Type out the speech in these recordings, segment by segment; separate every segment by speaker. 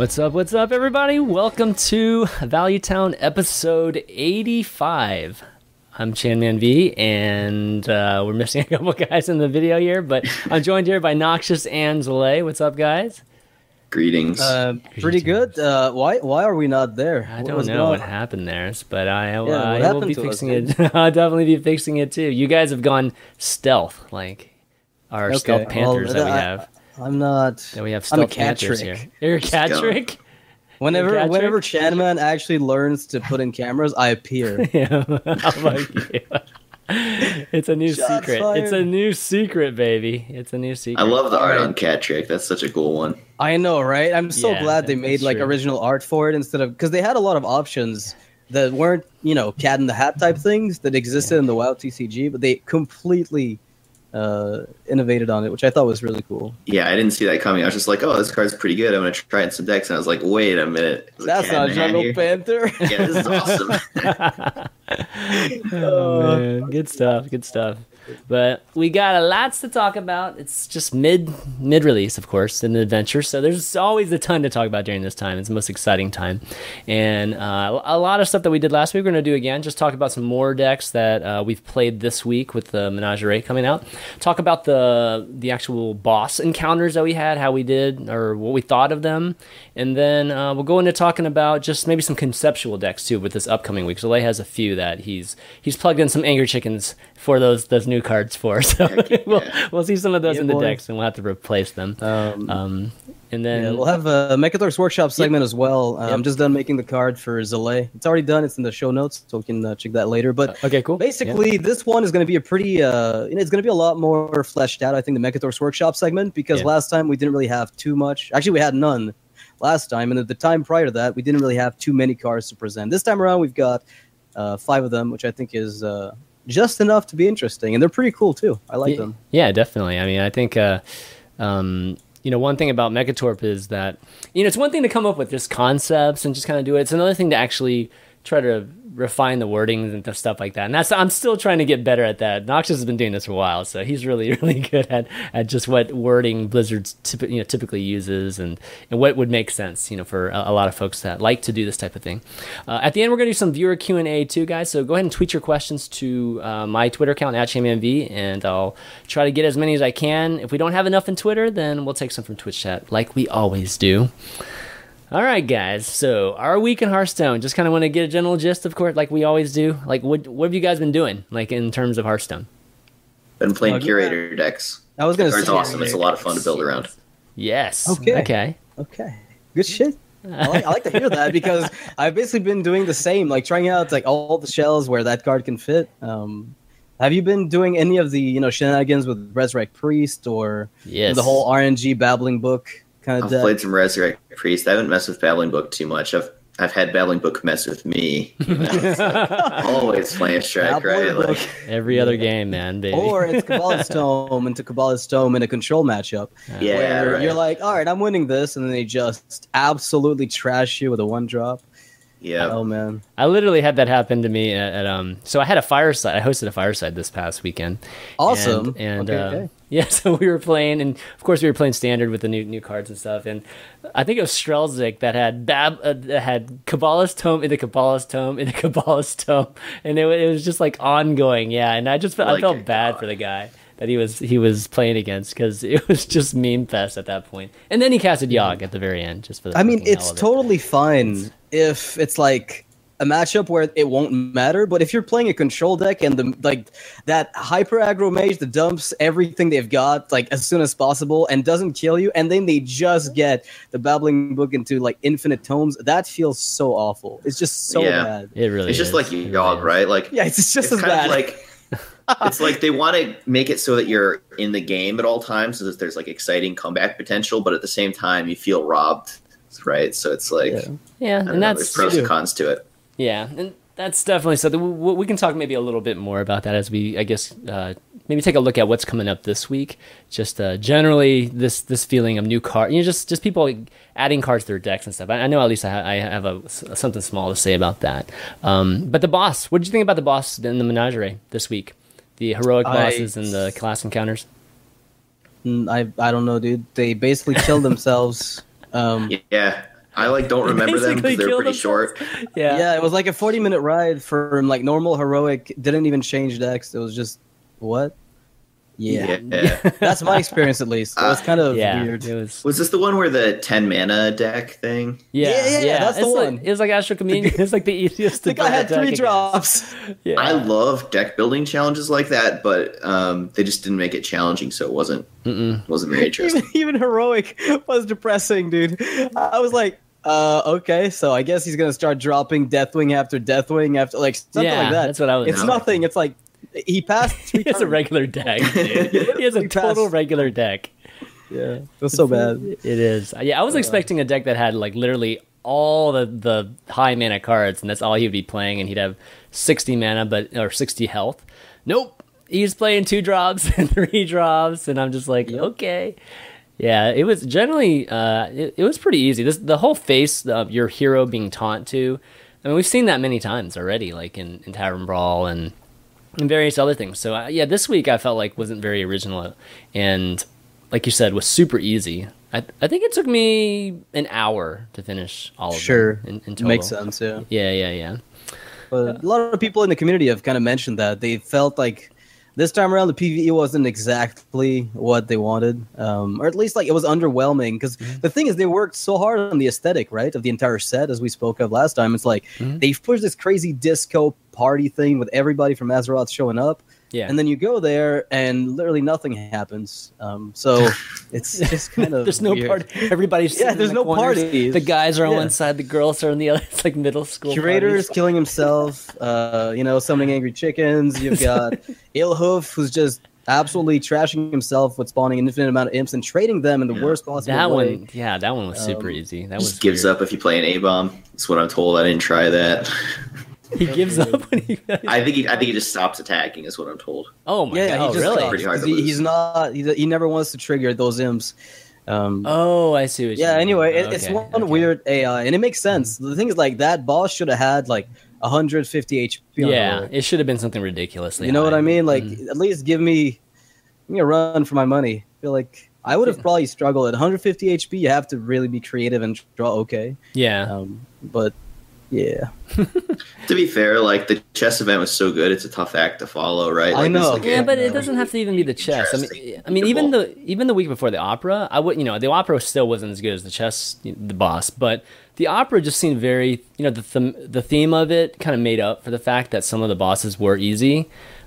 Speaker 1: What's up, everybody? Welcome to Value Town episode 85. I'm Chanman V, and we're missing a couple guys in the video here, but I'm joined here by Noxious and Zalay. What's up, guys?
Speaker 2: Greetings.
Speaker 3: Pretty good. Why are we not there?
Speaker 1: I don't know what happened there, but I will be fixing it. I'll definitely be fixing it too. You guys have gone stealth, like our stealth panthers that we have.
Speaker 3: I'm not.
Speaker 1: That we have stealth panthers here. You're a cat trick?
Speaker 3: Whenever Chanman actually learns to put in cameras, I appear.
Speaker 1: Yeah, how about you? It's a new secret. Fired. It's a new secret, baby. It's a new secret.
Speaker 2: I love the art on Cat Trick. That's such a cool one.
Speaker 3: I know, right? I'm so glad they made like original art for it instead of, because they had a lot of options that weren't, Cat in the Hat type things that existed in the WoW TCG, but they completely innovated on it, which I thought was really cool.
Speaker 2: Yeah, I didn't see that coming. I was just like, oh, this card's pretty good. I'm going to try it in some decks. And I was like, wait a minute.
Speaker 3: That's not a Jungle Panther.
Speaker 2: Yeah, this is awesome.
Speaker 1: Oh, man. Good stuff. But we got lots to talk about. It's just mid-release, of course, in the adventure. So there's always a ton to talk about during this time. It's the most exciting time. And a lot of stuff that we did last week, we're going to do again. Just talk about some more decks that we've played this week with the Menagerie coming out. Talk about the actual boss encounters that we had, how we did, or what we thought of them. And then we'll go into talking about just maybe some conceptual decks, too, with this upcoming week. Zalay has a few that he's plugged in some Angry Chickens for those new cards for. So we'll see some of those in the decks, and we'll have to replace them. And then
Speaker 3: we'll have a Mechathrix Workshop segment as well. I'm just done making the card for Zalay. It's already done. It's in the show notes, so we can check that later. But
Speaker 1: okay, cool.
Speaker 3: Basically, this one is going to be a pretty. It's going to be a lot more fleshed out. I think the Mechathrix Workshop segment, because last time we didn't really have too much. Actually, we had none last time, and at the time prior to that, we didn't really have too many cards to present. This time around, we've got 5 of them, which I think is just enough to be interesting, and they're pretty cool too. I like them.
Speaker 1: Yeah, definitely. I mean, I think one thing about Mechatorp is that it's one thing to come up with just concepts and just kind of do it. It's another thing to actually try to refine the wordings and stuff like that. And I'm still trying to get better at that. Noxious has been doing this for a while, so he's really, really good at just what wording Blizzard typically uses and what would make sense, for a lot of folks that like to do this type of thing. At the end, we're going to do some viewer Q&A too, guys. So go ahead and tweet your questions to my Twitter account @ChanmanV, and I'll try to get as many as I can. If we don't have enough in Twitter, then we'll take some from Twitch chat, like we always do. All right, guys. So our week in Hearthstone. Just kind of want to get a general gist, of course, like we always do. Like, what have you guys been doing, like in terms of Hearthstone?
Speaker 2: Been playing curator decks.
Speaker 3: I was going to say,
Speaker 2: it's awesome. It's a lot of fun to build around.
Speaker 1: Yes.
Speaker 3: Okay. Good shit. I like to hear that, because I've basically been doing the same, like trying out like all the shells where that card can fit. Have you been doing any of the shenanigans with Resurrect Priest or the whole RNG Babbling Book?
Speaker 2: I've played some Resurrect Priest. I haven't messed with Babbling Book too much. I've had Babbling Book mess with me. Always playing Strike, right? Like
Speaker 1: every other game, man, baby.
Speaker 3: Or it's Kabbalah's Tome into Kabbalah's Tome in a control matchup.
Speaker 2: Yeah,
Speaker 3: where you're like, all right, I'm winning this, and then they just absolutely trash you with a 1-drop.
Speaker 2: Yeah.
Speaker 3: Oh man.
Speaker 1: I literally had that happen to me at so I had a fireside. I hosted a fireside this past weekend.
Speaker 3: Awesome.
Speaker 1: And so we were playing, and of course we were playing standard with the new cards and stuff. And I think it was Strelzik that had Kabbalah's Tome into Kabbalah's Tome into Kabbalah's Tome, and it was just like ongoing. Yeah, and I felt bad for the guy that he was playing against, because it was just meme fest at that point. And then he casted Yogg at the very end, just for the
Speaker 3: it's totally fine if it's like a matchup where it won't matter, but if you're playing a control deck and that hyper aggro mage that dumps everything they've got like as soon as possible and doesn't kill you, and then they just get the Babbling Book into like infinite tomes, that feels so awful. It's just so bad.
Speaker 1: It really
Speaker 2: it's just like Yogg, right? Like
Speaker 3: it's just as bad.
Speaker 2: It's like they want to make it so that you're in the game at all times, so that there's like exciting comeback potential, but at the same time you feel robbed, right? So it's like
Speaker 1: and
Speaker 2: there's pros and cons to it.
Speaker 1: Yeah, and that's definitely something we can talk maybe a little bit more about that as we, I guess, maybe take a look at what's coming up this week. Just generally this feeling of new card, just people adding cards to their decks and stuff. I know at least I have something small to say about that. But the boss, what did you think about the boss in the Menagerie this week? The heroic bosses and the class encounters?
Speaker 3: I don't know, dude. They basically killed themselves.
Speaker 2: Yeah. I like don't remember them
Speaker 1: Basically
Speaker 2: because they're
Speaker 1: kill
Speaker 2: pretty short.
Speaker 1: Yeah.
Speaker 3: Yeah, it was like a 40-minute ride from like normal heroic. Didn't even change decks. It was just what? Yeah, that's my experience at least. It was kind of
Speaker 1: Yeah,
Speaker 3: weird.
Speaker 1: it was.
Speaker 2: Was this the one where the 10 mana deck thing?
Speaker 3: Yeah, that's the
Speaker 1: It's
Speaker 3: one.
Speaker 1: Like, it was like Astral Communion. It's like the easiest.
Speaker 3: I think I had
Speaker 1: deck
Speaker 3: 3
Speaker 1: against.
Speaker 3: drops.
Speaker 1: Yeah.
Speaker 2: I love deck building challenges like that, but they just didn't make it challenging, so it wasn't very interesting.
Speaker 3: Even heroic was depressing, dude. I was like, okay, so I guess he's gonna start dropping Deathwing after Deathwing after like something
Speaker 1: Yeah,
Speaker 3: like that.
Speaker 1: that's what I was
Speaker 3: It's
Speaker 1: thinking.
Speaker 3: nothing. It's like he passed 3
Speaker 1: He has a
Speaker 3: turns.
Speaker 1: regular deck. Dude. He has a
Speaker 3: He
Speaker 1: total
Speaker 3: passed.
Speaker 1: regular deck.
Speaker 3: Yeah, it was so bad.
Speaker 1: It is. Yeah, I was expecting a deck that had like literally all the high mana cards, and that's all he'd be playing, and he'd have 60 mana, or 60 health. Nope, he's playing 2 drops and 3 drops, and I'm just like, okay. Yeah, it was generally it was pretty easy. The whole face of your hero being taunt to. I mean, we've seen that many times already, like in Tavern Brawl and various other things. So yeah, this week I felt like wasn't very original, and like you said, was super easy. I think it took me an hour to finish all of them in total.
Speaker 3: Makes sense. Yeah.
Speaker 1: Yeah.
Speaker 3: But a lot of people in the community have kind of mentioned that they felt like this time around the PvE wasn't exactly what they wanted, or at least like it was underwhelming. Because the thing is, they worked so hard on the aesthetic, right, of the entire set, as we spoke of last time. It's like they've pushed this crazy disco party thing with everybody from Azeroth showing up.
Speaker 1: Yeah.
Speaker 3: And then you go there and literally nothing happens. So it's just kind of
Speaker 1: There's no
Speaker 3: weird.
Speaker 1: party. Everybody's sitting
Speaker 3: there's
Speaker 1: in the
Speaker 3: no
Speaker 1: corners.
Speaker 3: parties.
Speaker 1: The guys are on
Speaker 3: Yeah.
Speaker 1: one side, the girls are on the other. It's like middle school.
Speaker 3: Curator's
Speaker 1: parties.
Speaker 3: killing himself, summoning angry chickens. You've got Ilhoof, who's just absolutely trashing himself with spawning an infinite amount of imps and trading them in the worst possible
Speaker 1: That
Speaker 3: way.
Speaker 1: that one was super easy. That was
Speaker 2: Just gives
Speaker 1: weird.
Speaker 2: up if you play an A-bomb. That's what I'm told. I didn't try that.
Speaker 1: He gives up when he.
Speaker 2: I think he just stops attacking. Is what I'm told.
Speaker 1: Oh my
Speaker 3: Yeah,
Speaker 1: god!
Speaker 3: he just
Speaker 1: Really?
Speaker 3: stops,
Speaker 2: Pretty hard
Speaker 3: 'cause
Speaker 2: to lose.
Speaker 3: he's not. He never wants to trigger those imps.
Speaker 1: Oh, I see. What you
Speaker 3: Yeah.
Speaker 1: mean.
Speaker 3: Anyway,
Speaker 1: Okay,
Speaker 3: it's one
Speaker 1: okay.
Speaker 3: weird AI, and it makes sense. The thing is, like that boss should have had like 150 HP. On
Speaker 1: Yeah,
Speaker 3: heroic.
Speaker 1: it should have been something ridiculously.
Speaker 3: You know what
Speaker 1: high.
Speaker 3: I mean? Like, at least give me a run for my money. I feel like I would have probably struggled at 150 HP. You have to really be creative and draw okay.
Speaker 1: Yeah.
Speaker 3: But yeah,
Speaker 2: To be fair, like the chess event was so good, it's a tough act to follow, right?
Speaker 3: I
Speaker 2: Like,
Speaker 3: know.
Speaker 2: it's like
Speaker 1: Yeah,
Speaker 2: a-
Speaker 1: but it doesn't have to even be the chess. I mean, even the week before the opera, I would, the opera still wasn't as good as the chess, the boss, but the opera just seemed very, the theme of it kind of made up for the fact that some of the bosses were easy.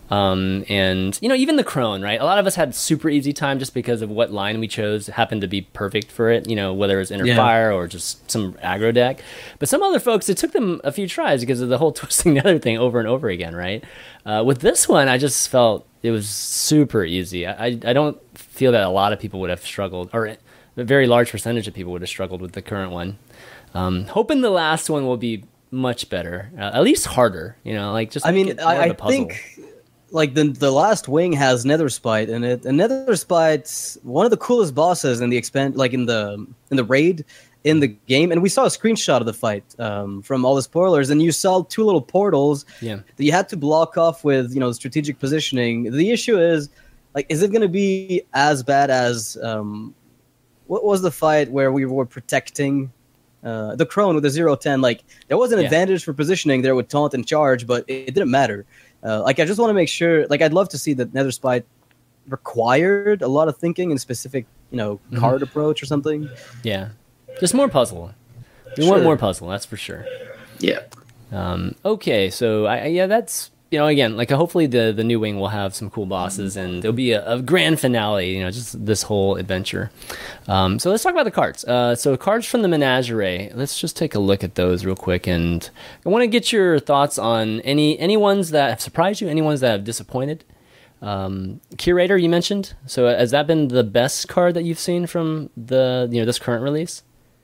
Speaker 1: And even the crone, right? A lot of us had super easy time just because of what line we chose happened to be perfect for it, whether it was Inner Fire or just some aggro deck. But some other folks, it took them a few tries because of the whole twisting nether thing over and over again, right? With this one, I just felt it was super easy. I don't feel that a lot of people would have struggled, or a very large percentage of people would have struggled with the current one. Hoping the last one will be much better, at least harder, just
Speaker 3: I
Speaker 1: make
Speaker 3: mean,
Speaker 1: it more of
Speaker 3: I
Speaker 1: a puzzle.
Speaker 3: think like the last wing has Nether Spite in it, and Nether Spite's one of the coolest bosses in the in the raid in the game. And we saw a screenshot of the fight from all the spoilers, and you saw 2 little portals
Speaker 1: Yeah.
Speaker 3: that you had to block off with strategic positioning. The issue is like, is it going to be as bad as what was the fight where we were protecting the crone with the 0-10? Like there was an advantage for positioning there with taunt and charge, but it didn't matter. I just want to make sure. Like, I'd love to see that Nether Spite required a lot of thinking and specific, card approach or something.
Speaker 1: Yeah, just more puzzle. We want more puzzle, that's for sure.
Speaker 2: Yeah.
Speaker 1: Okay, so that's again, like hopefully the new wing will have some cool bosses and there'll be a grand finale. Just this whole adventure. So let's talk about the cards. So cards from the Menagerie. Let's just take a look at those real quick, and I want to get your thoughts on any ones that have surprised you, any ones that have disappointed. Curator, you mentioned. So has that been the best card that you've seen from the this current release?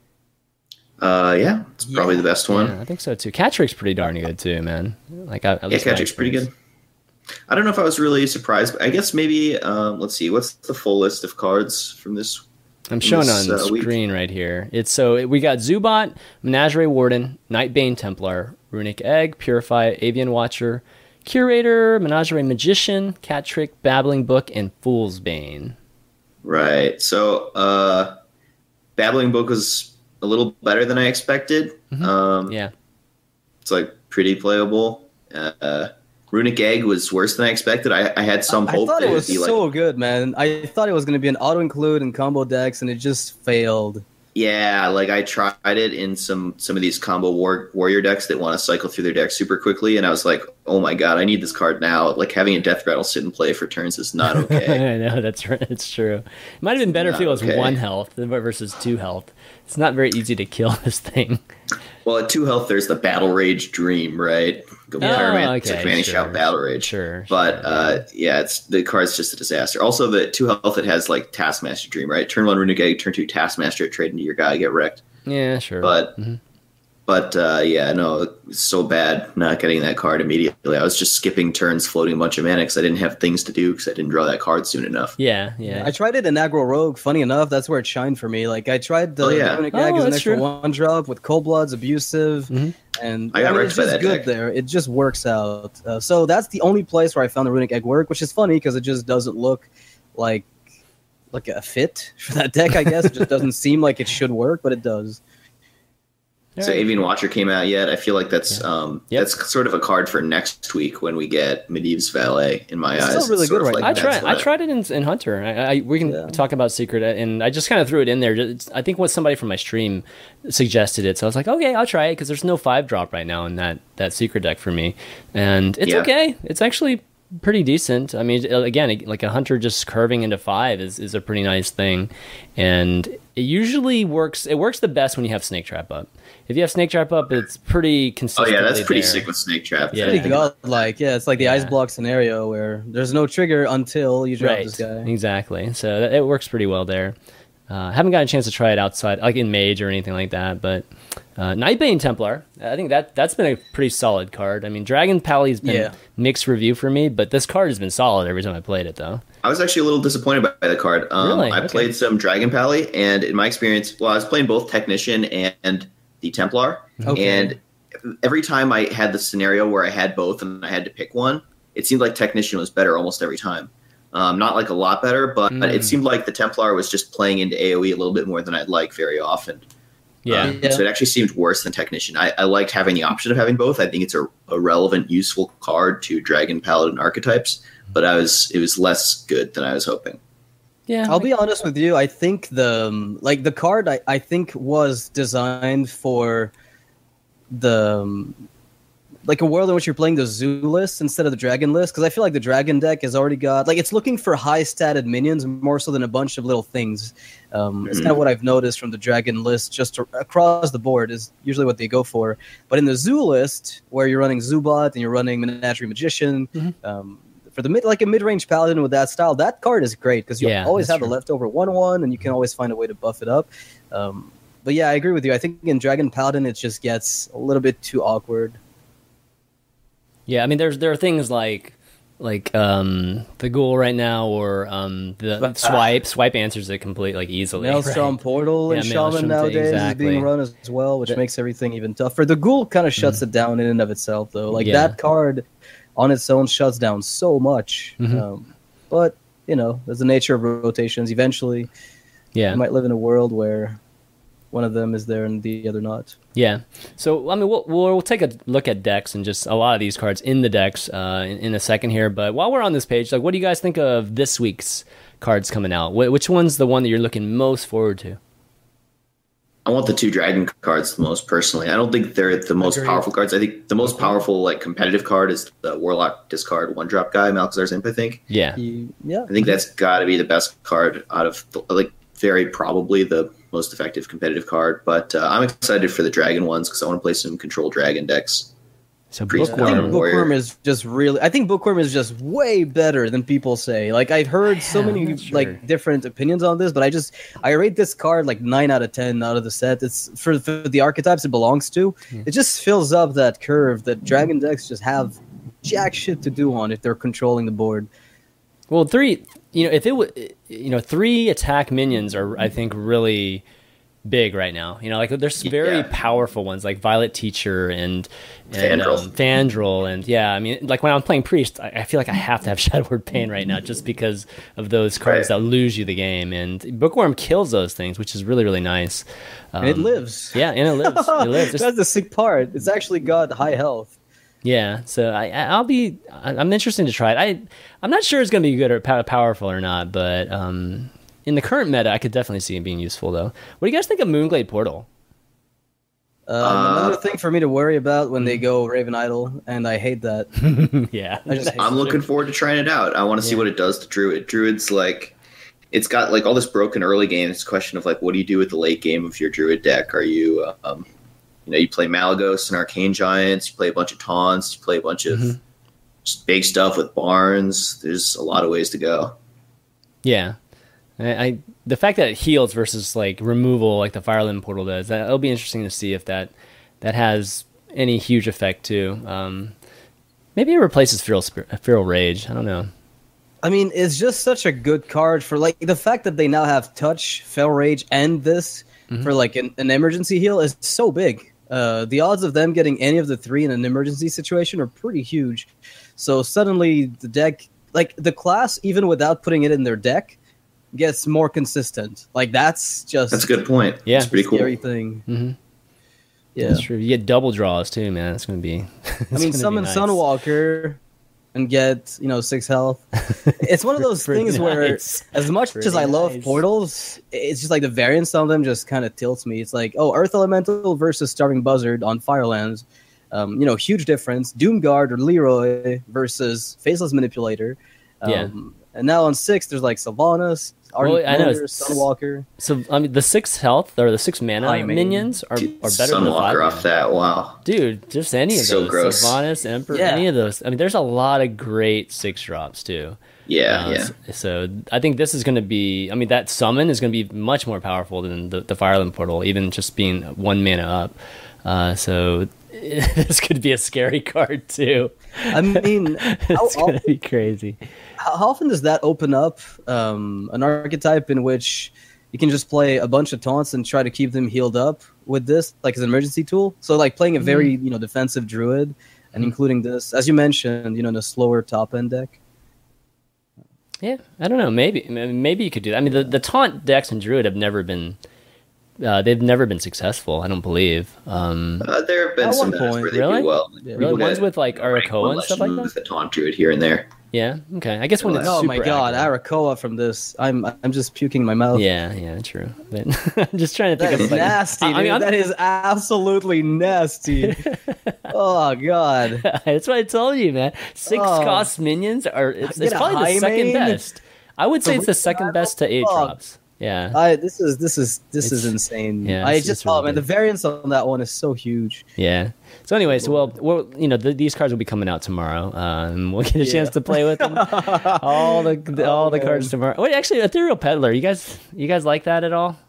Speaker 2: Yeah, it's probably the best one.
Speaker 1: Yeah, I think so too. Catrick's pretty darn good too, man. Like
Speaker 2: Yeah, Catrick's pretty good. I don't know if I was really surprised, but I guess maybe let's see, what's the full list of cards from this?
Speaker 1: I'm showing
Speaker 2: this,
Speaker 1: on the
Speaker 2: week?
Speaker 1: screen right here. We got Zubat, Menagerie Warden, Nightbane Templar, Runic Egg, Purify, Avian Watcher, Curator, Menagerie Magician, Catrick, Babbling Book, and Fool's Bane.
Speaker 2: Right. So, Babbling Book was a little better than I expected.
Speaker 1: Yeah.
Speaker 2: It's like pretty playable. Runic Egg was worse than I expected. I had some hope.
Speaker 3: I thought it was
Speaker 2: be
Speaker 3: so
Speaker 2: like,
Speaker 3: good, man. I thought it was going to be an auto include in combo decks, and it just failed.
Speaker 2: yeah, like I tried it in some of these combo warrior decks that want to cycle through their deck super quickly, and I was like, oh my god, I need this card now. Like having a Death Rattle sit and play for turns is not okay.
Speaker 1: I know, that's right. It's true. It might have been better if it was
Speaker 2: okay.
Speaker 1: 1 health versus 2 health. It's not very easy to kill this thing.
Speaker 2: Well, at 2 health, there's the Battle Rage Dream, right? Go Vanish
Speaker 1: sure.
Speaker 2: out Battle Rage.
Speaker 1: Sure.
Speaker 2: But yeah, the card's just a disaster. Also, the 2 health, it has like Taskmaster Dream, right? Turn 1 Runic Egg, turn 2 Taskmaster, trade into your guy, get wrecked.
Speaker 1: Yeah, sure.
Speaker 2: But yeah, no, it's so bad not getting that card immediately. I was just skipping turns, floating a bunch of mana because I didn't have things to do because I didn't draw that card soon enough.
Speaker 1: Yeah.
Speaker 3: I tried it in Aggro Rogue. Funny enough, that's where it shined for me. Like I tried the Runic Egg as an extra 1-drop with Cold Bloods, Abusive, and
Speaker 2: I got wrecked
Speaker 3: it's
Speaker 2: by
Speaker 3: just
Speaker 2: that
Speaker 3: good
Speaker 2: deck.
Speaker 3: there. It just works out. So that's the only place where I found the Runic Egg work, which is funny because it just doesn't look like a fit for that deck. I guess it just doesn't seem like it should work, but it does.
Speaker 2: So Avian Watcher came out yet. I feel like that's that's sort of a card for next week when we get Medivh's Valet. In my eyes,
Speaker 3: still really
Speaker 2: It's sort
Speaker 3: good
Speaker 2: of
Speaker 3: right
Speaker 2: like
Speaker 3: now.
Speaker 1: I tried it in Hunter. We can talk about Secret, and I just kind of threw it in there. I think what somebody from my stream suggested it, so I was like, okay, I'll try it because there's no 5-drop right now in that Secret deck for me, and it's okay. It's actually pretty decent. I mean, again, like a Hunter just curving into 5 is a pretty nice thing, and it usually works. It works the best when you have Snake Trap up. If you have Snake Trap up, it's pretty consistent.
Speaker 2: Oh yeah, that's pretty sick with Snake Trap.
Speaker 1: Yeah.
Speaker 3: Pretty godlike. Yeah, it's like the Ice Block scenario where there's no trigger until you drop this guy.
Speaker 1: Exactly. So it works pretty well there. I haven't gotten a chance to try it outside, like in Mage or anything like that, but Nightbane Templar, I think that's been a pretty solid card. I mean, Dragon Pally's been mixed review for me, but this card has been solid every time I played it, though.
Speaker 2: I was actually a little disappointed by the card.
Speaker 1: Really?
Speaker 2: I played some Dragon Pally, and in my experience, I was playing both Technician and the Templar, and every time I had the scenario where I had both and I had to pick one, it seemed like Technician was better almost every time. Not like a lot better, but it seemed like the Templar was just playing into AoE a little bit more than I'd like very often. So it actually seemed worse than Technician. I liked having the option of having both. I think it's a relevant, useful card to Dragon Paladin archetypes, but it was less good than I was hoping.
Speaker 1: Yeah,
Speaker 3: I'll be honest with you. I think the card I think was designed for the like a world in which you're playing the Zoo list instead of the Dragon list, because I feel like the Dragon deck has already got it's looking for high statted minions more so than a bunch of little things. It's kind of what I've noticed from the Dragon list just across the board is usually what they go for. But in the Zoo list, where you're running Zubot and you're running Menagerie Magician. For a mid-range paladin with that style, that card is great because you always have the leftover 1/1, and you can always find a way to buff it up. But yeah, I agree with you. I think in Dragon Paladin, it just gets a little bit too awkward.
Speaker 1: Yeah, I mean, there are things like the Ghoul right now, or the Swipe answers it completely easily.
Speaker 3: Maelstrom Portal and Shaman nowadays is being run as well, which makes everything even tougher. The Ghoul kind of shuts it down in and of itself, though. That card on its own shuts down so much. But, there's the nature of rotations. Eventually, you might live in a world where one of them is there and the other not. Yeah.
Speaker 1: So, I mean, we'll take a look at decks and just a lot of these cards in the decks in a second here. But while we're on this page, what do you guys think of this week's cards coming out? Which one's the one that you're looking most forward to?
Speaker 2: I want the 2 Dragon cards the most, personally. I don't think they're the most powerful cards. I think the most powerful, competitive card is the Warlock discard 1-drop guy, Malchezaar's Imp, I think.
Speaker 1: Yeah.
Speaker 2: I think that's got to be the best card out of, very probably the most effective competitive card. But I'm excited for the Dragon ones because I want to play some control Dragon decks.
Speaker 1: So
Speaker 3: Bookworm is just really. I think Bookworm is just way better than people say. I've heard so many different opinions on this, but I rate this card 9 out of 10 out of the set. It's for the archetypes it belongs to. It just fills up that curve that Dragon decks just have jack shit to do on if they're controlling the board.
Speaker 1: Well, 3 attack minions are, I think, really big right now. Like there's very powerful ones like Violet Teacher and Fandral, and I mean, like when I'm playing Priest, I feel like I have to have Shadowword Pain right now just because of those cards that lose you the game, and Bookworm kills those things, which is really, really nice.
Speaker 3: And it lives.
Speaker 1: Yeah, and it lives. It lives.
Speaker 3: That's the sick part. It's actually got high health.
Speaker 1: Yeah, so I'm interested to try it. I'm not sure it's going to be good or powerful or not, but in the current meta, I could definitely see it being useful, though. What do you guys think of Moonglade Portal?
Speaker 3: Another thing for me to worry about when they go Raven Idol, and I hate that.
Speaker 1: Yeah.
Speaker 2: I'm looking forward to trying it out. I want to see what it does to Druid. Druid's like, it's got like all this broken early game. It's a question of like, what do you do with the late game of your Druid deck? Are you, you play Malygos and Arcane Giants, you play a bunch of taunts, you play a bunch of just big stuff with Barns. There's a lot of ways to go.
Speaker 1: Yeah. The fact that it heals versus like removal, like the Fireland Portal does, that'll be interesting to see if that has any huge effect too. Maybe it replaces Feral Rage. I don't know.
Speaker 3: I mean, it's just such a good card for like the fact that they now have Touch, Feral Rage, and this for like an emergency heal is so big. The odds of them getting any of the three in an emergency situation are pretty huge. So suddenly the deck, like the class, even without putting it in their deck, gets more consistent. Like that's a
Speaker 2: good point.
Speaker 1: Yeah,
Speaker 2: it's pretty cool.
Speaker 3: Scary thing.
Speaker 1: Mm-hmm.
Speaker 3: Yeah,
Speaker 1: that's true. You get double draws too, man. That's going to be.
Speaker 3: I mean, summon nice. Sunwalker and get 6 health. It's one of those things where, as much as I love portals, it's just like the variance on them just kind of tilts me. It's like, Earth Elemental versus Starving Buzzard on Firelands. Huge difference. Doomguard or Leroy versus Faceless Manipulator. And now on 6, there's like Sylvanas, Sunwalker.
Speaker 1: So I mean, the 6 health or the 6 mana minions are better than the 5.
Speaker 2: Sunwalker off that, wow,
Speaker 1: dude. Just any of those,
Speaker 2: gross.
Speaker 1: Sylvanas, Emperor, any of those. I mean, there's a lot of great 6 drops too.
Speaker 2: Yeah.
Speaker 1: So I think this is going to be. I mean, that summon is going to be much more powerful than the Fireland Portal, even just being 1 mana up. So this could be a scary card too.
Speaker 3: I mean,
Speaker 1: it's going to be crazy.
Speaker 3: How often does that open up an archetype in which you can just play a bunch of taunts and try to keep them healed up with this, like as an emergency tool? So like playing a very defensive druid and including this, as you mentioned, in a slower top end deck.
Speaker 1: Yeah, I don't know. Maybe you could do that. I mean, the taunt decks in druid have never been. They've never been successful, I don't believe.
Speaker 2: There have been some where they do well.
Speaker 1: Really? Ones with like Arakoa and stuff like that?
Speaker 2: With a taunt druid here and there.
Speaker 1: Yeah. Okay. I guess when it's
Speaker 3: oh
Speaker 1: super
Speaker 3: my god,
Speaker 1: active.
Speaker 3: Arakoa from this. I'm just puking in my mouth.
Speaker 1: Yeah, true. But I'm just trying to think
Speaker 3: that is
Speaker 1: of
Speaker 3: nasty. Dude. I mean, that is absolutely nasty. Oh god,
Speaker 1: that's what I told you, man. 6 cost minions are it's probably the second best. I would say it's the second best to 8 drops. Yeah,
Speaker 3: this is insane.
Speaker 1: Yeah,
Speaker 3: man, the variance on that one is so huge.
Speaker 1: Yeah. So, anyways, these cards will be coming out tomorrow. We'll get a chance to play with them. all the cards tomorrow. Wait, actually, Ethereal Peddler. You guys like that at all?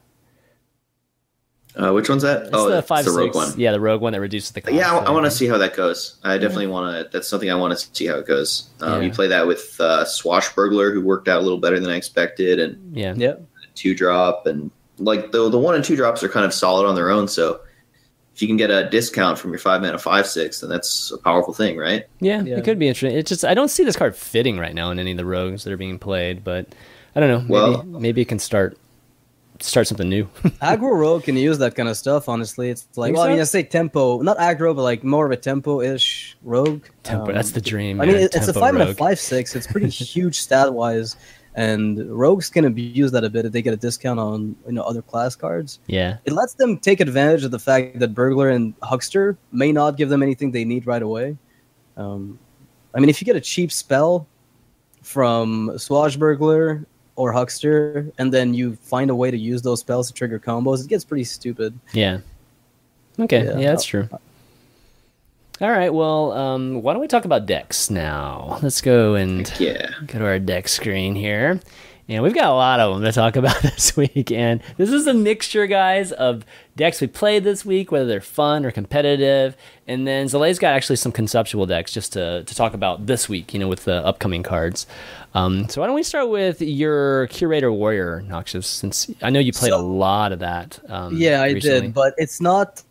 Speaker 2: Which one's that?
Speaker 1: It's the 5/6.
Speaker 2: The rogue one.
Speaker 1: Yeah, the rogue one that reduces the cost.
Speaker 2: Yeah, I want to see how that goes. I definitely want to. That's something I want to see how it goes. You play that with Swashbuckler, who worked out a little better than I expected, and 2-drop, and like the 1 and 2 drops are kind of solid on their own. So if you can get a discount from your 5 mana 5/6, then that's a powerful thing, right?
Speaker 1: Yeah, it could be interesting. It's just I don't see this card fitting right now in any of the rogues that are being played, but I don't know. Maybe it can start something new.
Speaker 3: Aggro rogue can use that kind of stuff. Honestly, it's like I say tempo, not aggro, but like more of a tempo-ish rogue.
Speaker 1: Tempo, that's the dream.
Speaker 3: I mean, it's a 5 mana 5/6. It's pretty huge stat wise. And rogues can abuse that a bit if they get a discount on other class cards.
Speaker 1: Yeah,
Speaker 3: it lets them take advantage of the fact that Burglar and Huckster may not give them anything they need right away. I mean, if you get a cheap spell from Swashbuckler or Huckster, and then you find a way to use those spells to trigger combos, it gets pretty stupid.
Speaker 1: Yeah. Okay. Yeah, that's true. All right, well, why don't we talk about decks now? Let's go and go to our deck screen here. And we've got a lot of them to talk about this week. And this is a mixture, guys, of decks we played this week, whether they're fun or competitive. And then Zale's got actually some conceptual decks just to talk about this week, with the upcoming cards. So why don't we start with your Curator Warrior, Noxious, since I know you played a lot of that.
Speaker 3: Yeah, I did, but it's not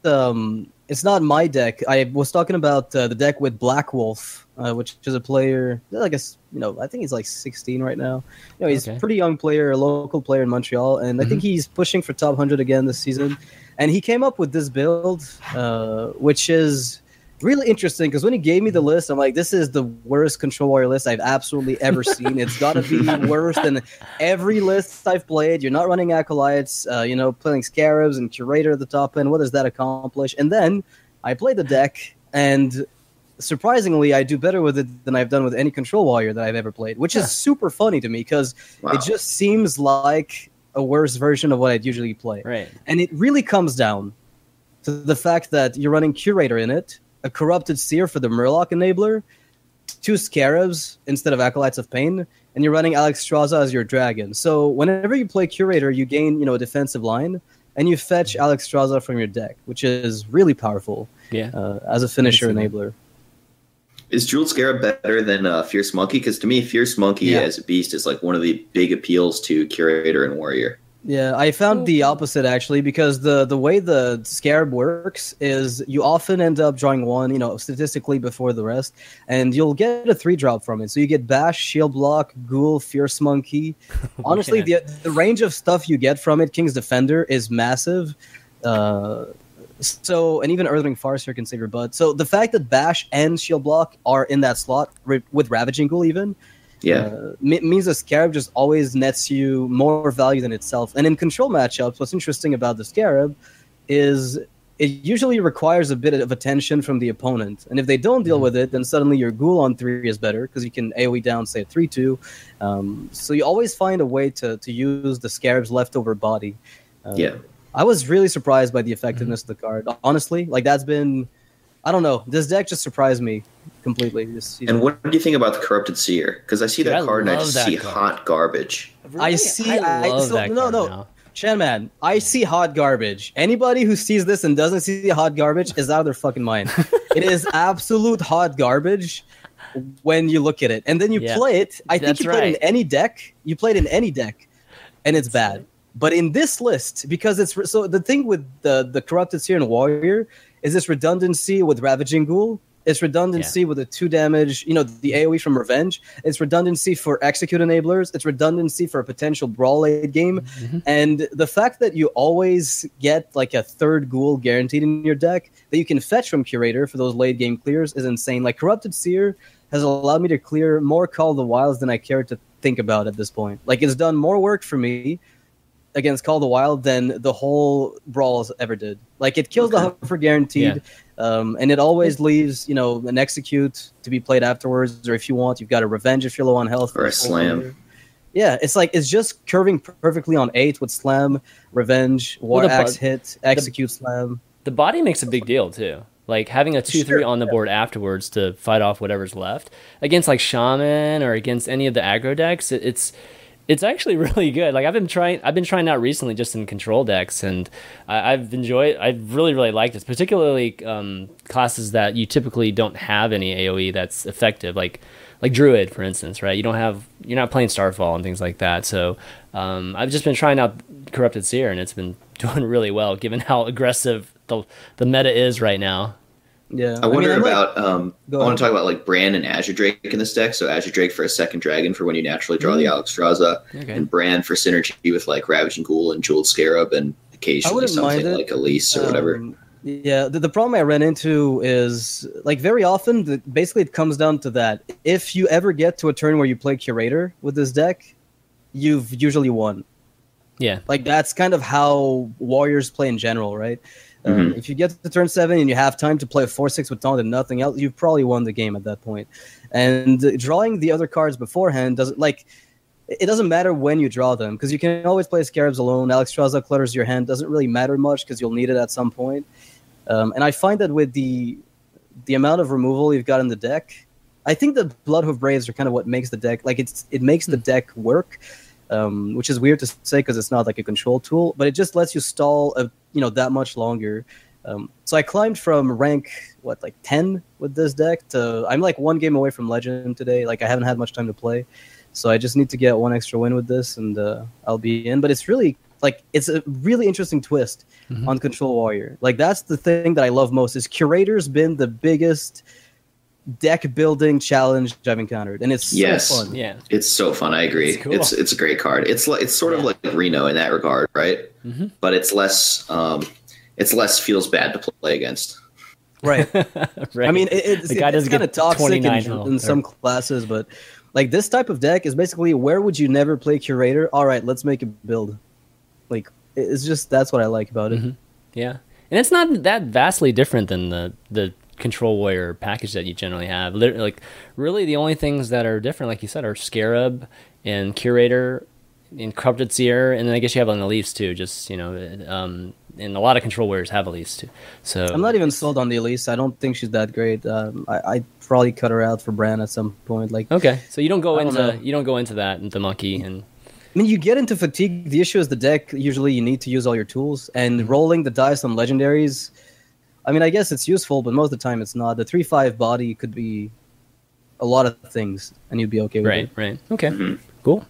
Speaker 3: my deck. I was talking about the deck with Black Wolf, which is a player, I guess, I think he's like 16 right now. He's a pretty young player, a local player in Montreal, and I think he's pushing for top 100 again this season. And he came up with this build, which is really interesting, because when he gave me the list, I'm like, this is the worst Control Warrior list I've absolutely ever seen. It's got to be worse than every list I've played. You're not running Acolytes, playing Scarabs and Curator at the top end. What does that accomplish? And then I played the deck, and surprisingly, I do better with it than I've done with any Control Warrior that I've ever played, which is super funny to me, because it just seems like a worse version of what I'd usually play.
Speaker 1: Right.
Speaker 3: And it really comes down to the fact that you're running Curator in it, a Corrupted Seer for the Murloc enabler, 2 Scarabs instead of Acolytes of Pain, and you're running Alexstrasza as your dragon. So whenever you play Curator, you gain, a defensive line, and you fetch Alexstrasza from your deck, which is really powerful as a finisher enabler.
Speaker 2: Is Jeweled Scarab better than Fierce Monkey? Because to me, Fierce Monkey as a beast is like one of the big appeals to Curator and Warrior.
Speaker 3: Yeah, I found the opposite, actually, because the way the Scarab works is you often end up drawing one, statistically before the rest, and you'll get a 3-drop from it. So you get Bash, Shield Block, Ghoul, Fierce Monkey. Honestly, the range of stuff you get from it, King's Defender, is massive. And even Earthling Farseer can save your butt. So the fact that Bash and Shield Block are in that slot, with Ravaging Ghoul even, means the Scarab just always nets you more value than itself. And in control matchups, what's interesting about the Scarab is it usually requires a bit of attention from the opponent. And if they don't deal with it, then suddenly your Ghoul on 3 is better, because you can AoE down, say, a 3-2. So you always find a way to use the Scarab's leftover body. I was really surprised by the effectiveness of the card. Honestly, that's been... I don't know. This deck just surprised me completely this season.
Speaker 2: And what do you think about the Corrupted Seer? Because I see that card and I just see hot garbage.
Speaker 1: Really?
Speaker 3: Chanman, I see hot garbage. Anybody who sees this and doesn't see hot garbage is out of their fucking mind. It is absolute hot garbage when you look at it. And then you play it. I think you played in any deck. You played in any deck, and it's bad. But in this list, because it's... So the thing with the Corrupted Seer and Warrior is this redundancy with Ravaging Ghoul. It's redundancy with the 2 damage, the AoE from Revenge. It's redundancy for Execute enablers. It's redundancy for a potential Brawl late game. And the fact that you always get like a 3rd Ghoul guaranteed in your deck that you can fetch from Curator for those late game clears is insane. Like, Corrupted Seer has allowed me to clear more Call of the Wilds than I care to think about at this point. Like, it's done more work for me against Call of the Wild than the whole Brawls ever did. Like, it kills the Hover guaranteed, and it always leaves, an Execute to be played afterwards, or if you want, you've got a Revenge if you're low on health.
Speaker 2: Or a Slam.
Speaker 3: Yeah, it's just curving perfectly on 8 with Slam, Revenge, War Axe hit, Execute, Slam.
Speaker 1: The body makes a big deal, too. Like, having a 2-3 on the board afterwards to fight off whatever's left. Against, like, Shaman or against any of the aggro decks, it's actually really good. Like, I've been trying out recently just in control decks, and I've really, really liked this, particularly classes that you typically don't have any AoE that's effective, like Druid, for instance, right? You're not playing Starfall and things like that. So I've just been trying out Corrupted Seer, and it's been doing really well, given how aggressive the meta is right now.
Speaker 3: Yeah,
Speaker 2: I want to talk about like Bran and Azure Drake in this deck. So Azure Drake for a 2nd dragon for when you naturally draw the Alexstrasza, and Bran for synergy with like Ravaging Ghoul and Jeweled Scarab, and occasionally something like Elise or whatever.
Speaker 3: Yeah, the problem I ran into is, like, very often, basically it comes down to that. If you ever get to a turn where you play Curator with this deck, you've usually won. Yeah. Like, that's kind of how Warriors play in general, right? If you get to turn 7 and you have time to play a 4-6 with Taunt and nothing else, you've probably won the game at that point. And drawing the other cards beforehand doesn't matter when you draw them, because you can always play Scarabs alone. Alexstrasza clutters your hand. Doesn't really matter much because you'll need it at some point. And I find that with the amount of removal you've got in the deck, I think the Bloodhoof Braves are kind of what makes the deck, like, it makes the deck work. which is weird to say because it's not like a control tool, but it just lets you stall that much longer. So I climbed from rank 10 with this deck to I'm like one game away from Legend today. Like I haven't had much time to play, so I just need to get one extra win with this, and I'll be in. But it's really it's a really interesting twist on Control Warrior. Like that's the thing that I love most is Curator's been the biggest deck building challenge I've encountered, and it's so fun.
Speaker 1: Yeah,
Speaker 2: it's so fun. I agree.
Speaker 1: It's cool.
Speaker 2: It's a great card. It's sort of like Reno in that regard, right? But it's less feels bad to play against.
Speaker 3: Right.
Speaker 1: Right.
Speaker 3: I mean, it's kind of toxic in some classes, but like this type of deck is basically where would you never play Curator? All right, let's make a build. Like it's just that's what I like about it.
Speaker 1: Yeah, and it's not that vastly different than the Control Warrior package that you generally have. Like really, the only things that are different, like you said, are Scarab and Curator and Corrupted Seer, and then I guess you have an Elise too. Just and a lot of Control Warriors have Elise too. So
Speaker 3: I'm not even sold on the Elise. I don't think she's that great. I probably cut her out for Bran at some point. Like
Speaker 1: okay, so you don't go into that the monkey and.
Speaker 3: I mean, you get into fatigue. The issue is the deck. Usually, you need to use all your tools, and rolling the dice on legendaries. I mean, I guess it's useful, but most of the time it's not. The 3/5 body could be a lot of things, and you'd be okay with it.
Speaker 1: Right. Okay. Cool.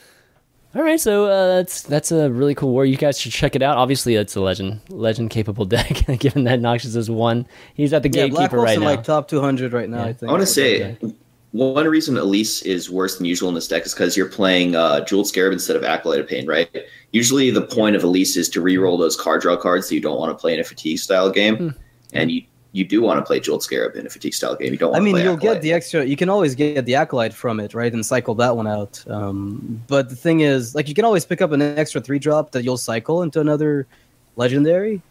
Speaker 1: All right, so that's a really cool war. You guys should check it out. Obviously, it's a legend capable deck. Given that Noxious is one, he's at the gatekeeper right now.
Speaker 3: Like top 200 right now. Yeah. I think.
Speaker 2: I want to say. One reason Elise is worse than usual in this deck is because you're playing Jeweled Scarab instead of Acolyte of Pain, right? Usually the point of Elise is to re-roll those card draw cards that you don't want to play in a fatigue-style game. And you do want to play Jeweled Scarab in a fatigue-style game. You don't want to play
Speaker 3: you'll
Speaker 2: Acolyte.
Speaker 3: Get the extra... You can always get the Acolyte from it, right? And cycle that one out. But the thing is, like, you can always pick up an extra 3-drop that you'll cycle into another Legendary.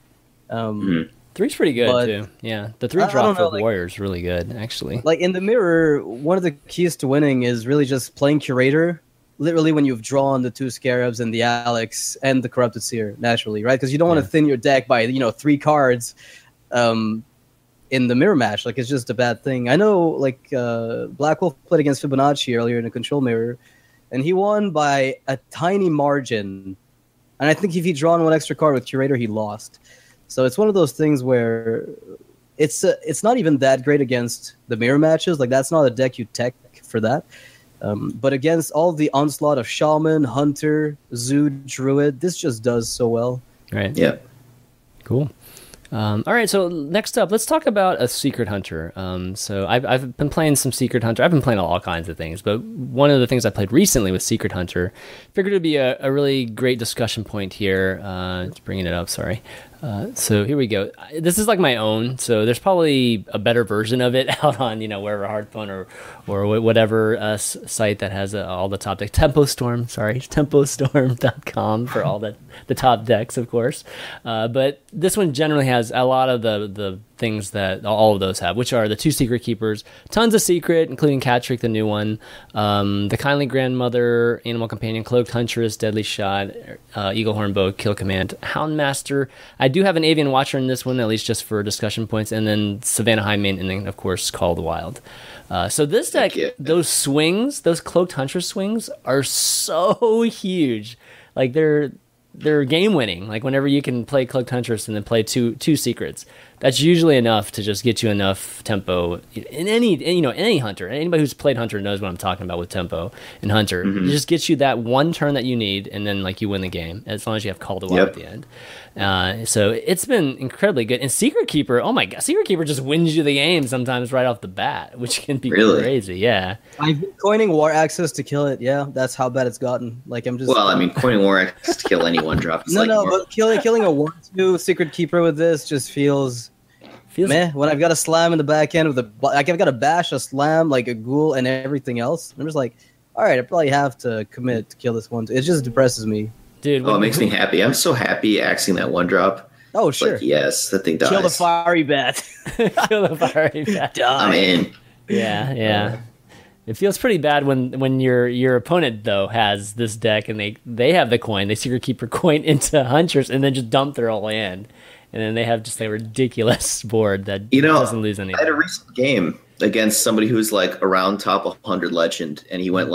Speaker 1: 3's pretty good too. Yeah, the 3-drop for Warrior is really good, actually.
Speaker 3: Like in the mirror, one of the keys to winning is really just playing Curator. Literally, when you've drawn the 2 Scarabs and the Alex and the Corrupted Seer, naturally, right? Because you don't want to thin your deck by 3 cards in the mirror match. Like it's just a bad thing. I know, like Black Wolf played against Fibonacci earlier in a control mirror, and he won by a tiny margin. And I think if he'd drawn one extra card with Curator, he lost. So it's one of those things where it's not even that great against the mirror matches. Like that's not a deck you tech for that. But against all the onslaught of Shaman, Hunter, Zoo, Druid, this just does so well.
Speaker 1: Right.
Speaker 2: Yeah.
Speaker 1: Cool. All right, so next up, let's talk about a Secret Hunter. So I've been playing some Secret Hunter. I've been playing all kinds of things, but one of the things I played recently with Secret Hunter, figured it would be a really great discussion point here. Just bringing it up, sorry. So here we go. This is like my own, so there's probably a better version of it out on wherever Hearthstone or whatever site that has all the top decks. Tempostorm.com for all the top decks, of course. But this one generally has a lot of the things that all of those have, which are the 2 Secret Keepers, tons of Secret, including Catrick, the new one, the Kindly Grandmother, Animal Companion, Cloaked Huntress, Deadly Shot, Eagle Horn Bow, Kill Command, Houndmaster. I do have an Avian Watcher in this one, at least just for discussion points, and then Savannah Highmane, and then, of course, Call of the Wild. So this deck, those swings, those Cloaked Huntress swings, are so huge. Like, they're game winning. Like, whenever you can play Cloaked Huntress and then play two Secrets, that's usually enough to just get you enough tempo in any Hunter. Anybody who's played Hunter knows what I'm talking about with tempo in Hunter. It just gets you that one turn that you need, and then like you win the game as long as you have Call to Wild at the end. So it's been incredibly good. And Secret Keeper, oh my god, Secret Keeper just wins you the game sometimes right off the bat, which can be crazy. Yeah,
Speaker 3: I've been coining War Access to kill it. Yeah, that's how bad it's gotten. Like I'm just
Speaker 2: coining War Access to kill any one drop.
Speaker 3: But killing a 1/2 Secret Keeper with this just feels meh. When I've got a slam in the back end I've got a bash, a slam, like a ghoul, and everything else. I'm just like, all right, I probably have to commit to kill this one. It just depresses me,
Speaker 1: dude.
Speaker 2: It makes me happy. I'm so happy axing that 1-drop.
Speaker 3: Oh sure,
Speaker 2: like, yes, that thing dies.
Speaker 3: Kill the fiery bat.
Speaker 1: Kill the fiery bat.
Speaker 2: I'm in.
Speaker 1: Yeah. It feels pretty bad when your opponent though has this deck and they have the coin, they Secret Keeper coin into Hunters and then just dump their whole hand. And then they have just a ridiculous board that doesn't lose anything.
Speaker 2: I had a recent game against somebody who's like around top 100 legend, and he went like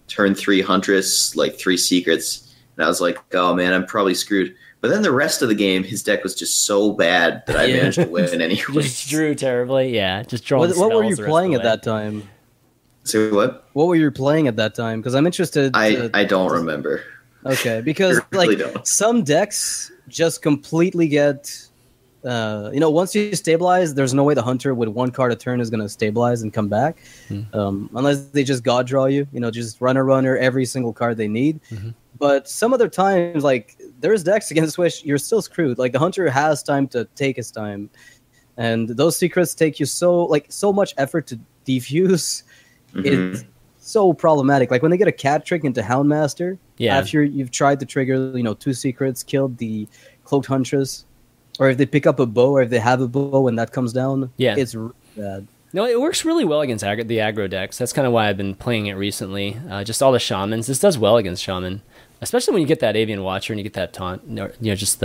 Speaker 2: turn 3 Huntress, like 3 Secrets, and I was like, oh man, I'm probably screwed. But then the rest of the game, his deck was just so bad that I managed to win anyway.
Speaker 1: Just drew terribly, yeah. Just drawing.
Speaker 3: What were you playing at that time?
Speaker 2: So what?
Speaker 3: What were you playing at that time? Because I'm interested.
Speaker 2: I don't remember.
Speaker 3: Okay, because
Speaker 2: really
Speaker 3: like
Speaker 2: don't.
Speaker 3: some decks just completely get. Once you stabilize, there's no way the hunter with 1 card a turn is going to stabilize and come back, unless they just god draw you. Just runner every single card they need.
Speaker 1: Mm-hmm.
Speaker 3: But some other times, like there's decks against which you're still screwed. Like the hunter has time to take his time, and those secrets take you so much effort to defuse. It's so problematic. Like when they get a cat trick into Houndmaster, after you've tried to trigger 2 secrets, killed the cloaked huntress. Or if they pick up a bow, or if they have a bow and that comes down, it's really bad.
Speaker 1: No, it works really well against the aggro decks. That's kind of why I've been playing it recently. Just all the shamans. This does well against shaman, especially when you get that Avian Watcher and you get that taunt. Just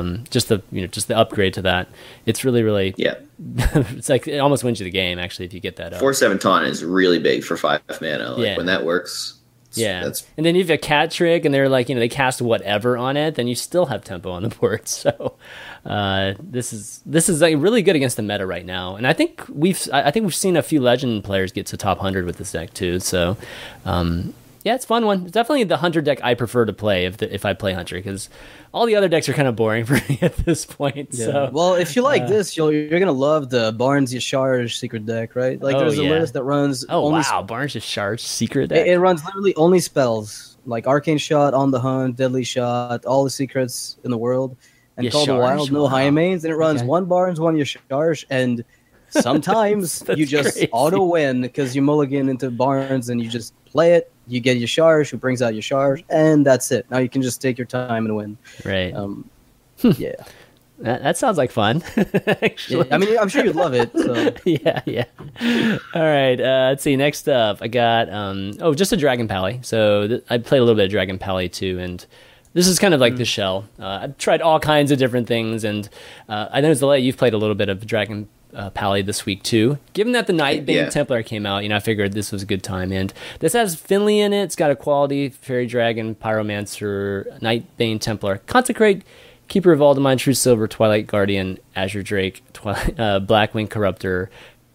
Speaker 1: the upgrade to that. It's really, really.
Speaker 2: Yeah.
Speaker 1: It's like it almost wins you the game actually if you get that up.
Speaker 2: 4/7 taunt is really big for 5 mana. Like when that works.
Speaker 1: Yeah, and then you have a cat trick, and they're like, they cast whatever on it, then you still have tempo on the board. So this is like really good against the meta right now, and I think we've seen a few legend players get to top 100 with this deck too. So it's a fun one. It's definitely the hunter deck I prefer to play if I play hunter, because all the other decks are kind of boring for me at this point. Yeah. So
Speaker 3: well, if you like this, you're gonna love the Barnes Yashar secret deck, right? Like there's a list that runs.
Speaker 1: Barnes Yashar secret deck.
Speaker 3: It runs literally only spells like Arcane Shot, On the Hunt, Deadly Shot, all the secrets in the world, and Call the Wild, no high mains, and it runs 1 Barnes, 1 Yashar, and sometimes you just crazy. Auto win because you mulligan into Barnes and you just play it. You get your Sharge, who brings out your Sharge, and that's it. Now you can just take your time and win.
Speaker 1: Right.
Speaker 3: Yeah.
Speaker 1: That sounds like fun. Actually.
Speaker 3: Yeah, I mean, I'm sure you'd love it. So.
Speaker 1: Yeah. All right. Let's see. Next up, I got just a Dragon Pally. So I played a little bit of Dragon Pally too, and this is kind of like the shell. I've tried all kinds of different things, and I know Zalea, you've played a little bit of Dragon Pally this week too. Given that the Nightbane Templar came out, I figured this was a good time. And this has Finley in it. It's got a quality Fairy Dragon, Pyromancer, Nightbane Templar, Consecrate, Keeper of Aldemine, True Silver, Twilight Guardian, Azure Drake, Blackwing Corruptor.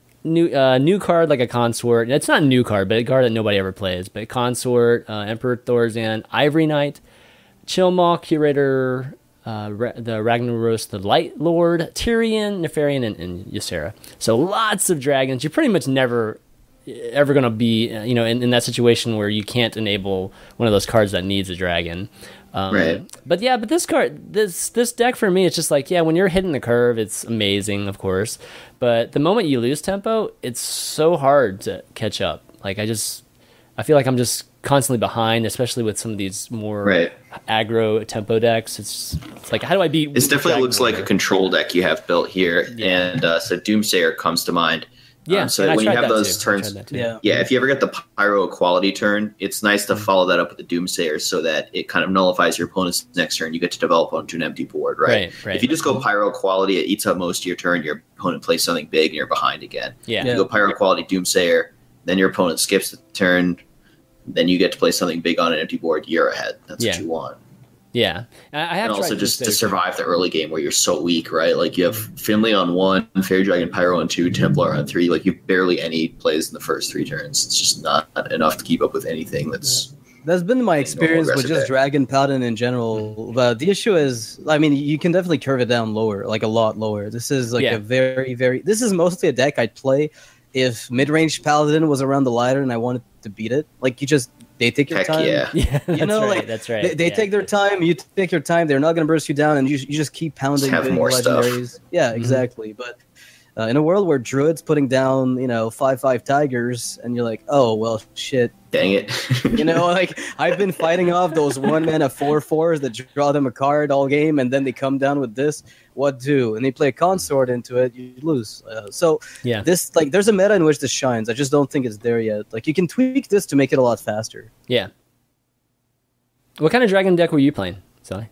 Speaker 1: New card like a Consort. It's not a new card, but a card that nobody ever plays. But Consort, Emperor Thorzan, Ivory Knight, Chillmaw, Curator, the Ragnaros, the Light Lord, Tyrion, Nefarian, and Ysera. So lots of dragons. You're pretty much never ever going to be, in that situation where you can't enable one of those cards that needs a dragon.
Speaker 2: Right.
Speaker 1: But this card, this deck for me, it's just like, when you're hitting the curve, it's amazing, of course. But the moment you lose tempo, it's so hard to catch up. Like I feel like I'm just constantly behind, especially with some of these more aggro tempo decks. It's like, how do I beat?
Speaker 2: This definitely looks like a control deck you have built here, and so Doomsayer comes to mind.
Speaker 1: Yeah,
Speaker 2: so when you have those turns, if you ever get the Pyro Equality turn, it's nice to follow that up with the Doomsayer so that it kind of nullifies your opponent's next turn. You get to develop onto an empty board, right? If you just go Pyro Equality, it eats up most of your turn. Your opponent plays something big, and you're behind again.
Speaker 1: Yeah.
Speaker 2: If you go Pyro Equality, Doomsayer, then your opponent skips the turn. Then you get to play something big on an empty board. You're ahead. That's what you want.
Speaker 1: Yeah, I have
Speaker 2: and also just to survive the early game where you're so weak, right? Like you have Finley on 1, Fairy Dragon, Pyro on 2, Templar on 3. Like you have barely any plays in the first 3 turns. It's just not enough to keep up with anything that's.
Speaker 3: That's been my experience with just Dragon Paladin in general. But the issue is, I mean, you can definitely curve it down lower, like a lot lower. This is like a very, very. This is mostly a deck I'd play if mid-range Paladin was around the ladder and I wanted to beat it. Like they take your time.
Speaker 1: That's right.
Speaker 3: They take their time. You take your time. They're not going to burst you down, and you just keep pounding.
Speaker 2: Just have more
Speaker 3: legendaries.
Speaker 2: stuff.
Speaker 3: Yeah, exactly. But in a world where Druid's putting down, 5/5 tigers, and you're like, oh well, shit.
Speaker 2: Dang it.
Speaker 3: Like I've been fighting off those 1-mana 4/4s that draw them a card all game, and then they come down with this. What do? And they play a consort into it, you lose. This there's a meta in which this shines. I just don't think it's there yet. Like you can tweak this to make it a lot faster.
Speaker 1: Yeah. What kind of dragon deck were you playing, Sally?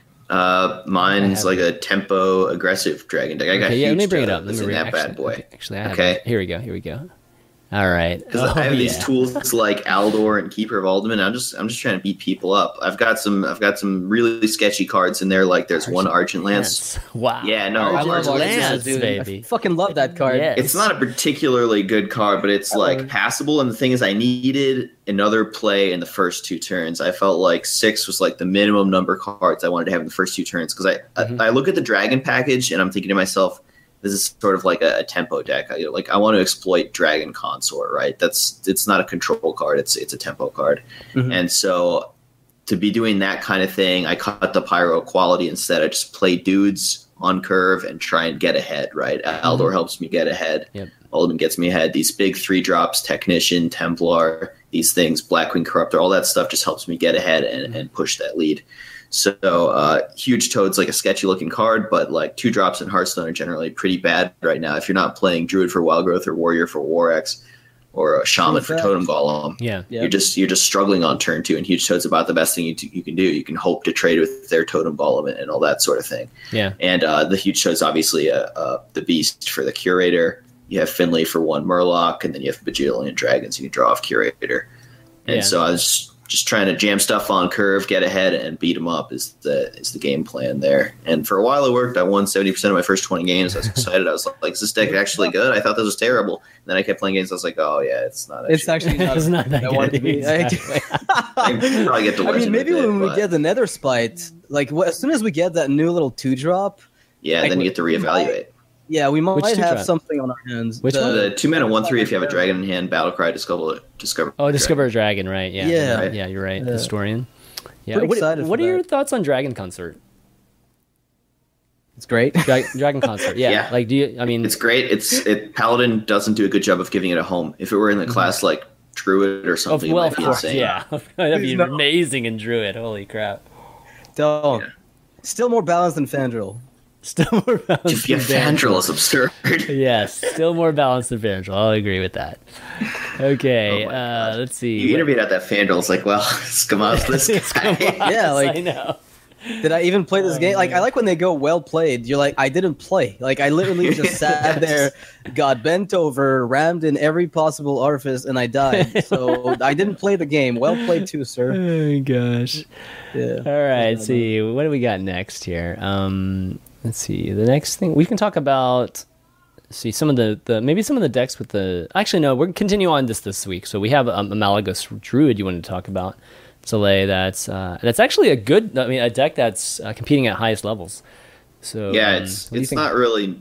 Speaker 2: Mine's like a tempo aggressive dragon deck. I got huge
Speaker 1: let me bring it up.
Speaker 2: Let me bring that bad boy.
Speaker 1: Actually, I have it. Here we go. All right.
Speaker 2: Because I have these tools like Aldor and Keeper of Alderman. I'm just trying to beat people up. I've got some really sketchy cards in there. Like there's one Argent Lance.
Speaker 1: Wow.
Speaker 2: Yeah, no,
Speaker 3: I love
Speaker 1: Argent
Speaker 3: Lance,
Speaker 1: Lance,
Speaker 3: dude.
Speaker 1: baby.
Speaker 3: I fucking love that card.
Speaker 1: Yes.
Speaker 2: it's not a particularly good card, but it's like passable. And the thing is, I needed another play in the first 2 turns. I felt like 6 was like the minimum number of cards I wanted to have in the first 2 turns. Because I look at the Dragon package and I'm thinking to myself, this is sort of like a tempo deck. I want to exploit Dragon Consort, right? It's not a control card. It's a tempo card. Mm-hmm. And so to be doing that kind of thing, I cut the Pyro quality instead. I just play dudes on curve and try and get ahead, right? Aldor helps me get ahead.
Speaker 1: Yep.
Speaker 2: Alderman gets me ahead. These big 3-drops, Technician, Templar, these things, Blackwing Corruptor, all that stuff just helps me get ahead and push that lead. So Huge Toad's like a sketchy looking card, but like 2-drops in Hearthstone are generally pretty bad right now. If you're not playing Druid for Wild Growth or Warrior for War-X or a Shaman for Totem Golem, you're just struggling on turn 2. And Huge Toad's about the best thing you can do. You can hope to trade with their Totem Golem and all that sort of thing.
Speaker 1: Yeah.
Speaker 2: And the Huge Toad's obviously the beast for the Curator. You have Finley for 1 Murloc, and then you have Bajillion Dragons. You can draw off Curator. And so I was just trying to jam stuff on curve, get ahead, and beat them up is the game plan there. And for a while it worked. I won 70% of my first 20 games. I was excited. I was like, is this deck actually good? I thought this was terrible. And then I kept playing games. I was like, oh, yeah, it's not actually
Speaker 3: It's actually not,
Speaker 1: it's not that good.
Speaker 3: Exactly.
Speaker 2: I probably get to
Speaker 3: I mean, maybe when we get the Nether Spite, like as soon as we get that new little 2-drop.
Speaker 2: Yeah,
Speaker 3: like,
Speaker 2: then you get to reevaluate.
Speaker 3: We might have
Speaker 1: 2-drop?
Speaker 3: something on our hands.
Speaker 1: Which one?
Speaker 2: The 2-mana 1/3 if you have a dragon in hand, Battlecry, discover.
Speaker 1: Oh, Discover a Dragon, right? Yeah.
Speaker 3: Yeah.
Speaker 1: Right. Yeah, you're right. Historian. Yeah.
Speaker 3: Pretty excited
Speaker 1: What
Speaker 3: for
Speaker 1: are your
Speaker 3: that.
Speaker 1: thoughts on Dragon Consort?
Speaker 3: It's great.
Speaker 1: Dragon Consort. Yeah.
Speaker 2: Yeah.
Speaker 1: Like, do you? I mean,
Speaker 2: It's great. Paladin doesn't do a good job of giving it a home. If it were in the class like Druid or something,
Speaker 1: well,
Speaker 2: it
Speaker 1: of
Speaker 2: might be
Speaker 1: course,
Speaker 2: insane.
Speaker 1: yeah. That'd be amazing in Druid. Holy crap!
Speaker 3: Don't.
Speaker 2: Yeah.
Speaker 3: Still more balanced than Fandral.
Speaker 1: Still more balanced.
Speaker 2: Yeah,
Speaker 1: than
Speaker 2: Fandral is absurd.
Speaker 1: Yes, still more balanced than Fandral. I'll agree with that. Okay,
Speaker 2: Oh my gosh.
Speaker 1: let's see.
Speaker 2: You interviewed at that Fandral. It's like, well, Skamaz, this guy.
Speaker 3: Yeah, like
Speaker 1: I know.
Speaker 3: did I even play this game? Like I like when they go well played. You're like, I didn't play. Like I literally just sat there, got bent over, rammed in every possible orifice, and I died. So I didn't play the game. Well played too, sir.
Speaker 1: Oh my gosh.
Speaker 3: Yeah.
Speaker 1: All right, let's see. What do we got next here? Let's see. The next thing we can talk about. Let's see some of the maybe some of the decks with the. Actually, no. We're gonna continue on this week. So we have a Malagos Druid you wanted to talk about. Soleil, that's actually a good. I mean, a deck that's competing at highest levels. So
Speaker 2: Yeah, it's not really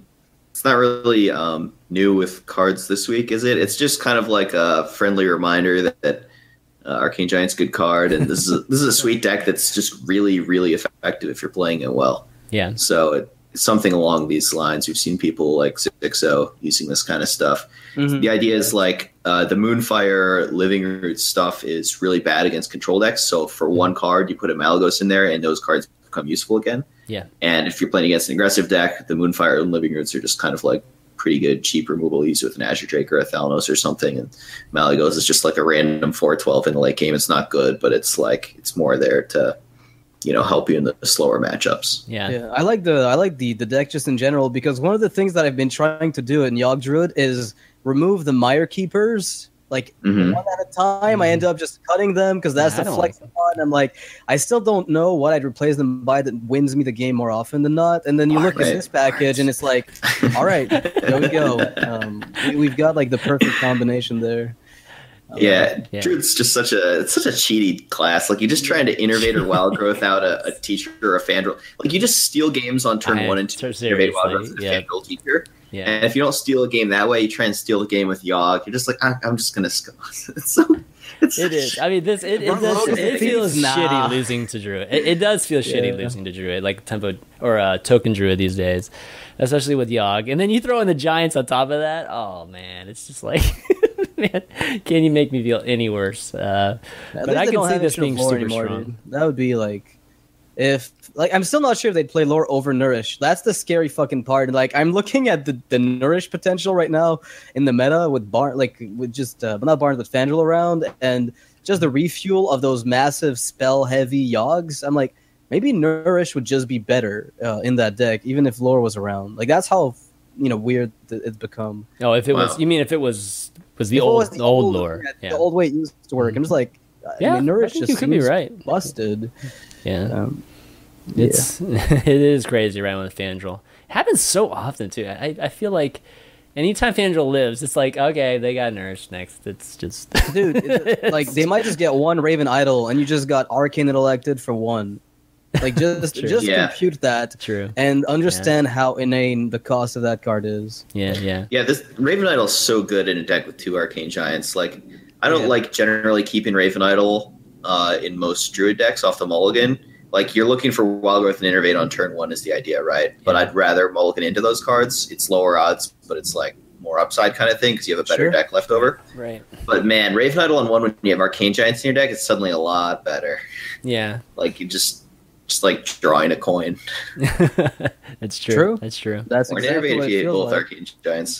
Speaker 2: new with cards this week, is it? It's just kind of like a friendly reminder that Arcane Giant's a good card, and this is a sweet deck that's just really, really effective if you're playing it well.
Speaker 1: Yeah.
Speaker 2: So it's something along these lines. We've seen people like 6-0 using this kind of stuff.
Speaker 3: Mhm.
Speaker 2: The idea is like the Moonfire Living Root stuff is really bad against control decks. So for one card, you put a Malagos in there, and those cards become useful again.
Speaker 1: Yeah.
Speaker 2: And if you're playing against an aggressive deck, the Moonfire and Living Roots are just kind of like pretty good, cheap removal. Use with an Azure Drake or a Thalanos or something. And Malagos is just like a random 4/12 in the late game. It's not good, but it's more there to help you in the slower matchups.
Speaker 1: Yeah.
Speaker 3: I like the deck just in general because one of the things that I've been trying to do in Yogg Druid is remove the Mire Keepers one at a time. I end up just cutting them because that's
Speaker 1: I
Speaker 3: the
Speaker 1: don't
Speaker 3: flex spot. And I'm like, I still don't know what I'd replace them by that wins me the game more often than not. And then you look at this package and it's like, all right, there we go. We've got like the perfect combination there.
Speaker 2: Yeah, Druid's just such a cheaty class. Like, you're just trying to innovate or wild growth out a teacher or a Fandral. Like, you just steal games on turn 1 and 2. Innovate wild growth with a Fandral teacher.
Speaker 1: Yeah.
Speaker 2: And if you don't steal a game that way, you try and steal the game with Yogg. You're just like, I'm just gonna scum.
Speaker 1: It is. I mean, it feels shitty losing to Druid. It does feel shitty losing to Druid, like Tempo or Token Druid these days, especially with Yogg. And then you throw in the Giants on top of that. Oh man, it's just like, man, can you make me feel any worse? But I can see this being super strong.
Speaker 3: Dude. That would be like, if like I'm still not sure if they'd play lore over Nourish. That's the scary fucking part. Like I'm looking at the Nourish potential right now in the meta with Barn, like with just not Barnes but Fandral around, and just the refuel of those massive spell heavy Yoggs. I'm like, maybe Nourish would just be better in that deck, even if lore was around. Like that's how weird it's become.
Speaker 1: Oh, if it was, you mean if it was was the
Speaker 3: If it was
Speaker 1: old lore.
Speaker 3: yeah, the old way it used to work. I'm just like,
Speaker 1: Yeah,
Speaker 3: I mean, Nourish
Speaker 1: I think
Speaker 3: just
Speaker 1: you could be
Speaker 3: seems
Speaker 1: right.
Speaker 3: busted.
Speaker 1: Yeah. It's it is crazy right with Fandral. It happens so often too. I feel like anytime Fandral lives, it's like, okay, they got nourished next. It's just
Speaker 3: Dude, like they might just get one Raven Idol, and you just got Arcane elected for one. Like just compute that, and understand how inane the cost of that card is.
Speaker 1: Yeah.
Speaker 2: This Raven Idol is so good in a deck with 2 Arcane Giants. Like, I don't like generally keeping Raven Idol in most Druid decks off the mulligan. Like, you're looking for Wild Growth and Innervate on turn 1 is the idea, right? But I'd rather mulligan into those cards. It's lower odds, but it's like more upside kind of thing because you have a better deck left over.
Speaker 1: Right.
Speaker 2: But man, Raven Idol on 1 when you have Arcane Giants in your deck, it's suddenly a lot better.
Speaker 1: Yeah.
Speaker 2: Like, you just like drawing a coin.
Speaker 1: That's true. That's true.
Speaker 3: That's
Speaker 2: or
Speaker 3: exactly
Speaker 2: Innervate
Speaker 3: what
Speaker 2: if
Speaker 3: it
Speaker 2: you hit
Speaker 3: feels
Speaker 2: both
Speaker 3: like.
Speaker 2: Arcane Giants.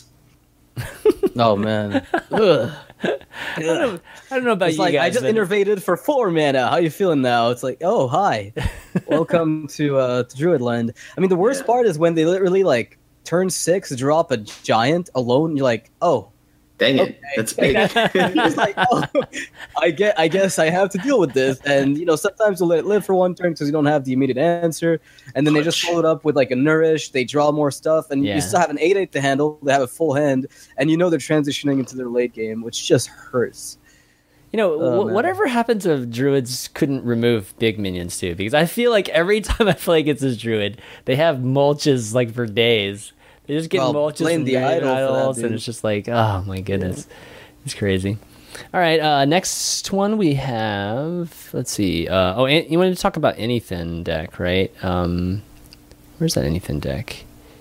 Speaker 3: Oh man. Ugh.
Speaker 1: I don't know about
Speaker 3: It's
Speaker 1: you
Speaker 3: like,
Speaker 1: guys.
Speaker 3: I just
Speaker 1: but-
Speaker 3: innervated for 4 mana. How you feeling now? It's like, oh, hi. Welcome to Druidland. I mean, the worst part is when they literally, like, turn 6, drop a giant alone. You're like, oh.
Speaker 2: Dang it.
Speaker 3: Okay.
Speaker 2: That's big.
Speaker 3: It's like, oh, I guess I have to deal with this. And, sometimes you'll let it live for 1 turn because you don't have the immediate answer. And then they just follow it up with, like, a Nourish. They draw more stuff. And you still have an 8/8 to handle. They have a full hand. And they're transitioning into their late game, which just hurts.
Speaker 1: Whatever happens if druids couldn't remove big minions too? Because I feel like every time I play against this druid, they have mulches like for days. They just get mulches from
Speaker 3: the
Speaker 1: idols,
Speaker 3: that,
Speaker 1: and it's just like, oh my goodness, it's crazy. All right, next one we have. Let's see. You wanted to talk about Anyfin deck, right? Where's that Anyfin deck?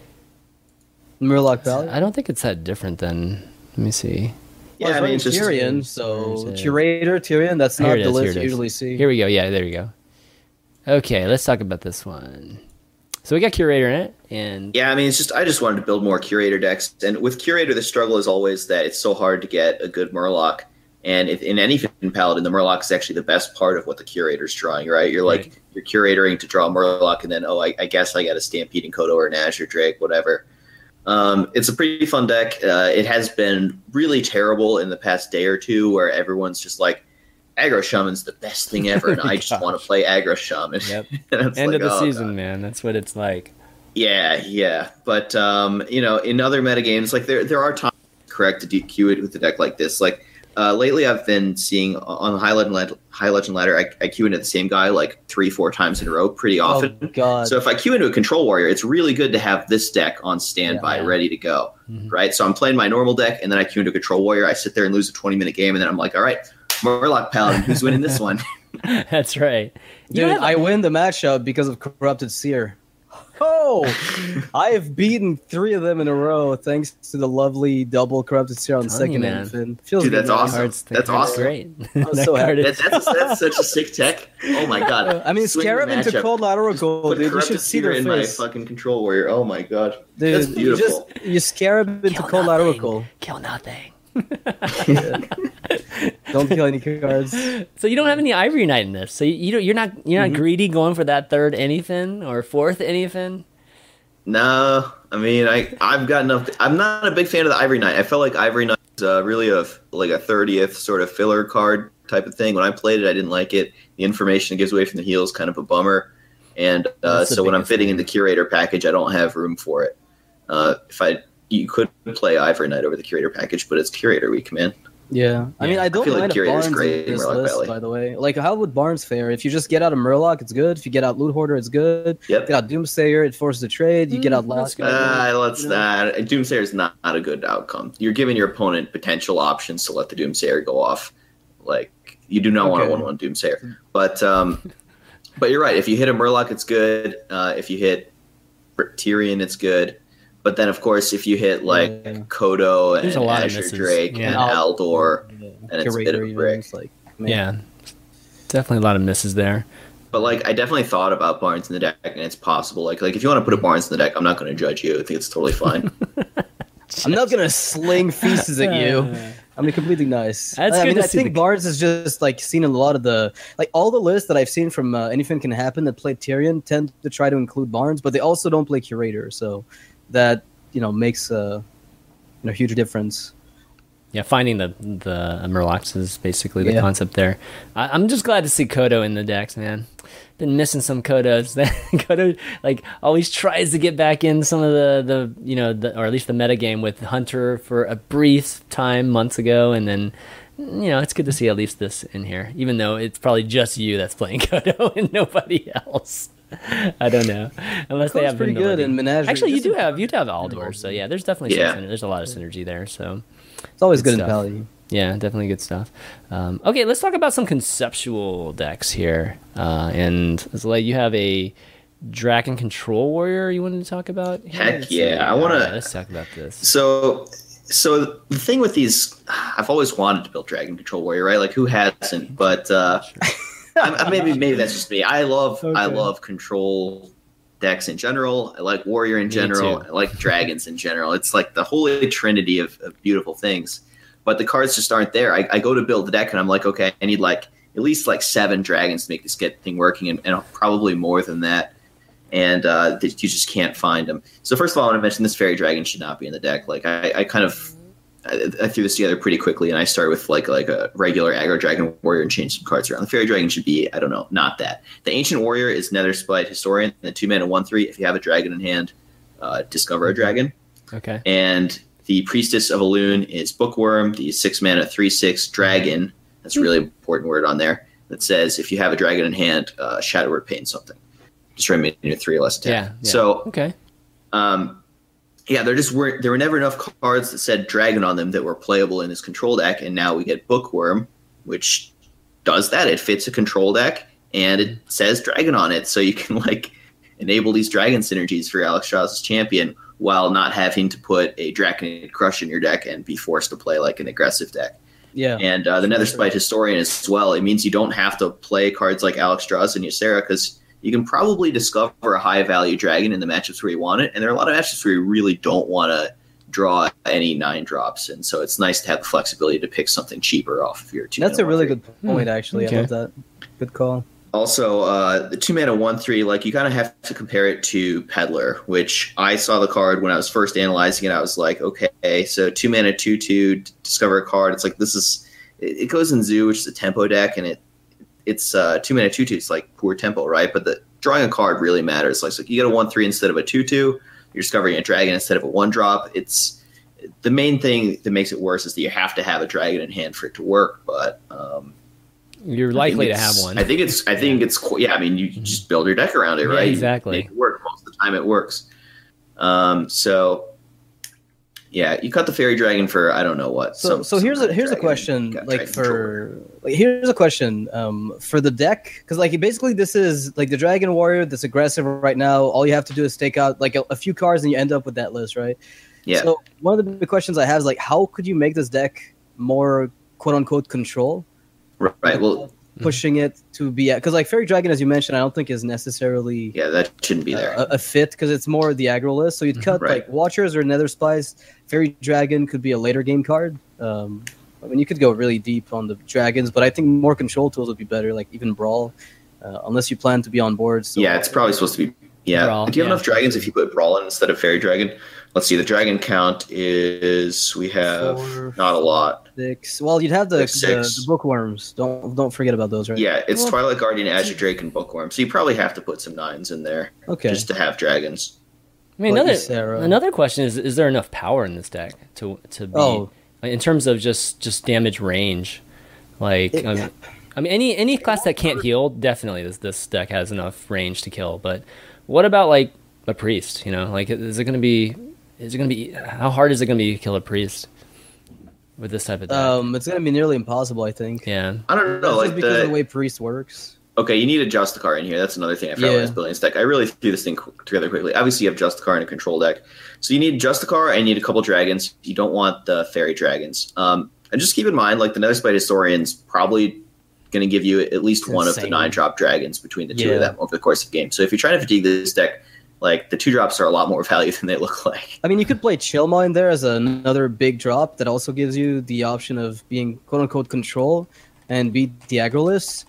Speaker 3: Murloc Valley?
Speaker 1: I don't think it's that different than. Let me see.
Speaker 2: Yeah, I mean, it's just
Speaker 3: Tyrion, so Curator, Tyrion, that's not the list you usually see.
Speaker 1: Here we go. Yeah, there we go. Okay, let's talk about this one. So we got Curator in it, and
Speaker 2: yeah, I mean, I just wanted to build more Curator decks, and with Curator, the struggle is always that it's so hard to get a good Murloc, and in any Paladin, the Murloc is actually the best part of what the Curator's drawing, right? You're like, you're curatoring to draw a Murloc, and then, I guess I got a Stampeding Kodo or an Azure Drake, whatever. It's a pretty fun deck. It has been really terrible in the past day or two where everyone's just like, Aggro Shaman's the best thing ever, and I just want to play Aggro Shaman.
Speaker 1: Yep.
Speaker 2: End
Speaker 1: of the season, man. That's what it's like.
Speaker 2: Yeah. But, in other metagames, like there are times correct to DQ it with a deck like this. Like, lately I've been seeing on the High Legend ladder, I queue into the same guy like 3-4 times in a row pretty often.
Speaker 3: Oh, God.
Speaker 2: So if I queue into a Control Warrior, it's really good to have this deck on standby, ready to go, right? So I'm playing my normal deck, and then I queue into a Control Warrior. I sit there and lose a 20-minute game, and then I'm like, all right, Murloc Paladin, who's winning this one?
Speaker 1: That's right.
Speaker 3: Dude, I win the matchup because of Corrupted Seer. Oh, I have beaten 3 of them in a row thanks to the lovely double Corrupted Seer on second Anyfin.
Speaker 2: Dude, that's awesome. That's awesome.
Speaker 1: Great.
Speaker 3: I'm so happy.
Speaker 2: That's such a sick tech. Oh my god.
Speaker 3: I mean, Scarab into Cold Lateral, dude. You should see their
Speaker 2: in
Speaker 3: face.
Speaker 2: my fucking Control Warrior. Oh my god.
Speaker 3: Dude,
Speaker 2: that's beautiful.
Speaker 3: You Scarab into Cold Lateral.
Speaker 1: Kill nothing.
Speaker 3: Don't kill any cards.
Speaker 1: So you don't have any Ivory Knight in this. So you're not greedy going for that third Anyfin or fourth Anyfin?
Speaker 2: No, I mean I've got enough. I'm not a big fan of the Ivory Knight. I felt like Ivory Knight is really a 30th sort of filler card type of thing. When I played it, I didn't like it. The information it gives away from the heel is kind of a bummer. And so when I'm fitting in the Curator package, I don't have room for it. You could play Ivory Knight over the Curator package, but it's Curator week, man.
Speaker 3: Yeah. I mean, I don't mind
Speaker 2: like
Speaker 3: Barnes
Speaker 2: great
Speaker 3: in this
Speaker 2: Murloc
Speaker 3: list,
Speaker 2: Valley.
Speaker 3: by the way. Like, how would Barnes fare? If you just get out of Murloc, it's good. If you get out Loot Hoarder, it's good.
Speaker 2: Yep.
Speaker 3: Get out Doomsayer, it forces a trade. You get out Last Guy.
Speaker 2: Doomsayer is not a good outcome. You're giving your opponent potential options to let the Doomsayer go off. Like, you do not want a 1/1 Doomsayer. But you're right. If you hit a Murloc, it's good. If you hit Tyrion, it's good. But then, of course, if you hit Kodo and Azure Drake and Aldor, and it's a bit of a brick.
Speaker 1: Definitely a lot of misses there.
Speaker 2: But I definitely thought about Barnes in the deck, and it's possible. Like if you want to put a Barnes in the deck, I'm not going to judge you. I think it's totally fine.
Speaker 3: I'm not going to sling feasts at you. I'm going to be completely nice.
Speaker 1: That's good
Speaker 3: I think Barnes is just seen in a lot of the all the lists that I've seen from Anything Can Happen that play Tyrion tend to try to include Barnes, but they also don't play Curator. So that makes a huge difference.
Speaker 1: Yeah, finding the Murlocs is basically the concept there. I'm just glad to see Kodo in the decks, man. Been missing some Kodos. Kodo always tries to get back in some of the or at least the meta game with Hunter for a brief time months ago, and then it's good to see at least this in here, even though it's probably just you that's playing Kodo and nobody else. I don't know, unless they have
Speaker 3: pretty good in Menagerie.
Speaker 1: Actually, you do have Aldor, so yeah, there's definitely there's a lot of synergy there. So
Speaker 3: it's always good in Pally.
Speaker 1: Yeah, definitely good stuff. Okay, let's talk about some conceptual decks here. And Zalay, you have a Dragon Control Warrior you wanted to talk about?
Speaker 2: Heck yeah, I want to.
Speaker 1: Let's talk about this.
Speaker 2: So the thing with these, I've always wanted to build Dragon Control Warrior, right? Like, who hasn't? But maybe that's just me. I love control decks in general. I like Warrior in general. I like dragons in general. It's like the holy trinity of beautiful things. But the cards just aren't there. I go to build the deck and I'm like, okay, I need at least 7 dragons to make this thing working, and probably more than that. And you just can't find them. So first of all, I want to mention this Fairy Dragon should not be in the deck. I threw this together pretty quickly, and I started with like a regular aggro Dragon Warrior and changed some cards around. The Fairy Dragon should be, I don't know, not that. The Ancient Warrior is Netherspite Historian, and the 2-mana 1/3. If you have a dragon in hand, discover a dragon.
Speaker 1: Okay.
Speaker 2: And the Priestess of Elune is Bookworm, the 6-mana 3/6 dragon. That's a really important word on there. That says if you have a dragon in hand, Shadow Word Pain something. Destroy minion 3 or less attack.
Speaker 1: Yeah.
Speaker 2: So
Speaker 1: okay.
Speaker 2: There were never enough cards that said dragon on them that were playable in this control deck, and now we get Bookworm, which does that. It fits a control deck, and it says dragon on it, so you can enable these dragon synergies for Alex Strauss's champion while not having to put a Draconid Crush in your deck and be forced to play an aggressive deck.
Speaker 3: Yeah.
Speaker 2: And the Netherspite Historian as well. It means you don't have to play cards like Alex Strauss and Ysera, because you can probably discover a high-value dragon in the matchups where you want it, and there are a lot of matchups where you really don't want to draw any 9-drops, and so it's nice to have the flexibility to pick something cheaper off of your 2.
Speaker 3: That's a really good point, actually.
Speaker 1: Okay.
Speaker 3: I love that. Good call.
Speaker 2: Also, the 2-mana 1/3, you kind of have to compare it to Peddler, which I saw the card when I was first analyzing it. I was like, okay, so 2-mana 2/2, discover a card. It's it goes in Zoo, which is a tempo deck, and it's 2-mana 2/2. It's poor tempo, right? But drawing a card really matters. You get a 1/3 instead of a 2/2. You're discovering a dragon instead of a 1-drop. It's the main thing that makes it worse is that you have to have a dragon in hand for it to work. But
Speaker 1: you're likely to have one.
Speaker 2: I think it's. Yeah, I mean, you just build your deck around it, right?
Speaker 1: Exactly.
Speaker 2: You make it work. Most of the time, it works. So. Yeah, you cut the Fairy Dragon for I don't know what.
Speaker 3: So here's a question here's a question for the deck, because basically this is the Dragon Warrior that's aggressive right now. All you have to do is take out a few cards and you end up with that list, right?
Speaker 2: Yeah.
Speaker 3: So one of the big questions I have is how could you make this deck more quote unquote control?
Speaker 2: Right. Well,
Speaker 3: pushing it to be because Fairy Dragon, as you mentioned, I don't think is necessarily
Speaker 2: that shouldn't be there
Speaker 3: a fit, because it's more the aggro list. So you'd cut Watchers or Netherspies. Fairy Dragon could be a later game card. I mean, you could go really deep on the dragons, but I think more control tools would be better, even Brawl, unless you plan to be on board. So
Speaker 2: yeah, it's probably supposed to be. Yeah.
Speaker 1: Brawl,
Speaker 2: do you have enough dragons if you put Brawl in instead of Fairy Dragon? Let's see. The dragon count is we have 4, not a lot.
Speaker 3: 6. Well, you'd have the bookworms. Don't forget about those, right?
Speaker 2: Yeah, it's Twilight Guardian, Azure Drake, and Bookworm. So you probably have to put some 9s in there.
Speaker 3: Okay.
Speaker 2: Just to have dragons.
Speaker 1: I mean, another question is there enough power in this deck to be in terms of just damage range? I mean, any class that can't heal, definitely this deck has enough range to kill. But what about a priest? Is it going to be? How hard is it going to be to kill a priest with this type of deck?
Speaker 3: It's going to be nearly impossible, I think.
Speaker 2: Yeah, I don't know.
Speaker 3: Just because of the way priest works.
Speaker 2: Okay, you need a Justicar in here. That's another thing I forgot when I was building this deck. I really threw this thing together quickly. Obviously, you have Justicar in a control deck. So you need Justicar and you need a couple dragons. You don't want the Fairy Dragons. And just keep in mind, the Netherspite Historian's probably going to give you at least one of the 9-drop dragons between the two of them over the course of the game. So if you're trying to fatigue this deck, the 2-drops are a lot more value than they look like.
Speaker 3: I mean, you could play Chillmind there as another big drop that also gives you the option of being quote-unquote control and beat the aggro list.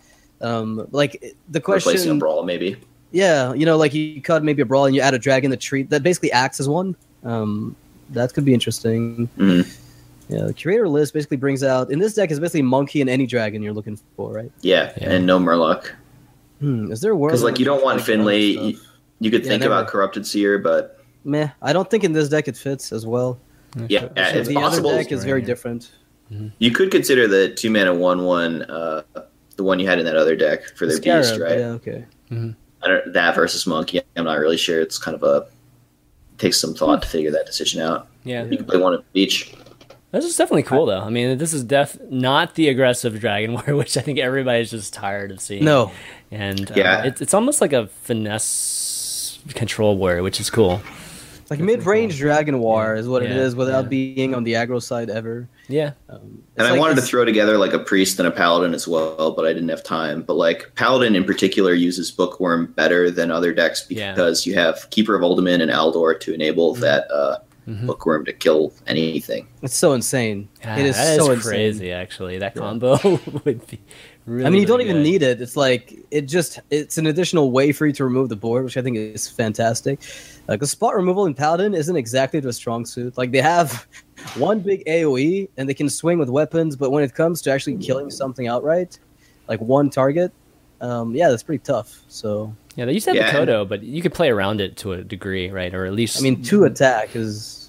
Speaker 3: The question,
Speaker 2: replacing a Brawl, maybe.
Speaker 3: Yeah, you cut maybe a Brawl and you add a dragon that basically acts as one. That could be interesting.
Speaker 2: Mm-hmm.
Speaker 3: Yeah, the curator list basically brings out in this deck is basically monkey and any dragon you're looking for, right?
Speaker 2: Yeah, and no Murloc.
Speaker 3: Is there a world?
Speaker 2: Because like you don't want Finley. You could think about Corrupted Seer, but
Speaker 3: meh. I don't think in this deck it fits as well.
Speaker 2: Yeah, it's
Speaker 3: the
Speaker 2: possible.
Speaker 3: Other deck is very different.
Speaker 2: You could consider the 2-mana 1/1, the one you had in that other deck for their
Speaker 3: Scarab,
Speaker 2: beast, right?
Speaker 3: Yeah, okay.
Speaker 2: That versus monkey. I'm not really sure. It's kind of takes some thought to figure that decision out.
Speaker 1: Yeah,
Speaker 2: you can play one of each.
Speaker 1: This is definitely cool, though. I mean, this is not the aggressive Dragon Warrior, which I think everybody's just tired of seeing.
Speaker 3: No,
Speaker 1: and it's almost like a finesse control warrior, which is cool.
Speaker 3: Like mid-range Dragon War is what it is, without being on the aggro side ever.
Speaker 1: Yeah,
Speaker 2: and I wanted to throw together like a priest and a paladin as well, but I didn't have time. But like paladin in particular uses Bookworm better than other decks because you have Keeper of Uldaman and Aldor to enable that Bookworm to kill anything.
Speaker 3: It's so insane. It is
Speaker 1: that
Speaker 3: so
Speaker 1: is crazy.
Speaker 3: insane.
Speaker 1: Actually, that combo would be. Really,
Speaker 3: I mean, you don't
Speaker 1: really
Speaker 3: even
Speaker 1: good.
Speaker 3: need it. It's like it's an additional way for you to remove the board, which I think is fantastic. Like the spot removal in Paladin isn't exactly their strong suit. Like they have one big AOE and they can swing with weapons, but when it comes to actually killing something outright, like one target, that's pretty tough. So
Speaker 1: yeah, they used to have the Kodo, but you could play around it to a degree, right? Or at least
Speaker 3: 2 attack is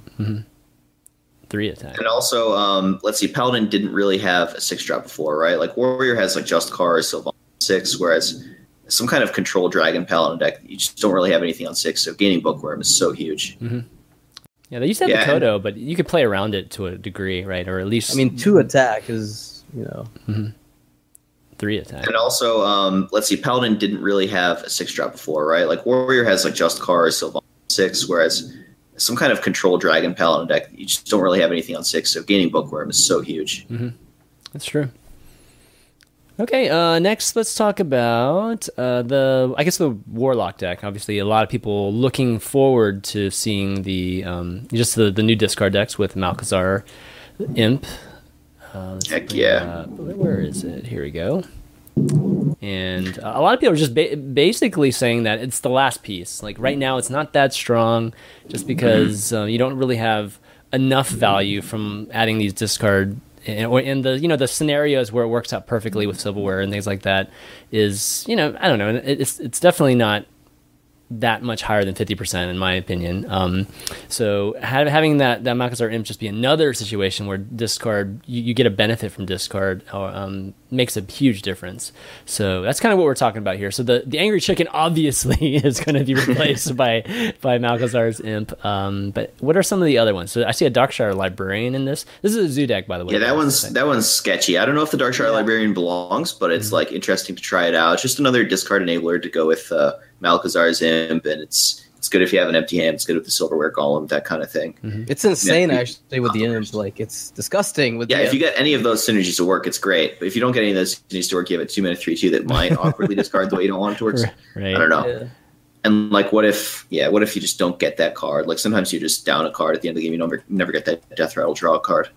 Speaker 1: 3 attack.
Speaker 2: And also, let's see, Paladin didn't really have a 6-drop before, right? Like Warrior has like Just Cars, so 6, whereas some kind of control Dragon Paladin deck, you just don't really have anything on 6, so gaining Bookworm is so huge.
Speaker 1: Yeah, they used to have the Kodo, but you could play around it to a degree, right? Or at least
Speaker 3: 2 attack is
Speaker 1: 3 attack.
Speaker 2: And also, let's see, Paladin didn't really have a 6-drop before, right? Like Warrior has like Just Cars, so 6, whereas some kind of control Dragon Paladin deck, you just don't really have anything on 6, so gaining Bookworm is so huge.
Speaker 1: That's true. Okay, next let's talk about the Warlock deck. Obviously, a lot of people looking forward to seeing the new discard decks with Malchezaar Imp.
Speaker 2: Heck yeah!
Speaker 1: Where is it? Here we go. And a lot of people are just basically saying that it's the last piece. Like right now, it's not that strong, just because you don't really have enough value from adding these discard. And the scenarios where it works out perfectly with silverware and things like that is, I don't know, it's definitely not that much higher than 50% in my opinion. So having that Malchezaar Imp just be another situation where discard you get a benefit from discard makes a huge difference. So that's kind of what we're talking about here. So the Angry Chicken obviously is going to be replaced by Malchezaar's Imp. But what are some of the other ones? So I see a Darkshire Librarian in this. This is a zoo deck, by the way.
Speaker 2: Yeah, that one's sketchy. I don't know if the Darkshire Librarian belongs, but it's like interesting to try it out. It's just another discard enabler to go with Malchezaar's Imp, and it's good if you have an empty hand. It's good with the Silverware Golem, that kind of thing.
Speaker 3: It's insane, actually, with the Imp. Like, it's disgusting.
Speaker 2: If you get any of those synergies to work, it's great. But if you don't get any of those synergies to work, you have a 2-mana 3/2 that might awkwardly discard the way you don't want it to work.
Speaker 1: Right.
Speaker 2: I don't know.
Speaker 3: Yeah.
Speaker 2: And like, what if you just don't get that card? Like sometimes you just down a card at the end of the game. You never get that Death Rattle draw card.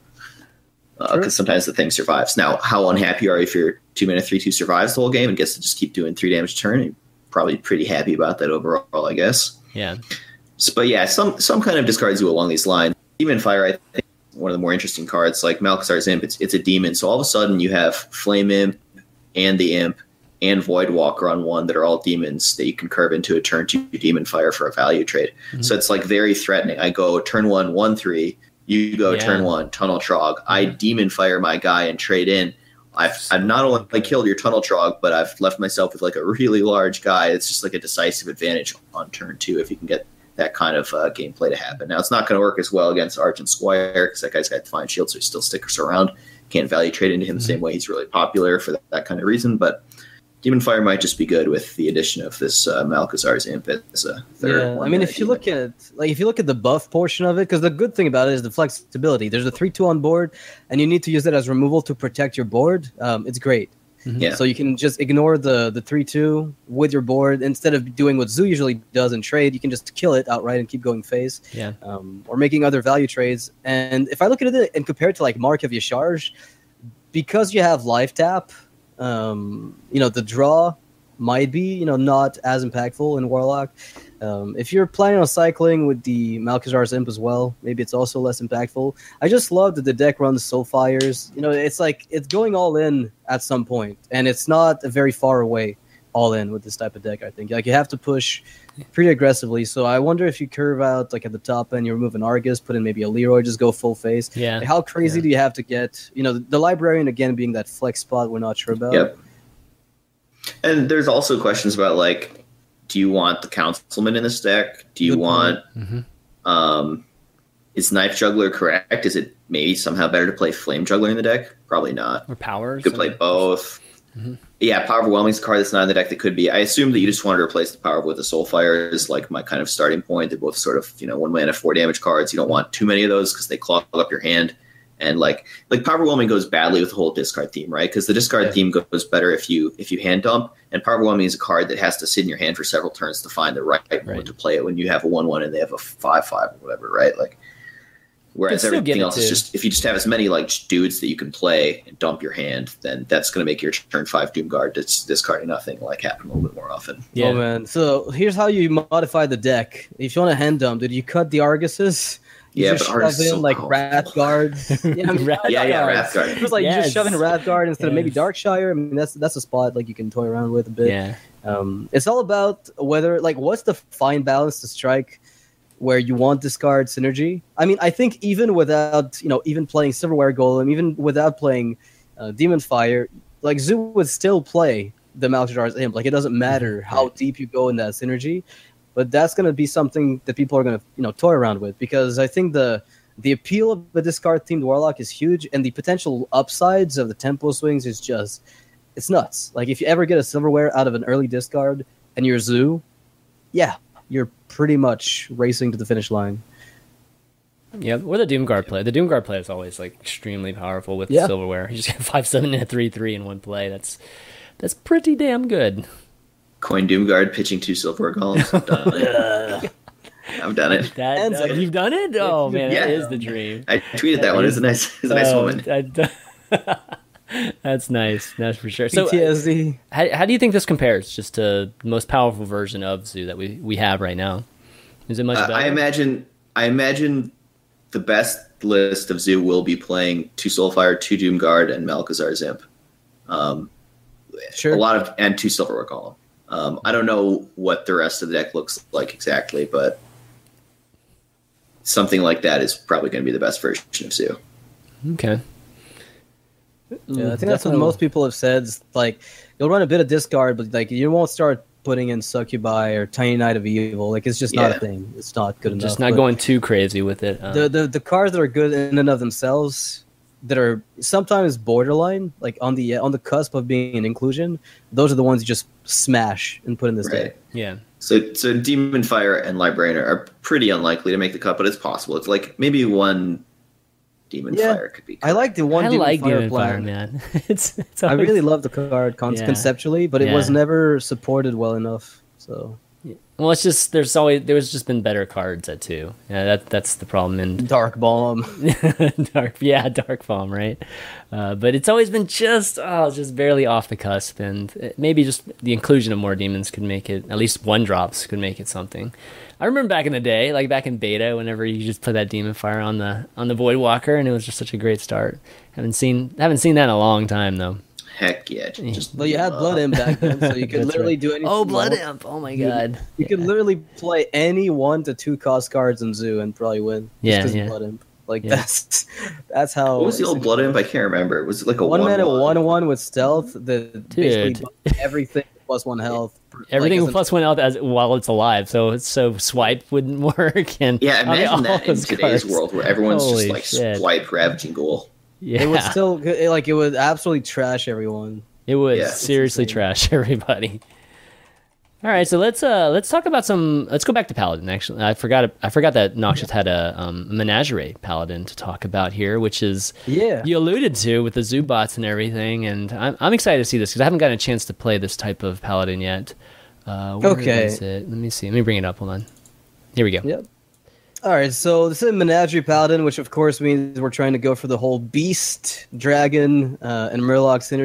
Speaker 2: Because sometimes the thing survives. Now, how unhappy are you if your 2-mana 3/2 survives the whole game and gets to just keep doing 3 damage a turn? You're probably pretty happy about that overall, I guess.
Speaker 1: Yeah.
Speaker 2: But yeah, some kind of discards you along these lines. Demon Fire, I think, one of the more interesting cards. Like Malchezaar's Imp, it's a demon, so all of a sudden you have Flame Imp and the Imp and Voidwalker on one that are all demons that you can curve into a turn 2 Demon Fire for a value trade. So it's like very threatening. I go turn 1, 1/3. You go turn 1, Tunnel Trog. I Demon Fire my guy and trade in. I've not only killed your Tunnel Trog, but I've left myself with like a really large guy. It's just like a decisive advantage on turn 2 if you can get that kind of gameplay to happen. Now, it's not going to work as well against Argent Squire because that guy's got Defiant Shield, so he still sticks around. Can't value trade into him the same way. He's really popular for that kind of reason, but Demon Fire might just be good with the addition of this Malchezaar's Imp as a third one.
Speaker 3: I mean, if you look at the buff portion of it, because the good thing about it is the flexibility. There's a 3/2 on board, and you need to use it as removal to protect your board. It's great.
Speaker 2: Yeah.
Speaker 3: So you can just ignore the 3/2 with your board instead of doing what Zoo usually does in trade. You can just kill it outright and keep going phase.
Speaker 1: Yeah.
Speaker 3: Or making other value trades. And if I look at it and compare it to like Mark of Yasharj, because you have life tap. The draw might be, not as impactful in Warlock. If you're planning on cycling with the Malchezaar's Imp as well, maybe it's also less impactful. I just love that the deck runs Soulfires. It's like it's going all in at some point, and it's not very far away all in with this type of deck, I think. Like, you have to push pretty aggressively, so I wonder if you curve out, like, at the top end, you remove an Argus, put in maybe a Leroy, just go full face.
Speaker 1: Yeah.
Speaker 3: Like, how crazy do you have to get? The Librarian, again, being that flex spot we're not sure about.
Speaker 2: Yep. And there's also questions about, like, do you want the Councilman in this deck? Do you want... is Knife Juggler correct? Is it maybe somehow better to play Flame Juggler in the deck? Probably not.
Speaker 1: Or Power.
Speaker 2: You could play both. Yeah, Power Overwhelming is a card that's not in the deck that could be. I assume that you just wanted to replace the Power with the Soulfire is like my kind of starting point. They're both sort of, 1 mana, 4 damage cards. You don't want too many of those because they clog up your hand. And like Power Overwhelming goes badly with the whole discard theme, right? Because the discard theme goes better if you hand dump. And Power Overwhelming is a card that has to sit in your hand for several turns to find the right moment to play it when you have a 1/1 and they have a 5/5 or whatever, right? Like, whereas everything else is just, if you just have as many like dudes that you can play and dump your hand, then that's going to make your turn 5 Doomguard that's discarding nothing like happen a little bit more often.
Speaker 3: Yeah, man. So here's how you modify the deck. If you want to hand dump, did you cut the Arguses? You just shove in
Speaker 2: so
Speaker 3: like
Speaker 2: powerful.
Speaker 3: Wrathguards.
Speaker 2: Wrathguard.
Speaker 3: It was like you just shove in Wrathguard instead of maybe Darkshire. I mean, that's a spot like you can toy around with a bit.
Speaker 1: Yeah.
Speaker 3: It's all about whether, like, what's the fine balance to strike where you want discard synergy. I mean, I think even without, even playing Silverware Golem, even without playing Demon Fire, like, Zoo would still play the Malchezaar's Imp. Like, it doesn't matter how deep you go in that synergy. But that's going to be something that people are going to, toy around with, because I think the appeal of the discard-themed Warlock is huge, and the potential upsides of the tempo swings is just, it's nuts. Like, if you ever get a Silverware out of an early discard and you're Zoo, yeah, you're pretty much racing to the finish line.
Speaker 1: Yeah, or the Doomguard play. The Doomguard play is always like extremely powerful with Silverware. You just get 5/7 and a 3/3 in one play. That's pretty damn good.
Speaker 2: Coin Doomguard pitching 2 Silverware Golems. I've done it. I've done it.
Speaker 1: You've done it? Oh man, that is the dream.
Speaker 2: I tweeted that one. It's a nice moment.
Speaker 1: That's nice. That's for sure. So,
Speaker 3: PTSD.
Speaker 1: How do you think this compares just to the most powerful version of Zoo that we have right now? Is it much better?
Speaker 2: I imagine the best list of Zoo will be playing 2 Soulfire, 2 Doomguard, and Malchezaar's Imp.
Speaker 3: Sure.
Speaker 2: And 2 Silverware Golem. I don't know what the rest of the deck looks like exactly, but something like that is probably going to be the best version of Zoo.
Speaker 1: Okay.
Speaker 3: Yeah, I think that's what most people have said. It's like, you'll run a bit of discard, but like you won't start putting in Succubi or Tiny Knight of Evil. Like, it's just not a thing. It's not good enough.
Speaker 1: Just not going too crazy with it.
Speaker 3: The cards that are good in and of themselves, that are sometimes borderline, like on the cusp of being an inclusion, those are the ones you just smash and put in this deck.
Speaker 1: Yeah.
Speaker 2: So Demon Fire and Librarian are pretty unlikely to make the cut, but it's possible. It's like maybe one Demon Fire could be.
Speaker 3: I like the one.
Speaker 1: Demon Fire, man. It's always...
Speaker 3: I really love the card conceptually, but it was never supported well enough. So.
Speaker 1: Well, it's just there's just been better cards at 2. Yeah, that's the problem. And
Speaker 3: Dark Bomb,
Speaker 1: Dark Bomb, right? But it's always been just barely off the cusp, and maybe just the inclusion of more demons could make it, at least 1-drops could make it something. I remember back in the day, like back in beta, whenever you just put that Demon Fire on the Voidwalker, and it was just such a great start. Haven't seen that in a long time though.
Speaker 2: Heck yeah.
Speaker 3: Well, you had Blood Imp back then, so you could literally do anything.
Speaker 1: Oh, Blood Imp. Oh, my God.
Speaker 3: You could literally play any 1 to 2 cost cards in Zoo and probably win.
Speaker 1: Yeah.
Speaker 3: Blood Imp. Like, that's how...
Speaker 2: What was the old Blood Imp? I can't remember. Was it like a
Speaker 3: 1 mana 1/1 with stealth that basically everything +1 health?
Speaker 1: Everything with +1 health while it's alive, so swipe wouldn't work. And
Speaker 2: imagine that in today's world where everyone's just like swipe Ravaging Ghoul.
Speaker 1: Yeah.
Speaker 3: It would still, like, it would absolutely trash everyone.
Speaker 1: It would seriously trash everybody. All right, so let's talk about let's go back to Paladin. Actually, I forgot that Noxious had a Menagerie Paladin to talk about here, which is you alluded to with the Zoobots and everything, and I'm excited to see this because I haven't gotten a chance to play this type of Paladin yet.
Speaker 3: Okay,
Speaker 1: let me see. Let me bring it up. Hold on. Here we go.
Speaker 3: Yep. All right, so this is a Menagerie Paladin, which of course means we're trying to go for the whole Beast, Dragon, and Murloc synergy.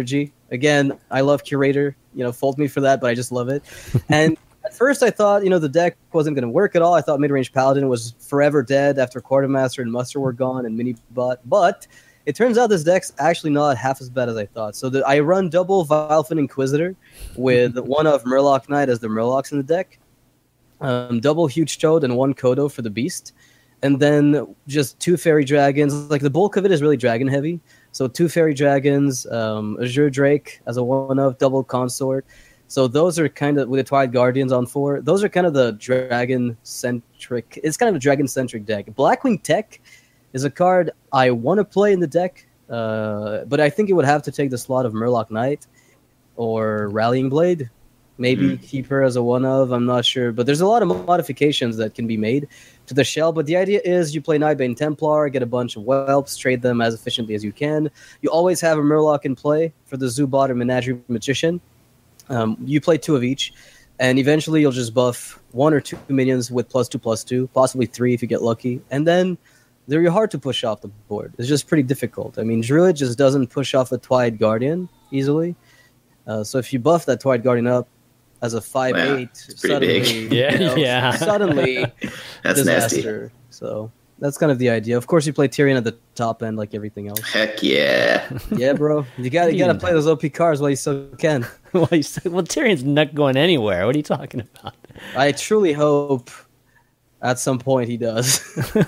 Speaker 3: Again, I love Curator. Fault me for that, but I just love it. And at first I thought, the deck wasn't going to work at all. I thought Midrange Paladin was forever dead after Quartermaster and Muster were gone and Minibot. But it turns out this deck's actually not half as bad as I thought. So I run double Vilefin Inquisitor with one of Murloc Knight as the Murlocs in the deck. Double Huge Toad and one Kodo for the Beast. And then just 2 Fairy Dragons. Like, the bulk of it is really dragon heavy. So 2 Fairy Dragons, Azure Drake as a one-of, double Consort. So those are kind of, with the Twilight Guardians on 4, those are kind of the dragon-centric, it's kind of a dragon-centric deck. Blackwing Tech is a card I want to play in the deck, but I think it would have to take the slot of Murloc Knight or Rallying Blade. Maybe keep her as a one-of, I'm not sure. But there's a lot of modifications that can be made to the shell. But the idea is you play Nightbane Templar, get a bunch of whelps, trade them as efficiently as you can. You always have a Murloc in play for the Zubat or Menagerie Magician. You play 2 of each, and eventually you'll just buff 1 or 2 minions with +2/+2, possibly 3 if you get lucky. And then they're hard to push off the board. It's just pretty difficult. I mean, Druid just doesn't push off a Twilight Guardian easily. So if you buff that Twilight Guardian up as a 5/8, suddenly, suddenly
Speaker 2: that's
Speaker 3: disaster.
Speaker 2: nasty.
Speaker 3: So that's kind of the idea. Of course, you play Tyrion at the top end like everything else.
Speaker 2: Heck yeah.
Speaker 3: Yeah, bro. You gotta play those OP cards while you still can.
Speaker 1: Well, Tyrion's not going anywhere. What are you talking about?
Speaker 3: I truly hope at some point he does.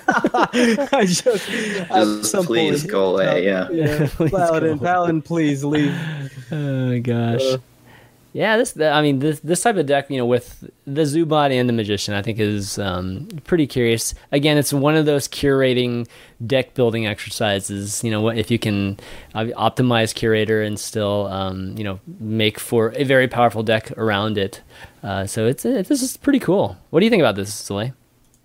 Speaker 2: Please go away. Yeah.
Speaker 3: Paladin, please leave.
Speaker 1: Oh my gosh. Yeah, this type of deck, with the Zubat and the Magician, I think is pretty curious. Again, it's one of those curating deck building exercises. If you can optimize Curator and still, make for a very powerful deck around it. So this is pretty cool. What do you think about this, Soleil?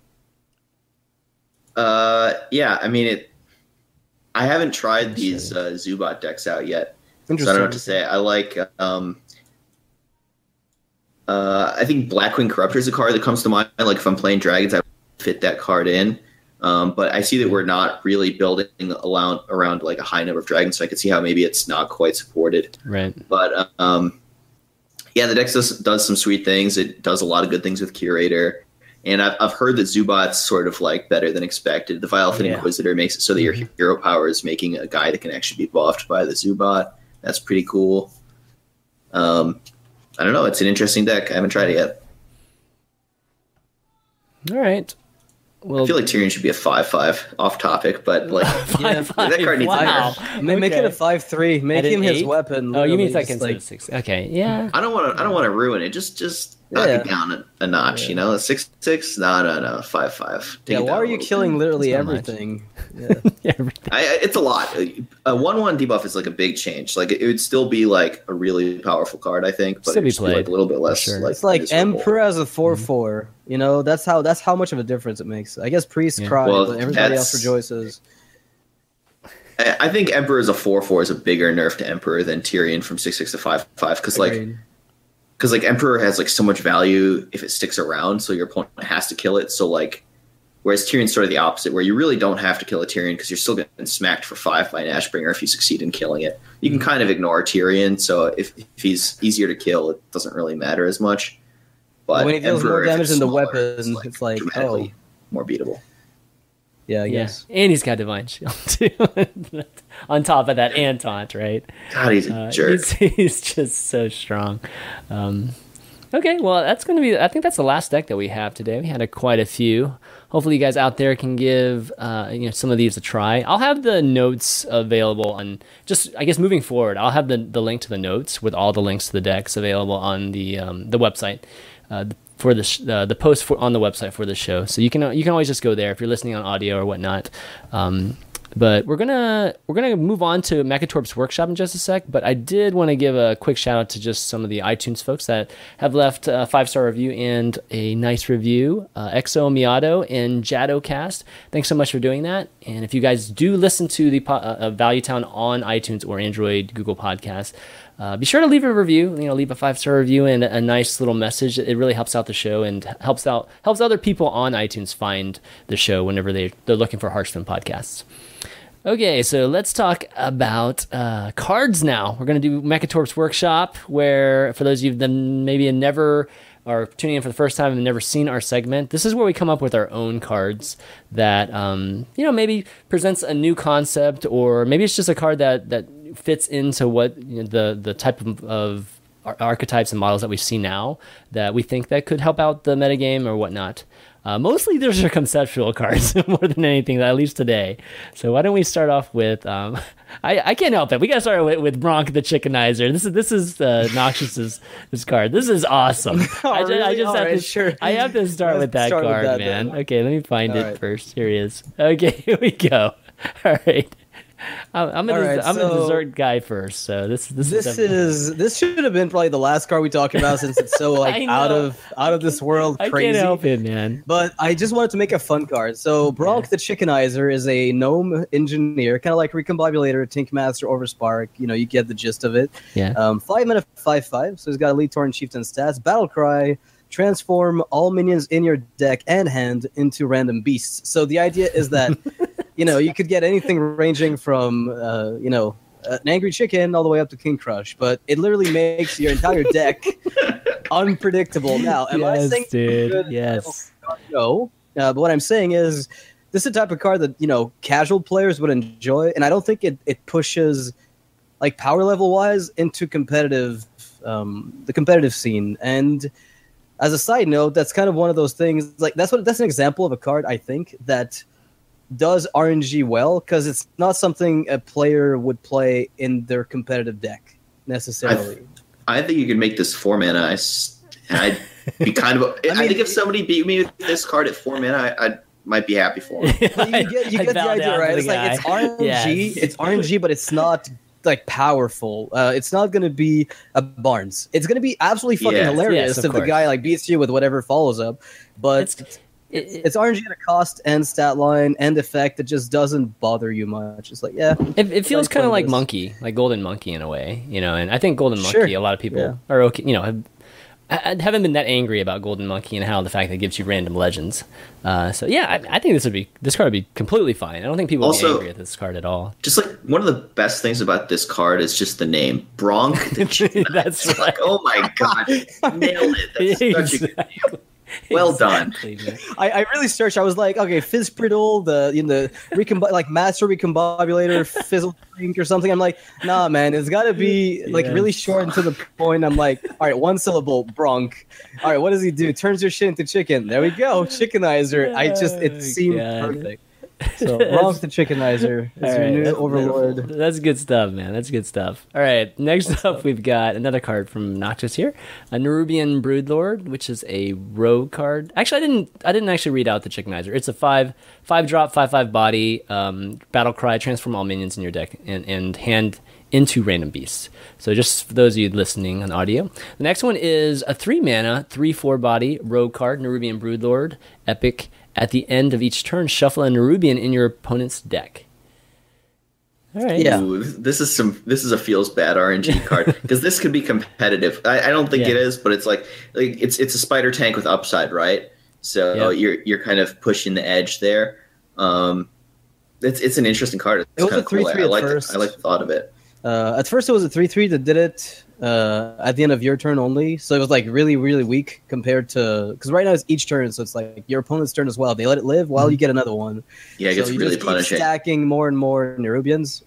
Speaker 2: Yeah, I haven't tried these Zubat decks out yet, so I don't know what to say. I like. I think Blackwing Corruptor is a card that comes to mind. Like, if I'm playing Dragons, I would fit that card in. But I see that we're not really building around like a high number of dragons, so I could see how maybe it's not quite supported.
Speaker 1: Right.
Speaker 2: But yeah, the deck does some sweet things. It does a lot of good things with Curator. And I've heard that Zubat's sort of like better than expected. The Vilefin Inquisitor makes it so that your hero power is making a guy that can actually be buffed by the Zubat. That's pretty cool. I don't know. It's an interesting deck. I haven't tried it yet.
Speaker 1: All right. Well,
Speaker 2: I feel like Tyrion should be a 5/5 off topic, but like that card needs
Speaker 1: wow.
Speaker 3: Make it a 5/3. Make him his weapon.
Speaker 1: Oh, you mean like instead of 6? Okay, yeah.
Speaker 2: I don't want to ruin it. Just knock it down a notch. A 6/6. No. 5/5.
Speaker 3: Yeah. Why are you killing literally everything?
Speaker 1: Yeah, everything.
Speaker 2: It's a lot. A 1/1 debuff is like a big change. Like, it would still be like a really powerful card, I think, but it's like a little bit less.
Speaker 1: Sure.
Speaker 3: It's like Emperor as a 4/4. That's how much of a difference it makes. I guess priests cry, but everybody else rejoices.
Speaker 2: I think Emperor as a 4/4 is a bigger nerf to Emperor than Tyrion from 6/6 to 5/5, because Emperor has like so much value if it sticks around, so your opponent has to kill it. So like, whereas Tyrion's sort of the opposite, where you really don't have to kill a Tyrion because you're still getting smacked for 5 by an Ashbringer if you succeed in killing it. You can kind of ignore Tyrion, so if he's easier to kill, it doesn't really matter as much. But
Speaker 3: when he deals
Speaker 2: Emperor,
Speaker 3: more damage than the
Speaker 2: smaller,
Speaker 3: weapon, it's like
Speaker 2: more beatable.
Speaker 3: Yeah, I guess.
Speaker 1: And he's got Divine Shield too. On top of that, and Taunt, right?
Speaker 2: God, he's a jerk.
Speaker 1: He's just so strong. Okay, well, that's going to be. I think that's the last deck that we have today. We had quite a few. Hopefully, you guys out there can give some of these a try. I'll have the notes available on I guess moving forward. I'll have the link to the notes with all the links to the decks available on the website. For the post on the website for the show, so you can always just go there if you're listening on audio or whatnot. But we're gonna move on to Mekatorp's workshop in just a sec. But I did want to give a quick shout out to just some of the iTunes folks that have left a 5-star review and a nice review. Exo Miato and JadoCast. Thanks so much for doing that. And if you guys do listen to the Value Town on iTunes or Android, Google Podcasts, be sure to leave a review. Leave a 5-star review and a nice little message. It really helps out the show and helps other people on iTunes find the show whenever they're looking for Hearthstone podcasts. Okay, so let's talk about cards now. We're going to do Mechatorp's Workshop, where for those of you that maybe never are tuning in for the first time and never seen our segment, this is where we come up with our own cards that maybe presents a new concept, or maybe it's just a card that fits into what the type of archetypes and models that we see now that we think that could help out the metagame or whatnot. Mostly those are conceptual cards more than anything, at least today. So why don't we start off with I can't help it. We gotta start with Bronk the Chickenizer. This is Noxious's this card. This is awesome. I have to start with that card, man. Then. Okay, let me find it first. Here he is. Okay, here we go. All right. I'm a dessert guy first, so this
Speaker 3: should have been probably the last card we talked about since it's so like out of this world crazy.
Speaker 1: I can't help it, man.
Speaker 3: But I just wanted to make a fun card. So Bronk the Chickenizer is a gnome engineer, kind of like Recombobulator, Tinkmaster, Overspark. You get the gist of it.
Speaker 1: Yeah.
Speaker 3: 5 mana, 5/5. So he's got Elite Torrent Chieftain stats, Battle Cry. Transform all minions in your deck and hand into random beasts. So the idea is that you could get anything ranging from an angry chicken all the way up to King Crush, but it literally makes your entire deck unpredictable. Now, am I saying
Speaker 1: dude? Yes.
Speaker 3: No, but what I'm saying is this is the type of card that casual players would enjoy, and I don't think it pushes like power level wise into the competitive scene. And as a side note, that's kind of one of those things. Like that's an example of a card I think that does RNG well, because it's not something a player would play in their competitive deck necessarily.
Speaker 2: I think you could make this 4 mana. I'd be kind of. I think if somebody beat me with this card at 4 mana, I might be happy for him.
Speaker 3: You get the idea, right? It's like it's RNG. Yes. It's RNG, but it's not like powerful. It's not going to be a Barnes. It's going to be absolutely fucking hilarious if the guy like beats you with whatever follows up. But it's RNG at a cost and stat line and effect that just doesn't bother you much. It's like
Speaker 1: it feels kind of like Monkey, like Golden Monkey in a way, And I think Golden Monkey, a lot of people are okay, I haven't been that angry about Golden Monkey and how the fact that it gives you random legends. I think this card would be completely fine. I don't think people would be angry at this card at all.
Speaker 2: Just like one of the best things about this card is just the name, Bronk the Chickenizer.
Speaker 1: That's right.
Speaker 2: Like, oh my god, nailed it. That's such a good name. Well done.
Speaker 3: I really searched. I was like, okay, Fizzpriddle, like Master Recombobulator, Fizzle Drink or something. I'm like, nah, man, it's got to be like really short and to the point. I'm like, all right, 1 syllable, Bronk. All right, what does he do? Turns your shit into chicken. There we go, Chickenizer. It seemed perfect. So Bronk the Chickenizer is your new overlord.
Speaker 1: That's good stuff, man. That's good stuff. All right, next up we've got another card from Noxious here, a Nerubian Broodlord, which is a rogue card. Actually, I didn't actually read out the Chickenizer. It's a 5/5 5/5 body, battle cry, transform all minions in your deck and hand into random beasts. So just for those of you listening on audio. The next one is a 3 mana, 3/4 body rogue card, Nerubian Broodlord, epic. At the end of each turn, shuffle a Nerubian in your opponent's deck. All right.
Speaker 2: Yeah. Ooh, this is a feels bad RNG card because this could be competitive. I don't think it is, but it's like it's a spider tank with upside, right? So you're kind of pushing the edge there. It's an interesting card. It's
Speaker 3: kind of cool. I like
Speaker 2: the thought of it.
Speaker 3: At first, it was a 3/3 that did it at the end of your turn only. So it was like really, really weak compared to because right now it's each turn, so it's like your opponent's turn as well. They let it live while you get another one.
Speaker 2: Yeah, it gets really punishing.
Speaker 3: Stacking more and more Nerubians.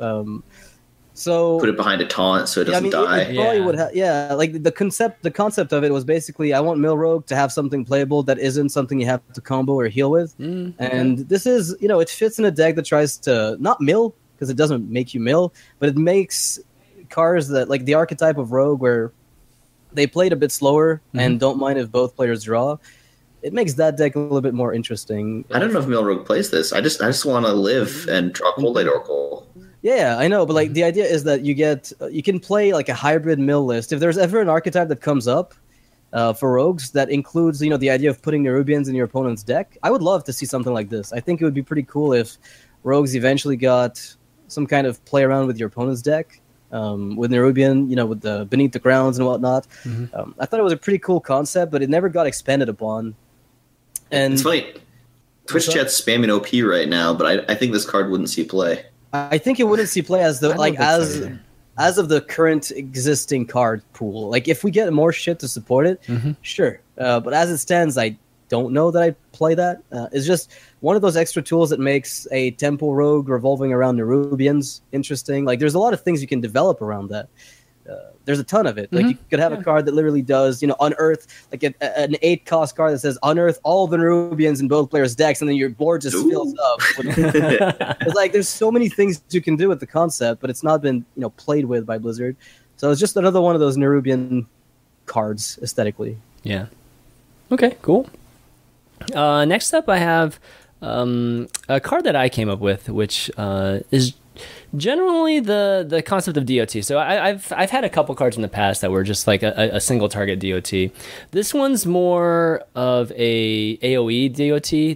Speaker 3: So
Speaker 2: put it behind a taunt so it doesn't die.
Speaker 3: It probably would like the concept of it was basically I want Milrogue to have something playable that isn't something you have to combo or heal with. And this is it fits in a deck that tries to not mill because it doesn't make you mill, but it makes cards that like the archetype of rogue where they played a bit slower and don't mind if both players draw. It makes that deck a little bit more interesting.
Speaker 2: I don't know if Milrogue plays this. I just want to live and draw Cold Light Oracle.
Speaker 3: Yeah, I know, but like the idea is that you can play like a hybrid mill list. If there's ever an archetype that comes up for rogues that includes the idea of putting Nerubians in your opponent's deck, I would love to see something like this. I think it would be pretty cool if rogues eventually got some kind of play around with your opponent's deck. With Nerubian, with the Beneath the Grounds and whatnot. I thought it was a pretty cool concept, but it never got expanded upon. And
Speaker 2: it's funny. Twitch chat's spamming OP right now, but I think this card wouldn't see play.
Speaker 3: I think it wouldn't see play as the
Speaker 1: I don't think so either.
Speaker 3: as of the current existing card pool. Like if we get more shit to support it, sure. But as it stands, I don't know that I play that. It's just one of those extra tools that makes a Temple Rogue revolving around Nerubians interesting. Like there's a lot of things you can develop around that. There's a ton of it. Like you could have a card that literally does, unearth, like an 8-cost card that says unearth all the Nerubians in both players' decks, and then your board just fills up. It's like there's so many things you can do with the concept, but it's not been played with by Blizzard. So it's just another one of those Nerubian cards aesthetically.
Speaker 1: Yeah. Okay. Cool. Next up, I have a card that I came up with, which is generally the concept of DOT. So I've had a couple cards in the past that were just like a single target DOT. This one's more of a AOE DOT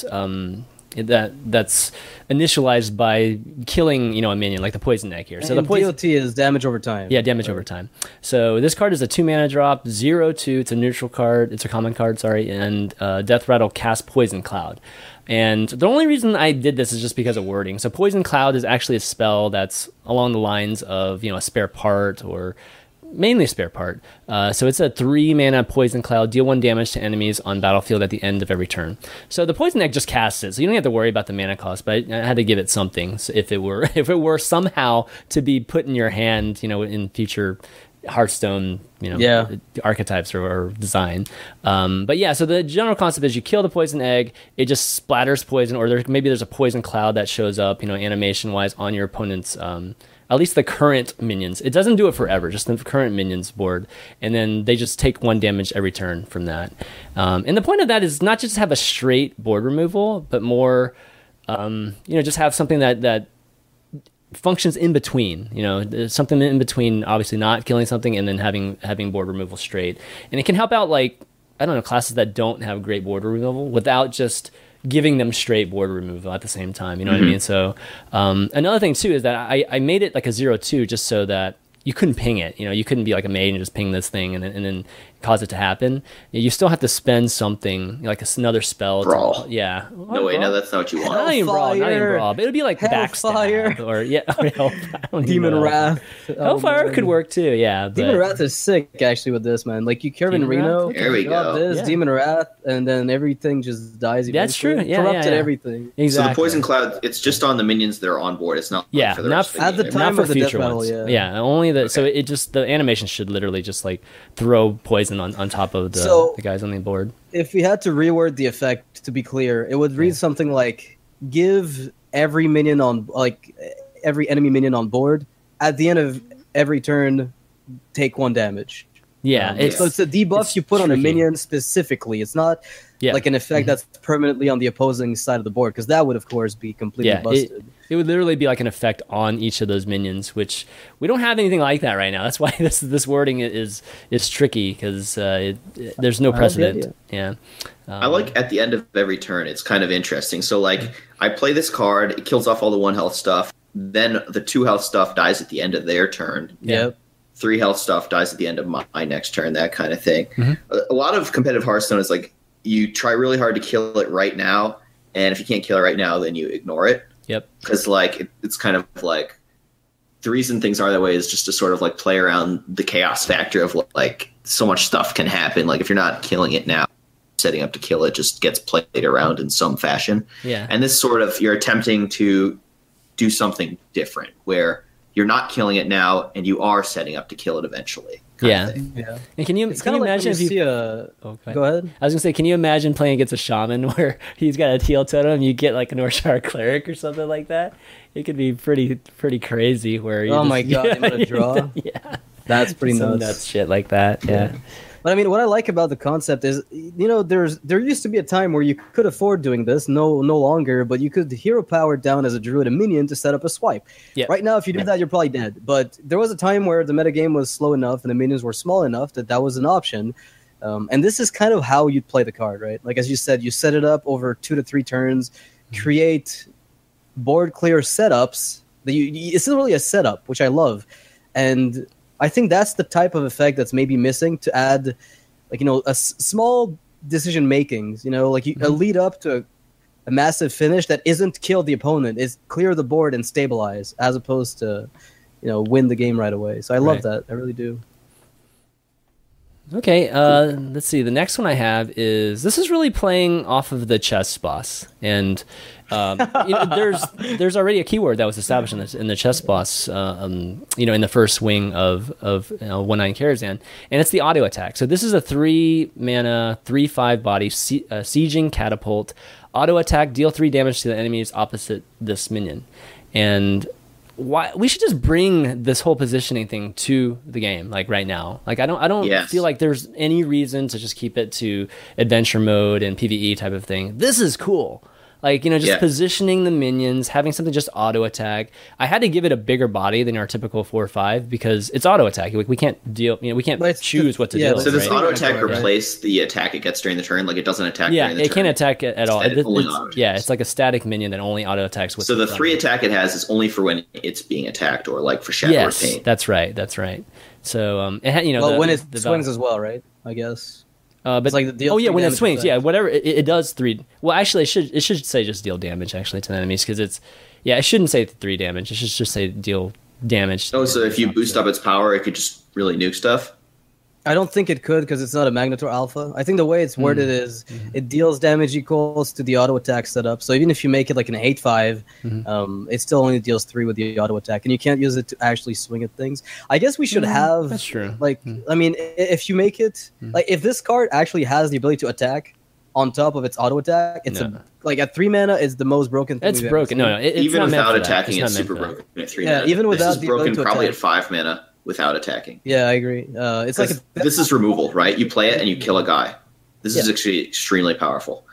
Speaker 1: that's initialized by killing a minion, like the poison egg here. So
Speaker 3: and
Speaker 1: the poison
Speaker 3: DOT is damage over time.
Speaker 1: Yeah, damage over time. So this card is a 2-mana drop, 0/2. It's a neutral card. It's a common card, sorry. And Death Rattle casts Poison Cloud. And the only reason I did this is just because of wording. So Poison Cloud is actually a spell that's along the lines of a spare part, or mainly a spare part. So it's a 3-mana Poison Cloud, deal 1 damage to enemies on battlefield at the end of every turn. So the Poison Egg just casts it, so you don't have to worry about the mana cost. But I had to give it something, so if it were somehow to be put in your hand, in future Hearthstone, archetypes or design. But yeah, so the general concept is you kill the poison egg, it just splatters poison, or there's a poison cloud that shows up, animation wise on your opponent's, at least the current minions. It doesn't do it forever, just the current minions board, and then they just take 1 damage every turn from that. And the point of that is not just to have a straight board removal, but more, just have something that functions in between. There's something in between, obviously not killing something and then having board removal straight. And it can help out, like, I don't know, classes that don't have great board removal without just giving them straight board removal at the same time. You know what I mean? So another thing too is that I made it like a 0/2 just so that you couldn't ping it. You couldn't be like a maid and just ping this thing and then cause it to happen. You still have to spend something, like another spell.
Speaker 2: Brawl.
Speaker 1: Yeah.
Speaker 2: No, wait, no, that's not what you want.
Speaker 1: Not even brawl. But it would be like backstab or
Speaker 3: Demon Wrath.
Speaker 1: Hellfire could work too. Yeah. But
Speaker 3: Demon Wrath is sick actually with this, man. Like you Kevin Reno.
Speaker 2: There we go.
Speaker 3: This Demon Wrath, and then everything just dies.
Speaker 1: That's true. Yeah.
Speaker 3: Corrupted everything.
Speaker 1: Exactly.
Speaker 2: So the poison cloud, it's just on the minions that are on board. It's not.
Speaker 1: Yeah.
Speaker 2: For the
Speaker 1: Not
Speaker 2: rest of the game.
Speaker 3: time
Speaker 1: for
Speaker 3: of the
Speaker 1: future
Speaker 3: death
Speaker 1: ones.
Speaker 3: battle.
Speaker 1: Yeah. Only the. Okay. So it just, the animation should literally just like throw poison on top of the guys on the board.
Speaker 3: If we had to reword the effect, to be clear, it would read something like: give every minion every enemy minion on board at the end of every turn, take 1 damage.
Speaker 1: Yeah,
Speaker 3: so it's a debuff you put on a minion specifically. It's not like an effect that's permanently on the opposing side of the board, because that would, of course, be completely busted.
Speaker 1: It would literally be like an effect on each of those minions, which we don't have anything like that right now. That's why this wording is tricky, because there's no precedent. Yeah.
Speaker 2: I like at the end of every turn. It's kind of interesting. So like I play this card, it kills off all the 1 health stuff. Then the 2 health stuff dies at the end of their turn.
Speaker 3: Yep.
Speaker 2: 3 health stuff dies at the end of my next turn, that kind of thing. A lot of competitive Hearthstone is like you try really hard to kill it right now, and if you can't kill it right now, then you ignore it.
Speaker 1: Yep.
Speaker 2: Because like it's kind of like the reason things are that way is just to sort of like play around the chaos factor of like so much stuff can happen. Like if you're not killing it now, setting up to kill it just gets played around in some fashion.
Speaker 1: Yeah.
Speaker 2: And this sort of, you're attempting to do something different where you're not killing it now and you are setting up to kill it eventually.
Speaker 1: Yeah. And can you
Speaker 3: It's
Speaker 1: imagine if you
Speaker 3: see a... Go ahead.
Speaker 1: I was gonna say, can you imagine playing against a shaman where he's got a teal totem, you get like an Orshar cleric or something like that? It could be pretty crazy. Where you
Speaker 3: my god, I'm gonna draw.
Speaker 1: Yeah,
Speaker 3: that's pretty
Speaker 1: some
Speaker 3: nuts.
Speaker 1: nuts shit like that. Yeah.
Speaker 3: But I mean, what I like about the concept is, there used to be a time where you could afford doing this, no longer, but you could hero power down as a druid a minion to set up a swipe.
Speaker 1: Yeah.
Speaker 3: Right now, if you do that, you're probably dead. But there was a time where the metagame was slow enough and the minions were small enough that was an option. And this is kind of how you'd play the card, right? Like, as you said, you set it up over 2 to 3 turns, create board clear setups. It's really a setup, which I love. I think that's the type of effect that's maybe missing to add, like, small decision makings, like a lead up to a massive finish that isn't kill the opponent, is clear the board and stabilize, as opposed to, win the game right away. So I love that. I really do.
Speaker 1: Okay, let's see. The next one I have this is really playing off of the chess boss, and there's already a keyword that was established in the chess boss, in the first wing of 1/9 Karazhan, and it's the auto attack. So this is a 3-mana 3/5 body sieging catapult. Auto attack, deal 3 damage to the enemies opposite this minion, and why we should just bring this whole positioning thing to the game, like right now. Like I don't feel like there's any reason to just keep it to adventure mode and PvE type of thing. This is cool. Like, positioning the minions, having something just auto attack. I had to give it a bigger body than our typical 4/5 because it's auto attack. We can't deal, we can't choose what to deal.
Speaker 2: So does auto attack replace the attack it gets during the turn? Like it doesn't attack during the turn? Yeah,
Speaker 1: it can't attack it at all. It's like a static minion that only auto attacks with.
Speaker 2: So the 3 attack it has is only for when it's being attacked, or like for Shadow or Pain.
Speaker 1: That's right. So it had,
Speaker 3: when it swings as well, right? I guess.
Speaker 1: But
Speaker 3: it's like
Speaker 1: when it swings, whatever it does 3. Well, actually, it should say just deal damage actually to the enemies, because it shouldn't say 3 damage. It should just say deal damage.
Speaker 2: Oh, so if you boost up its power, it could just really nuke stuff.
Speaker 3: I don't think it could, because it's not a Magnetor Alpha. I think the way it's worded is it deals damage equals to the auto attack setup. So even if you make it like an 8/5, it still only deals 3 with the auto attack, and you can't use it to actually swing at things. I guess we should have.
Speaker 1: That's true.
Speaker 3: I mean, if you make it like if this card actually has the ability to attack on top of its auto attack, it's at 3 mana is the most broken thing.
Speaker 1: It's broken. It's
Speaker 2: even
Speaker 1: not
Speaker 2: without attacking, it's super broken at 3 mana.
Speaker 3: Even without
Speaker 2: this is broken probably at 5 mana. Without attacking.
Speaker 3: Yeah, I agree. It's like
Speaker 2: this is removal, right? You play it and you kill a guy. This is actually extremely powerful.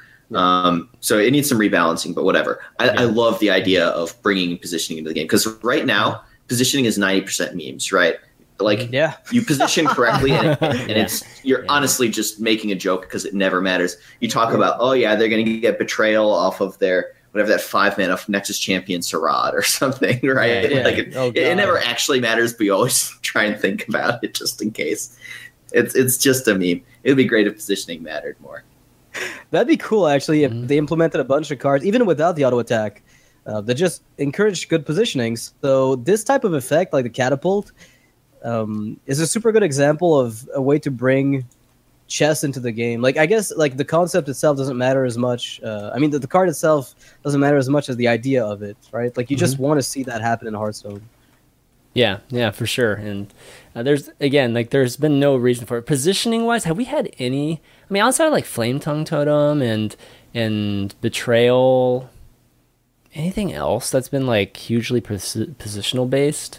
Speaker 2: So it needs some rebalancing, but whatever. I love the idea of bringing positioning into the game, because right now positioning is 90% memes, right? Like you position correctly and you're honestly just making a joke because it never matters. You talk about they're going to get betrayal off of their whatever that 5-mana Nexus Champion Sarad or something, right?
Speaker 3: Yeah.
Speaker 2: It never actually matters, but you always try and think about it just in case. It's just a meme. It would be great if positioning mattered more.
Speaker 3: That'd be cool, actually, if they implemented a bunch of cards, even without the auto attack, that just encourage good positioning. So this type of effect, like the catapult, is a super good example of a way to bring chess into the game. Like I guess like the concept itself doesn't matter as much. I mean the card itself doesn't matter as much as the idea of it, right? Like you just want to see that happen in Hearthstone.
Speaker 1: Yeah, for sure. And there's been no reason for it. Positioning wise, have we had any? I mean, outside of like Flame Tongue Totem and Betrayal, anything else that's been like hugely positional based?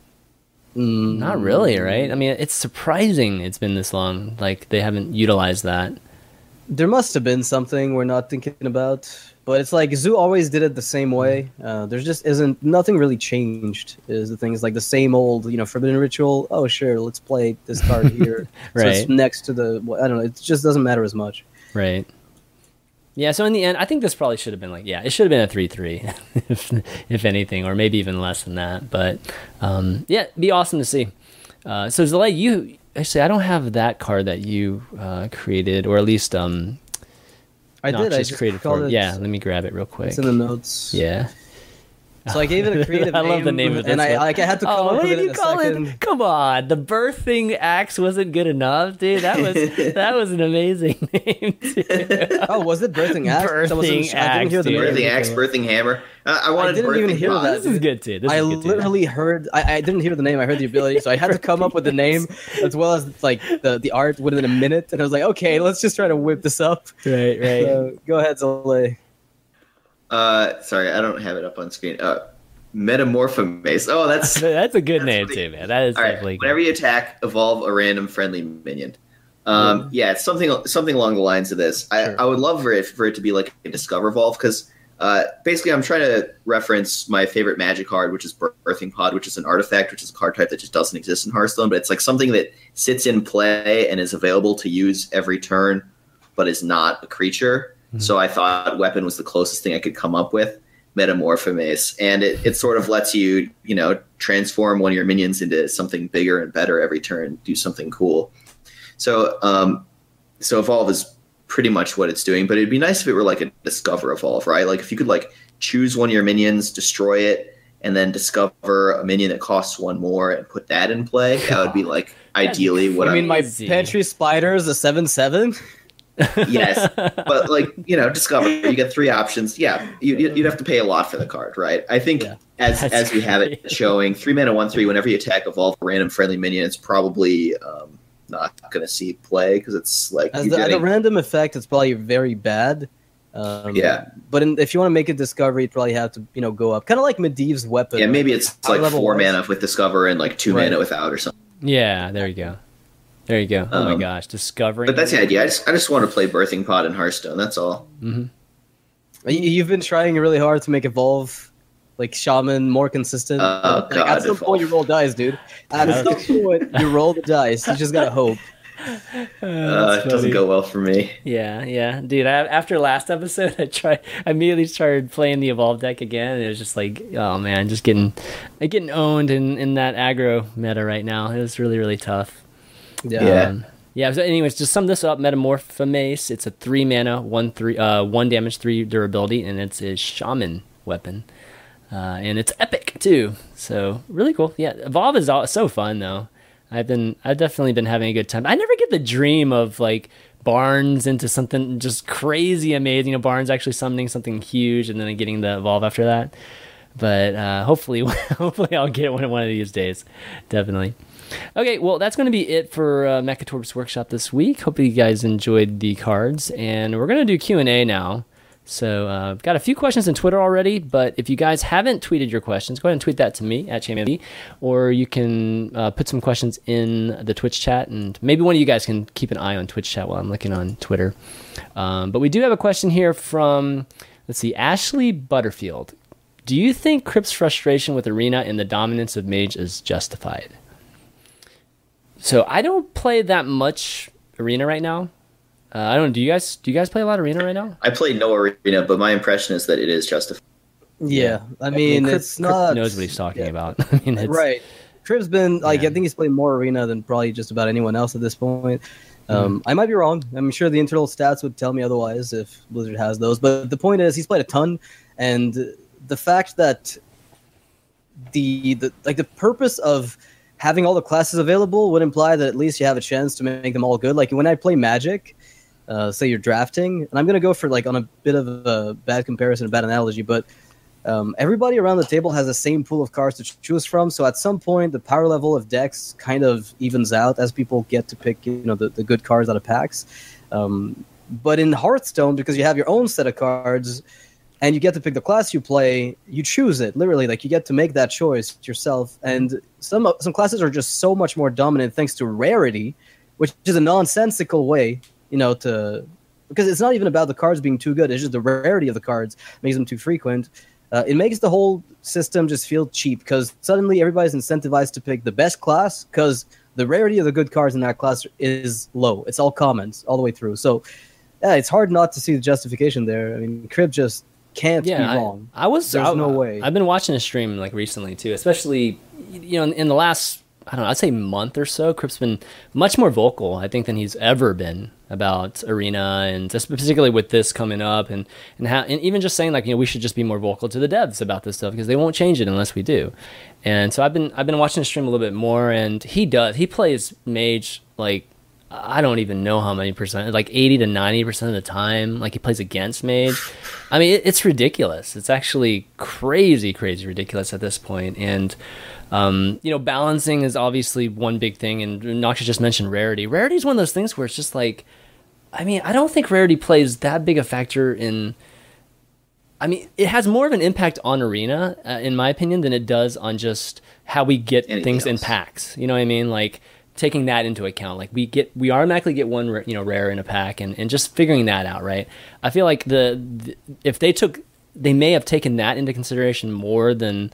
Speaker 1: Not really, right? I mean, it's surprising it's been this long. Like they haven't utilized that.
Speaker 3: There must have been something we're not thinking about, but it's like Zoo always did it the same way. There's just nothing really changed. Is the thing is like the same old, Forbidden Ritual. Oh sure, let's play this card here.
Speaker 1: Right.
Speaker 3: So it's next to I don't know. It just doesn't matter as much.
Speaker 1: Right. Yeah, so in the end, I think this probably should have been it should have been a 3/3, if anything, or maybe even less than that. But it'd be awesome to see. So Zalay, you actually, I don't have that card that you created, or at least
Speaker 3: I did. I just
Speaker 1: created for it. Yeah, let me grab it real quick.
Speaker 3: It's in the notes.
Speaker 1: Yeah.
Speaker 3: So I gave it a creative name.
Speaker 1: I love the name of this.
Speaker 3: And I had to come up with it in a second.
Speaker 1: Come on, the Birthing Axe wasn't good enough, dude. That was an amazing name, too.
Speaker 3: Oh, was it Birthing Axe?
Speaker 1: Birthing Axe,
Speaker 3: I didn't hear the
Speaker 2: Birthing Axe, Birthing Hammer. I
Speaker 3: didn't even hear that.
Speaker 1: This is good, too.
Speaker 3: I literally heard... I didn't hear the name. I heard the ability, so I had to come up with the name as well as like the art within a minute. And I was like, okay, let's just try to whip this up.
Speaker 1: Right.
Speaker 3: Go ahead, Zalay.
Speaker 2: Sorry, I don't have it up on screen. Metamorphomace. Oh, that's
Speaker 1: a good name too, man. That is definitely good.
Speaker 2: Whenever you attack, evolve a random friendly minion. It's something along the lines of this.
Speaker 3: Sure.
Speaker 2: I would love for it to be like a Discover Evolve, because basically I'm trying to reference my favorite Magic card, which is Birthing Pod, which is an artifact, which is a card type that just doesn't exist in Hearthstone, but it's like something that sits in play and is available to use every turn, but is not a creature. Mm-hmm. So I thought Weapon was the closest thing I could come up with. Metamorphomace, and it sort of lets you transform one of your minions into something bigger and better every turn, do something cool. So Evolve is pretty much what it's doing, but it'd be nice if it were like a discover evolve, right? Like if you could like choose one of your minions, destroy it, and then discover a minion that costs one more and put that in play. That would be like ideally what
Speaker 3: I mean, my
Speaker 1: Crazy.
Speaker 3: pantry spider is a 7/7.
Speaker 2: Yes, but like, you know, discover, you get 3 options. Yeah, you'd have to pay a lot for the card, right? I think
Speaker 3: Yeah.
Speaker 2: as we have it showing, 3 mana 1/3. Whenever you attack, evolve a random friendly minion. It's probably not going to see play because it's like
Speaker 3: As
Speaker 2: you're
Speaker 3: the
Speaker 2: getting-
Speaker 3: random effect, it's probably very bad.
Speaker 2: Yeah.
Speaker 3: But if you want to make a discovery, you'd probably have to, go up. Kind of like Medivh's weapon.
Speaker 2: yeah, maybe it's
Speaker 3: High
Speaker 2: like
Speaker 3: level
Speaker 2: 4
Speaker 3: wise.
Speaker 2: mana with discover and like 2
Speaker 3: Right.
Speaker 2: mana without or something.
Speaker 1: Yeah, there you go. There you go. Oh my
Speaker 2: Um,
Speaker 1: gosh, discovering.
Speaker 2: But that's the idea. I just want to play Birthing Pod in Hearthstone. That's all.
Speaker 3: You've been trying really hard to make Evolve, like Shaman, more consistent.
Speaker 2: Oh,
Speaker 3: Like, at
Speaker 2: God,
Speaker 3: some point, you roll dice, dude. At some point, you roll the dice. You just gotta hope.
Speaker 2: It doesn't go well for me.
Speaker 1: Yeah, dude. After last episode, I immediately started playing the Evolve deck again, and it was just like, oh man, just getting owned in that aggro meta right now. It was really, really tough.
Speaker 2: Yeah.
Speaker 1: Yeah. So, anyways, just sum this up. Metamorphomace. It's a 3 mana, 1 damage, 3 durability, and it's a shaman weapon, and it's epic too. So really cool. Yeah, Evolve is so fun though. I've definitely been having a good time. I never get the dream of like Barnes into something just crazy amazing. Barnes actually summoning something huge and then getting the Evolve after that. But hopefully I'll get one of these days. Definitely. Okay, well, that's going to be it for Mechatorp's Workshop this week. Hope you guys enjoyed the cards, and we're going to do Q&A now. So I've got a few questions on Twitter already, but if you guys haven't tweeted your questions, go ahead and tweet that to me at ChamMD, or you can put some questions in the Twitch chat, and maybe one of you guys can keep an eye on Twitch chat while I'm looking on Twitter. But we do have a question here from, let's see, Ashley Butterfield. Do you think Crypt's frustration with Arena and the dominance of Mage is justified? So I don't play that much Arena right now. I don't. Do you guys play a lot of Arena right now?
Speaker 2: I played no Arena, but my impression is that it is justified.
Speaker 3: Yeah, I mean,
Speaker 1: Crypt-
Speaker 3: it's not.
Speaker 1: Crypt knows what he's talking
Speaker 3: yeah.
Speaker 1: about. I mean, it's,
Speaker 3: Right. Crib's been like,
Speaker 1: Yeah.
Speaker 3: I think he's played more Arena than probably just about anyone else at this point. I might be wrong. I'm sure the internal stats would tell me otherwise if Blizzard has those. But the point is, he's played a ton, and the fact that the purpose of having all the classes available would imply that at least you have a chance to make them all good. Like when I play Magic, say you're drafting, and I'm going to go for like on a bit of a bad comparison, a bad analogy, but everybody around the table has the same pool of cards to choose from. So at some point, the power level of decks kind of evens out as people get to pick, the good cards out of packs. But in Hearthstone, because you have your own set of cards and you get to pick the class you play, you choose it literally. Like you get to make that choice yourself. And some classes are just so much more dominant thanks to rarity, which is a nonsensical way, because it's not even about the cards being too good. It's just the rarity of the cards makes them too frequent. It makes the whole system just feel cheap because suddenly everybody's incentivized to pick the best class because the rarity of the good cards in that class is low. It's all commons all the way through. So, yeah, it's hard not to see the justification there. I mean, Crib just can't be wrong.
Speaker 1: There's
Speaker 3: no way.
Speaker 1: I've been watching a stream like recently too, especially in the last, I don't know, I'd say month or so. Crip's been much more vocal, I think, than he's ever been about Arena, and just particularly with this coming up, and even just saying like, we should just be more vocal to the devs about this stuff because they won't change it unless we do. And so I've been watching the stream a little bit more, and he plays Mage like, I don't even know how many percent, like 80 to 90% of the time, like he plays against Mage. I mean, it's ridiculous. It's actually crazy ridiculous at this point. And, balancing is obviously one big thing. And Noxious just mentioned rarity. Rarity is one of those things where it's just like, I mean, I don't think rarity plays that big a factor in, I mean, it has more of an impact on Arena, in my opinion, than it does on just how we get things in packs. You know what I mean? Like, taking that into account, like we automatically get one rare in a pack, and just figuring that out, right? I feel like if they may have taken that into consideration more than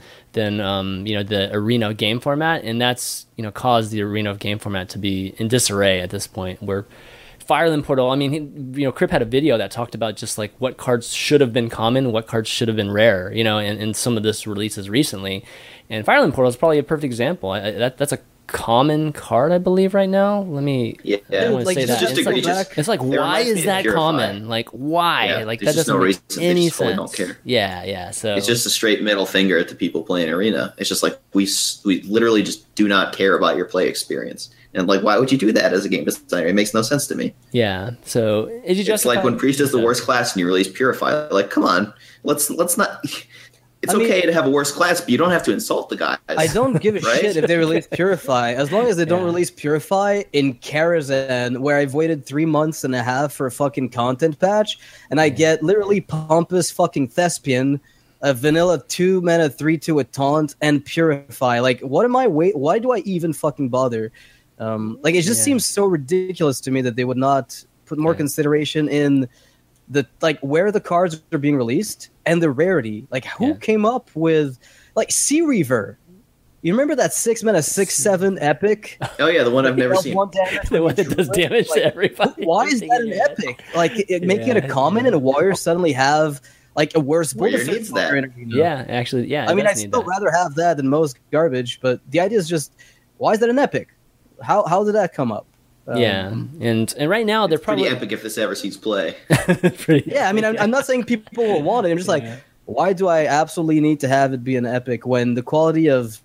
Speaker 1: the Arena game format, and that's caused the Arena game format to be in disarray at this point. Where Fireland Portal, I mean, Crip had a video that talked about just like what cards should have been common, what cards should have been rare, in some of this releases recently, and Fireland Portal is probably a perfect example. That's a common card, I believe, right now. Let me.
Speaker 2: Yeah,
Speaker 1: I don't want to
Speaker 3: like,
Speaker 1: say that.
Speaker 2: just
Speaker 1: It's like, it's like,
Speaker 2: it
Speaker 1: why
Speaker 2: reminds me
Speaker 1: is
Speaker 2: of
Speaker 1: that
Speaker 2: Purify.
Speaker 1: common? Like, why?
Speaker 2: Yeah,
Speaker 1: Like,
Speaker 2: there's
Speaker 1: that
Speaker 2: just
Speaker 1: doesn't
Speaker 2: no
Speaker 1: make
Speaker 2: reason. They
Speaker 1: any
Speaker 2: just fully
Speaker 1: sense.
Speaker 2: don't care.
Speaker 1: Yeah. So
Speaker 2: It's just a straight middle finger at the people playing Arena. It's just like we literally just do not care about your play experience. And like, why would you do that as a game designer? It makes no sense to me.
Speaker 1: yeah. So is you
Speaker 2: It's
Speaker 1: justify?
Speaker 2: like when Priest is the worst class and you release Purify. Like, come on, let's not. It's okay to have a worse class, but you don't have to insult the guys.
Speaker 3: I don't give a
Speaker 2: Right?
Speaker 3: shit if they release Purify, as long as they don't
Speaker 1: Yeah.
Speaker 3: release Purify in Karazhan, where I've waited 3 months and a half for a fucking content patch, and I get literally Pompous fucking Thespian, a vanilla 2 mana 3/2 with taunt, and Purify. Like, what am I why do I even fucking bother? Like, it just seems so ridiculous to me that they would not put more consideration in the where the cards are being released and the rarity. Like, who came up with like Sea Reaver? You remember that 6 mana 6/7 epic?
Speaker 2: Oh yeah, the one I've never seen.
Speaker 1: the one that does damage to everybody.
Speaker 3: Why is that an epic? Like, making it a common and a warrior suddenly have like a worse bull
Speaker 2: Warrior
Speaker 3: defense
Speaker 2: needs that.
Speaker 3: in Arena.
Speaker 1: Yeah, actually, yeah.
Speaker 3: I mean,
Speaker 1: it
Speaker 3: I'd
Speaker 1: does need
Speaker 3: still
Speaker 1: that.
Speaker 3: rather have that than most garbage, but the idea is just, why is that an epic? How did that come up?
Speaker 1: Yeah, and right now they're
Speaker 2: Pretty
Speaker 1: probably
Speaker 2: epic if this ever sees play.
Speaker 1: pretty.
Speaker 3: Yeah, I mean, I'm not saying people will want it. I'm just like, why do I absolutely need to have it be an epic when the quality of,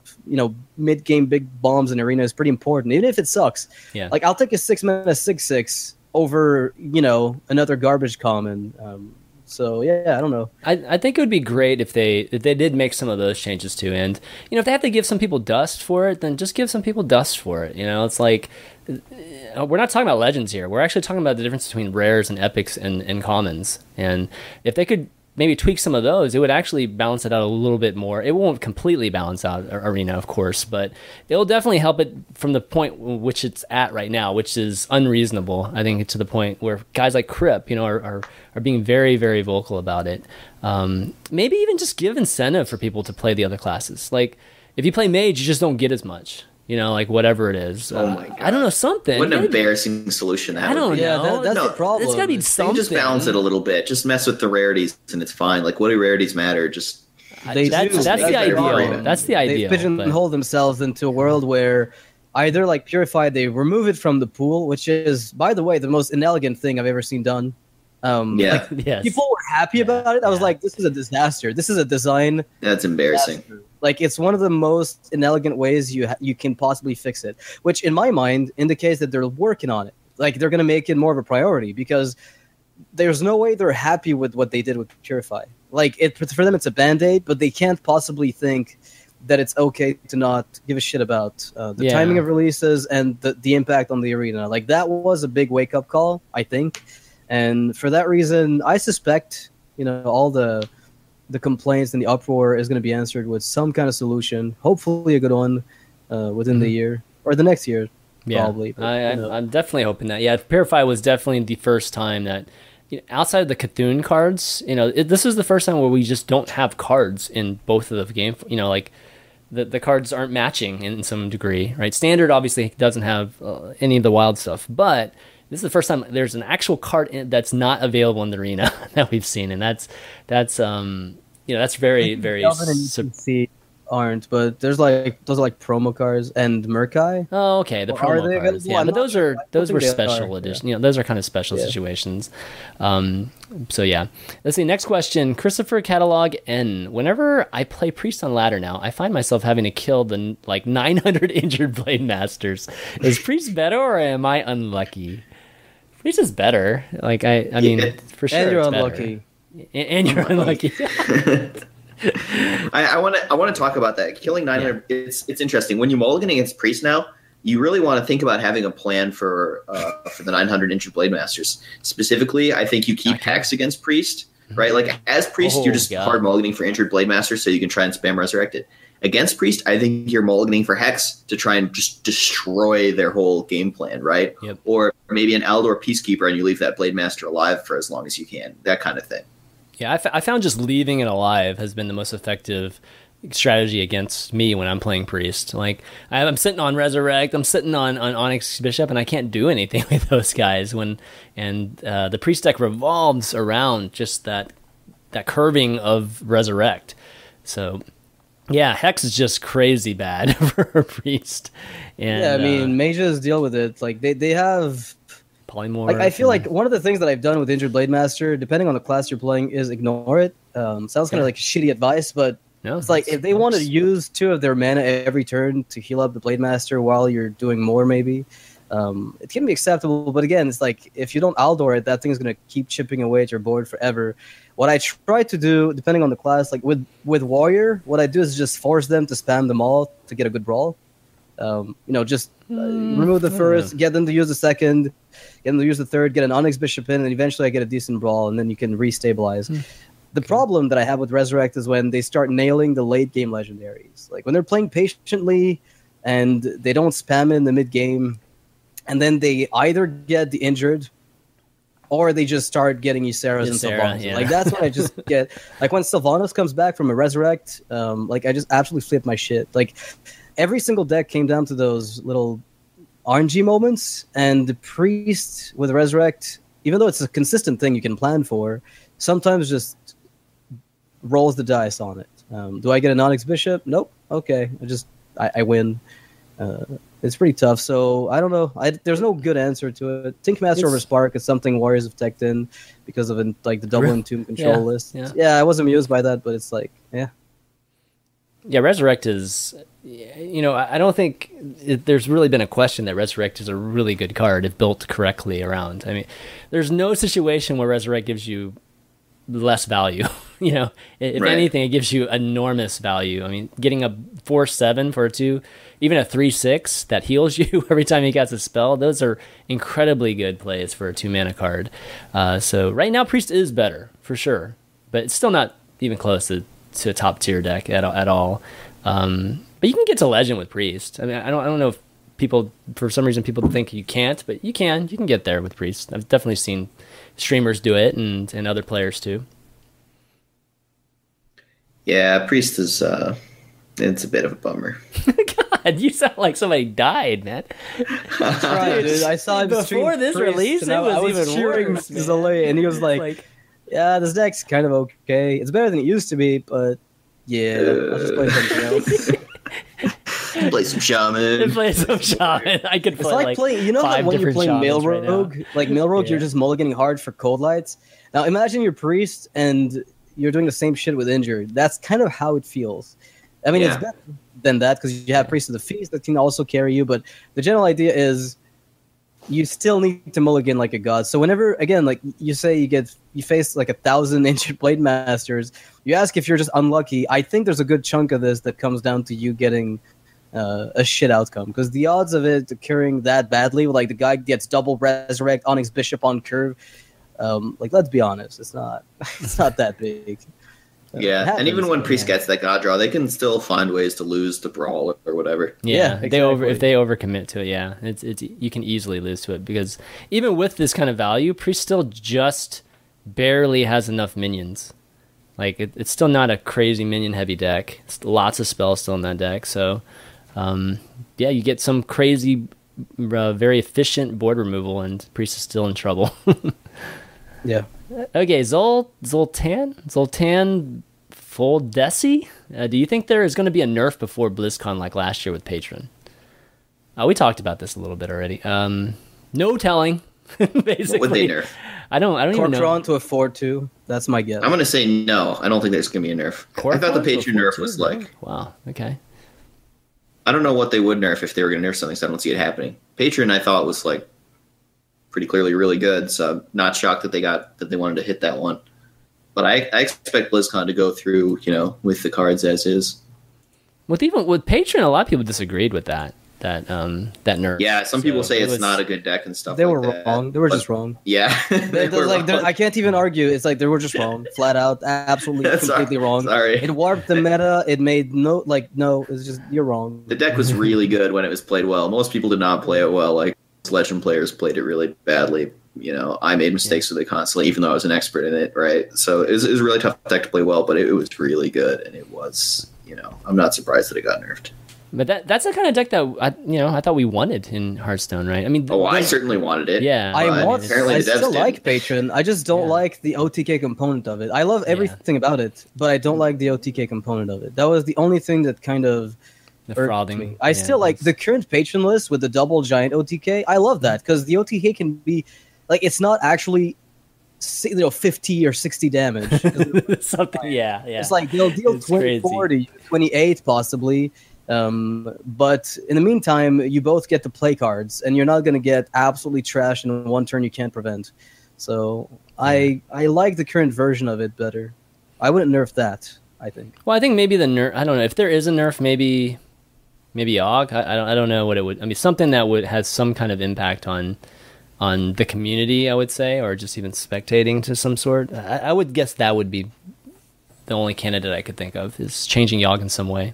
Speaker 3: mid game big bombs in Arena is pretty important, even if it sucks.
Speaker 1: Yeah.
Speaker 3: Like, I'll take a 6 mana 6/6 over another garbage common. So yeah, I don't know.
Speaker 1: I think it would be great if they did make some of those changes too, and if they have to give some people dust for it, then just give some people dust for it. It's like we're not talking about legends here. We're actually talking about the difference between rares and epics and commons. And if they could maybe tweak some of those, it would actually balance it out a little bit more. It won't completely balance out Arena, of course, but it'll definitely help it from the point which it's at right now, which is unreasonable. I think to the point where guys like Crip, are being very, very vocal about it. Maybe even just give incentive for people to play the other classes. Like, if you play Mage, you just don't get as much. Like whatever it is.
Speaker 2: Oh my God.
Speaker 1: I don't know, something.
Speaker 2: What an embarrassing solution that
Speaker 1: I don't
Speaker 2: would be.
Speaker 1: know.
Speaker 3: that's
Speaker 2: No,
Speaker 3: the problem.
Speaker 1: It's got to be
Speaker 2: You
Speaker 1: something.
Speaker 2: just balance it a little bit. Just mess with the rarities and it's fine. Like, what do rarities matter? Just
Speaker 3: They
Speaker 1: that's
Speaker 3: do.
Speaker 1: that's the
Speaker 2: Better
Speaker 1: ideal.
Speaker 2: Arena.
Speaker 1: That's the
Speaker 3: They
Speaker 1: ideal.
Speaker 3: pigeonhole themselves into a world where either like Purify, they remove it from the pool, which is, by the way, the most inelegant thing I've ever seen done.
Speaker 2: yeah,
Speaker 1: Yes.
Speaker 3: People were happy about it. I was like, this is a disaster. This is a design
Speaker 2: that's embarrassing.
Speaker 3: disaster. Like, it's one of the most inelegant ways you can possibly fix it, which in my mind indicates that they're working on it. Like, they're going to make it more of a priority, because there's no way they're happy with what they did with Purify. Like, for them, it's a Band-Aid, but they can't possibly think that it's okay to not give a shit about the timing of releases and the impact on the Arena. Like, that was a big wake-up call, I think. And for that reason, I suspect, all the complaints and the uproar is going to be answered with some kind of solution, hopefully a good one, within the year or the next year, probably. But,
Speaker 1: I'm definitely hoping that. Yeah, Purify was definitely the first time that, outside of the Cthulhu cards, this is the first time where we just don't have cards in both of the game. Like the cards aren't matching in some degree, right? Standard obviously doesn't have any of the wild stuff, but this is the first time there's an actual card that's not available in the Arena that we've seen, and that's very, very.
Speaker 3: Delvin and ETC aren't, but those are like promo cards and Murkai.
Speaker 1: Oh, okay, the
Speaker 3: Well, are
Speaker 1: promo
Speaker 3: they
Speaker 1: cards.
Speaker 3: available?
Speaker 1: Yeah,
Speaker 3: I'm
Speaker 1: but
Speaker 3: not
Speaker 1: those
Speaker 3: sure.
Speaker 1: are
Speaker 3: I
Speaker 1: those
Speaker 3: don't
Speaker 1: were
Speaker 3: think they
Speaker 1: special
Speaker 3: are,
Speaker 1: edition.
Speaker 3: yeah.
Speaker 1: Those are kind of special situations. So yeah, let's see. Next question, Christopher Catalog N. Whenever I play Priest on ladder now, I find myself having to kill the 900 injured Blade Masters. Is Priest better or am I unlucky? Priest is better. Like I mean, for sure.
Speaker 3: And you're
Speaker 1: it's
Speaker 3: unlucky.
Speaker 1: better. And you're unlucky.
Speaker 2: I want to talk about that. Killing 900. It's interesting when you mulligan against Priest now. You really want to think about having a plan for the 900 inch Blade Masters. Specifically, I think you keep Hex against Priest, right? Like as Priest, you're just hard mulliganing for injured Blade Masters, so you can try and spam Resurrect it. Against Priest, I think you're mulliganing for Hex to try and just destroy their whole game plan, right?
Speaker 1: Yep.
Speaker 2: Or maybe an Eldor Peacekeeper and you leave that Blade Master alive for as long as you can. That kind of thing.
Speaker 1: Yeah, I found just leaving it alive has been the most effective strategy against me when I'm playing Priest. Like I'm sitting on Resurrect, I'm sitting on Onyx Bishop, and I can't do anything with those guys. The Priest deck revolves around just that curving of Resurrect. So Yeah, Hex is just crazy bad for a priest. And,
Speaker 3: yeah, I mean, mages deal with it. Like they have
Speaker 1: polymorph.
Speaker 3: Like I feel like one of the things that I've done with Injured Blade Master, depending on the class you're playing, is ignore it. Sounds kind of like shitty advice, but
Speaker 1: no,
Speaker 3: it's like if they want to use 2 of their mana every turn to heal up the Blade Master while you're doing more, maybe it can be acceptable. But again, it's like if you don't Aldor it, that thing's gonna keep chipping away at your board forever. What I try to do, depending on the class, like with Warrior, what I do is just force them to spam them all to get a good brawl. Just remove the first, get them to use the second, get them to use the third, get an Onyx Bishop in, and eventually I get a decent brawl, and then you can restabilize. The problem that I have with Resurrect is when they start nailing the late game legendaries. Like when they're playing patiently and they don't spam in the mid game, and then they either get the injured or they just start getting Ysera's and Sylvanas. Yeah. Like that's what I just get. Like when Sylvanas comes back from a Resurrect, like I just absolutely flip my shit. Like every single deck came down to those little RNG moments, and the Priest with Resurrect, even though it's a consistent thing you can plan for, sometimes just rolls the dice on it. Do I get an Onyx Bishop? Nope. Okay, I win. It's pretty tough, so I don't know. There's no good answer to it. Tinkmaster over Spark is something Warriors have teched in because of the double Entomb control list. Yeah, I was amused by that, but it's like, yeah.
Speaker 1: Yeah, Resurrect is, I don't think there's really been a question that Resurrect is a really good card if built correctly around. I mean, there's no situation where Resurrect gives you less value. If anything, it gives you enormous value. I mean, getting a 4/7 for a 2, even a 3/6 that heals you every time he casts a spell, those are incredibly good plays for a 2-mana card. So right now, Priest is better, for sure. But it's still not even close to a top-tier deck at all. But you can get to Legend with Priest. I mean, I don't know if people, for some reason, people think you can't, but you can get there with Priest. I've definitely seen streamers do it and other players too.
Speaker 2: Yeah, Priest is it's a bit of a bummer.
Speaker 1: God, you sound like somebody died, man.
Speaker 3: That's right, dude. I saw him
Speaker 1: before this
Speaker 3: Priest,
Speaker 1: release. It was even
Speaker 3: cheering
Speaker 1: worse,
Speaker 3: Zalae, and he was like, "Yeah, this deck's kind of okay. It's better than it used to be, but yeah, I'll just play something else."
Speaker 2: Play some Shaman.
Speaker 1: I could play
Speaker 3: it's like playing, like when you're playing Mail Rogue, you're just mulliganing hard for Cold Lights. Now imagine you're Priest and you're doing the same shit with Injured. That's kind of how it feels. I mean, it's better than that because you have Priest of the Feast that can also carry you, but the general idea is you still need to mulligan like a god. So whenever, again, like you say you face like 1,000 Injured Blade Masters, you ask if you're just unlucky. I think there's a good chunk of this that comes down to you getting a shit outcome, because the odds of it occurring that badly, like the guy gets double Resurrect, Onyx Bishop on curve, let's be honest, it's not that big.
Speaker 2: Yeah, and even when Priest gets that god draw, they can still find ways to lose the brawl or whatever.
Speaker 1: Yeah, exactly. If they overcommit to it, yeah, it's you can easily lose to it, because even with this kind of value, Priest still just barely has enough minions. Like it's still not a crazy minion heavy deck. It's lots of spells still in that deck, so. You get some crazy, very efficient board removal, and Priest is still in trouble.
Speaker 3: Yeah.
Speaker 1: Okay, Zoltan full Desi? Do you think there is going to be a nerf before BlizzCon like last year with Patron? We talked about this a little bit already. No telling. Basically,
Speaker 2: what would they nerf?
Speaker 1: I don't even know.
Speaker 3: Cortron to a 4/2. That's my guess.
Speaker 2: I'm going to say no. I don't think there's going to be a nerf. I thought the Patron nerf was like...
Speaker 1: Wow, okay.
Speaker 2: I don't know what they would nerf if they were going to nerf something, so I don't see it happening. Patron, I thought, was like pretty clearly really good, so I'm not shocked that they wanted to hit that one. But I expect BlizzCon to go through, with the cards as is.
Speaker 1: With Patron, a lot of people disagreed with that nerf.
Speaker 2: Yeah, some people say it's not a good deck and stuff.
Speaker 3: They were wrong. They were just wrong.
Speaker 2: Yeah,
Speaker 3: I can't even argue. It's like they were just wrong, flat out, absolutely, completely wrong.
Speaker 2: Sorry,
Speaker 3: it warped the meta. It made no. It's just you're wrong.
Speaker 2: The deck was really good when it was played well. Most people did not play it well. Like Legend players played it really badly. I made mistakes with it constantly, even though I was an expert in it. Right, so it was a really tough deck to play well, but it was really good, and it was. I'm not surprised that it got nerfed.
Speaker 1: But that's the kind of deck that I thought we wanted in Hearthstone, right? I mean,
Speaker 2: I certainly wanted it.
Speaker 1: Yeah,
Speaker 2: apparently
Speaker 3: I
Speaker 2: the devs
Speaker 3: still
Speaker 2: didn't.
Speaker 3: like Patron. I just don't like the OTK component of it. I love everything about it, but I don't like the OTK component of it. That was the only thing that kind of
Speaker 1: the
Speaker 3: irked
Speaker 1: frothing.
Speaker 3: me. I still like the current Patron list with the double giant OTK. I love that because the OTK can be like it's not actually 50 or 60 damage.
Speaker 1: Something, yeah.
Speaker 3: It's like they'll deal 24 to 28 possibly. But in the meantime, you both get to play cards, and you're not going to get absolutely trashed in one turn you can't prevent. So I like the current version of it better. I wouldn't nerf that, I think.
Speaker 1: Well, I think maybe the nerf. I don't know if there is a nerf. Maybe Ogg. I don't know what it would. I mean, something that has some kind of impact on the community, I would say, or just even spectating to some sort. I would guess that would be the only candidate I could think of is changing Yogg in some way.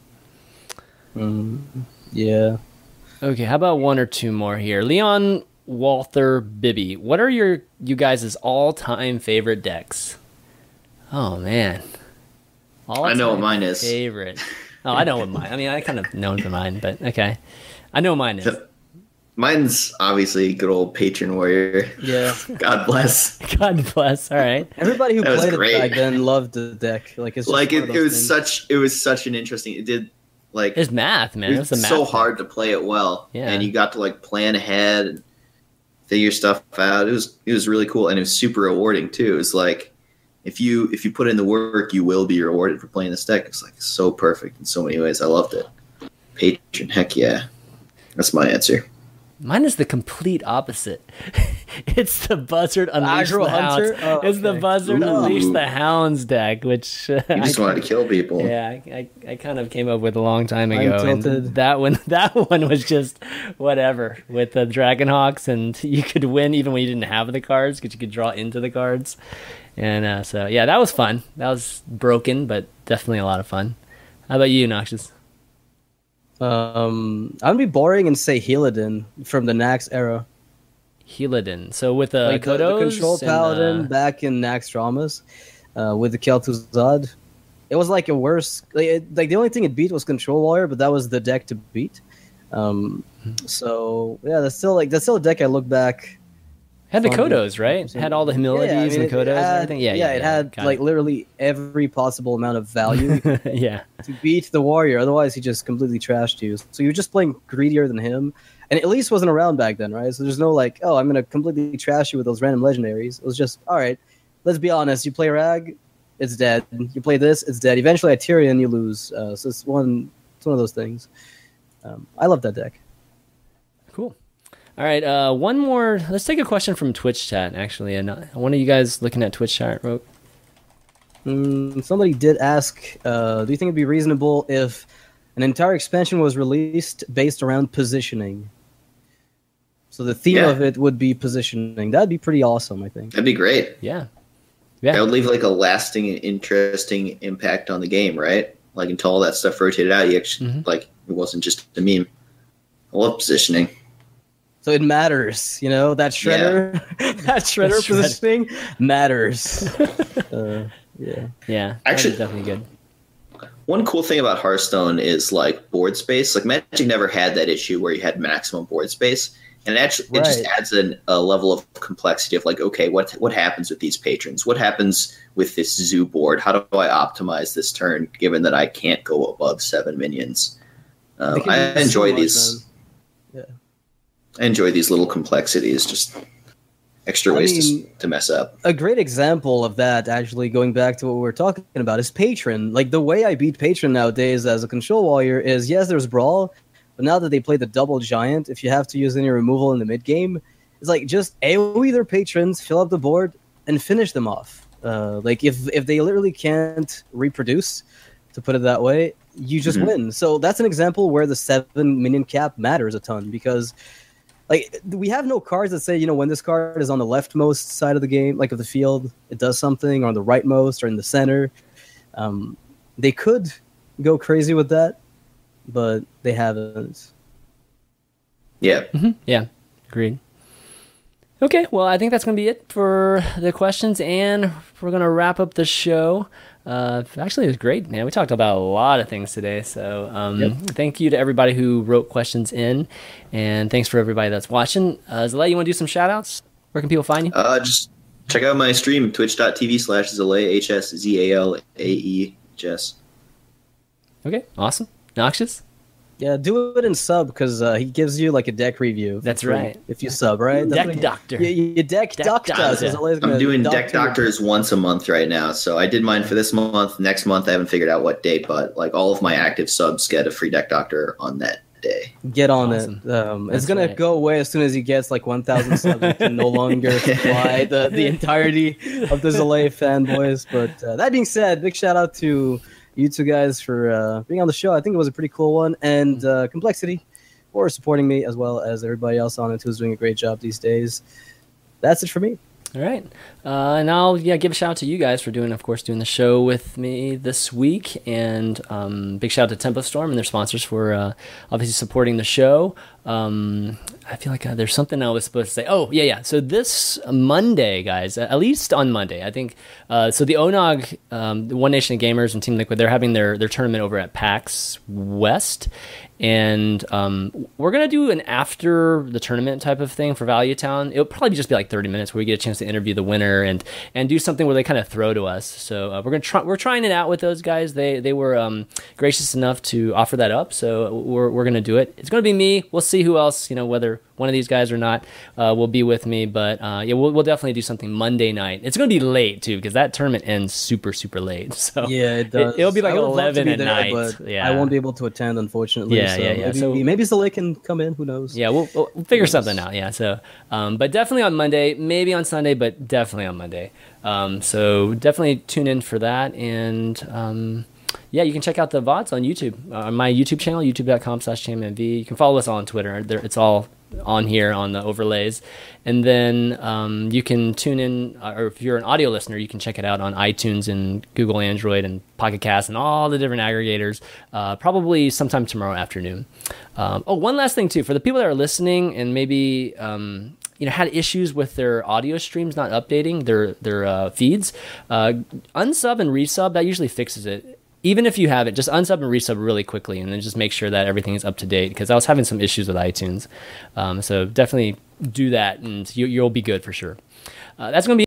Speaker 3: Yeah.
Speaker 1: Okay, how about one or two more here? Leon, Walther, Bibby. What are you guys' all-time favorite decks? Oh, man.
Speaker 2: I know what mine is.
Speaker 1: Favorite. Oh, I know what mine. I mean, I kind of know for mine, but okay. I know what mine is.
Speaker 2: Mine's obviously good old Patron Warrior.
Speaker 3: Yeah.
Speaker 2: God bless.
Speaker 1: God bless. All right.
Speaker 3: Everybody who
Speaker 2: That was
Speaker 3: played it
Speaker 2: great.
Speaker 3: back then loved the deck. Like it's just
Speaker 2: Like
Speaker 3: one of
Speaker 2: it
Speaker 3: those
Speaker 2: was
Speaker 3: things.
Speaker 2: it was such an interesting. It did like
Speaker 1: It's math, man.
Speaker 2: it
Speaker 1: It's
Speaker 2: was
Speaker 1: a math
Speaker 2: so
Speaker 1: deck.
Speaker 2: hard to play it well.
Speaker 1: Yeah.
Speaker 2: And you got to like plan ahead and figure stuff out. It was really cool, and it was super rewarding too. It was like if you put in the work, you will be rewarded for playing this deck. It's like so perfect in so many ways. I loved it. Patron, heck yeah. That's my answer.
Speaker 1: Mine is the complete opposite. It's the Buzzard Unleash
Speaker 3: Aggro
Speaker 1: the Hounds.
Speaker 3: Hunter? Oh,
Speaker 1: It's the
Speaker 3: okay.
Speaker 1: Buzzard
Speaker 2: Ooh.
Speaker 1: Unleash the Hounds deck, which
Speaker 2: You just wanted to kill people.
Speaker 1: yeah, I kind of came up with a long time
Speaker 3: I'm
Speaker 1: ago, and
Speaker 3: tilted.
Speaker 1: that one was just whatever with the Dragonhawks, and you could win even when you didn't have the cards because you could draw into the cards, and so yeah, that was fun. That was broken, but definitely a lot of fun. How about you, Noxious?
Speaker 3: I'm gonna be boring and say Healadin from the Nax era.
Speaker 1: Healadin. So with the
Speaker 3: Like the
Speaker 1: Kodos
Speaker 3: Control
Speaker 1: and,
Speaker 3: Paladin back in Nax Dramas with the Kel'Thuzad. It was like a worse. Like the only thing it beat was Control Warrior, but that was the deck to beat. So yeah, that's still a deck I look back.
Speaker 1: had the
Speaker 3: fun.
Speaker 1: Kodos, right? Had all the humilities and Kodos and everything. Yeah,
Speaker 3: it had
Speaker 1: got
Speaker 3: like
Speaker 1: it.
Speaker 3: literally every possible amount of value
Speaker 1: yeah.
Speaker 3: to beat the warrior. Otherwise, he just completely trashed you. So you're just playing greedier than him, and at least wasn't around back then, right? So there's no like, oh, I'm gonna completely trash you with those random legendaries. It was just, all right, let's be honest. You play Rag, it's dead. You play this, it's dead. Eventually, at Tyrion, you lose. So it's one of those things. I love that deck.
Speaker 1: Cool. All right, one more. Let's take a question from Twitch chat, actually. And one of you guys looking at Twitch chat wrote,
Speaker 3: Somebody did ask, do you think it'd be reasonable if an entire expansion was released based around positioning? So the theme
Speaker 2: Yeah.
Speaker 3: of it would be positioning. That'd be pretty awesome, I think.
Speaker 2: That'd be great.
Speaker 1: yeah.
Speaker 2: That would leave like a lasting and interesting impact on the game, right? Like until all that stuff rotated out, you actually like it wasn't just a meme. I love positioning.
Speaker 3: So it matters, you know, that shredder, that shredder
Speaker 1: Shredder.
Speaker 3: positioning matters. Yeah.
Speaker 1: Yeah.
Speaker 2: Actually-
Speaker 1: that'd be definitely good.
Speaker 2: One cool thing about Hearthstone is like board space. Like Magic never had that issue where you had maximum board space, and it just
Speaker 3: Right.
Speaker 2: adds a level of complexity of like, okay, what happens with these patrons? What happens with this zoo board? How do I optimize this turn given that I can't go above 7 minions?
Speaker 3: They can
Speaker 2: I
Speaker 3: do so
Speaker 2: enjoy
Speaker 3: much,
Speaker 2: these.
Speaker 3: man.
Speaker 2: I enjoy these little complexities, just extra
Speaker 3: I
Speaker 2: ways
Speaker 3: mean-
Speaker 2: to mess up.
Speaker 3: A great example of that, actually, going back to what we were talking about, is Patron. Like, the way I beat Patron nowadays as a Control Warrior is, yes, there's Brawl, but now that they play the Double Giant, if you have to use any removal in the mid-game, it's like, just AoE their Patrons, fill up the board, and finish them off. Like, if they literally can't reproduce, to put it that way, you just win. So that's an example where the 7-minion cap matters a ton, because... like, we have no cards that say, you know, when this card is on the leftmost side of the game, like of the field, it does something, or on the rightmost, or in the center. They could go crazy with that, but they haven't.
Speaker 2: Yeah.
Speaker 1: Yeah. Agreed. Okay, well, I think that's going to be it for the questions, and we're going to wrap up the show. Actually, it was great, man. We talked about a lot of things today, so thank you to everybody who wrote questions in, and thanks for everybody that's watching. Zalay, you want to do some shout-outs? Where can people find you?
Speaker 2: Just check out my stream, twitch.tv/Zalae, HSZALAEHS.
Speaker 1: Okay, awesome. Noxious?
Speaker 3: Yeah, do it in sub because he gives you like a deck review.
Speaker 1: That's right.
Speaker 3: If you sub, right?
Speaker 1: Deck Doctor.
Speaker 3: You deck Doctor.
Speaker 2: I'm doing Deck Doctors once a month right now. So I did mine for this month. Next month, I haven't figured out what date, but like all of my active subs get a free Deck Doctor on that day.
Speaker 3: Get on it. It's going to go away as soon as he gets like 1,000 subs. He can no longer supply the entirety of the Zalae fanboys. But that being said, big shout out to you two guys for being on the show. I think it was a pretty cool one. And Complexity for supporting me, as well as everybody else on it who's doing a great job these days. That's it for me.
Speaker 1: All right. And I'll give a shout out to you guys for doing the show with me this week. And big shout out to Tempo Storm and their sponsors for obviously supporting the show. I feel like there's something I was supposed to say. Oh, yeah. So this Monday, guys, at least on Monday, I think. So the ONOG, the One Nation of Gamers and Team Liquid, they're having their tournament over at PAX West. And we're going to do an after the tournament type of thing for Value Town. It'll probably just be like 30 minutes where we get a chance to interview the winner and do something where they kind of throw to us. So we're trying it out with those guys. They were gracious enough to offer that up. So we're going to do it. It's going to be me. We'll see who else, whether one of these guys or not will be with me. But we'll definitely do something Monday night. It's going to be late too because that tournament ends super, super late. So
Speaker 3: yeah, it does.
Speaker 1: It'll be like 11 at
Speaker 3: there,
Speaker 1: night.
Speaker 3: But
Speaker 1: yeah.
Speaker 3: I won't be able to attend, unfortunately.
Speaker 1: Yeah.
Speaker 3: Maybe Zalae can come in. Who knows?
Speaker 1: Yeah, we'll figure something out. Yeah. So, but definitely on Monday, maybe on Sunday, but definitely on Monday. So definitely tune in for that. And you can check out the VODs on YouTube, on my YouTube channel, youtube.com/ChamMV. You can follow us all on Twitter. It's all on here on the overlays. And then you can tune in, or if you're an audio listener, you can check it out on iTunes and Google Android and Pocket Cast and all the different aggregators, probably sometime tomorrow afternoon. One last thing too, for the people that are listening and maybe had issues with their audio streams not updating their feeds, unsub and resub, that usually fixes it. Even if you have it, just unsub and resub really quickly, and then just make sure that everything is up to date. Because I was having some issues with iTunes, so definitely do that, and you'll be good for sure. That's going to be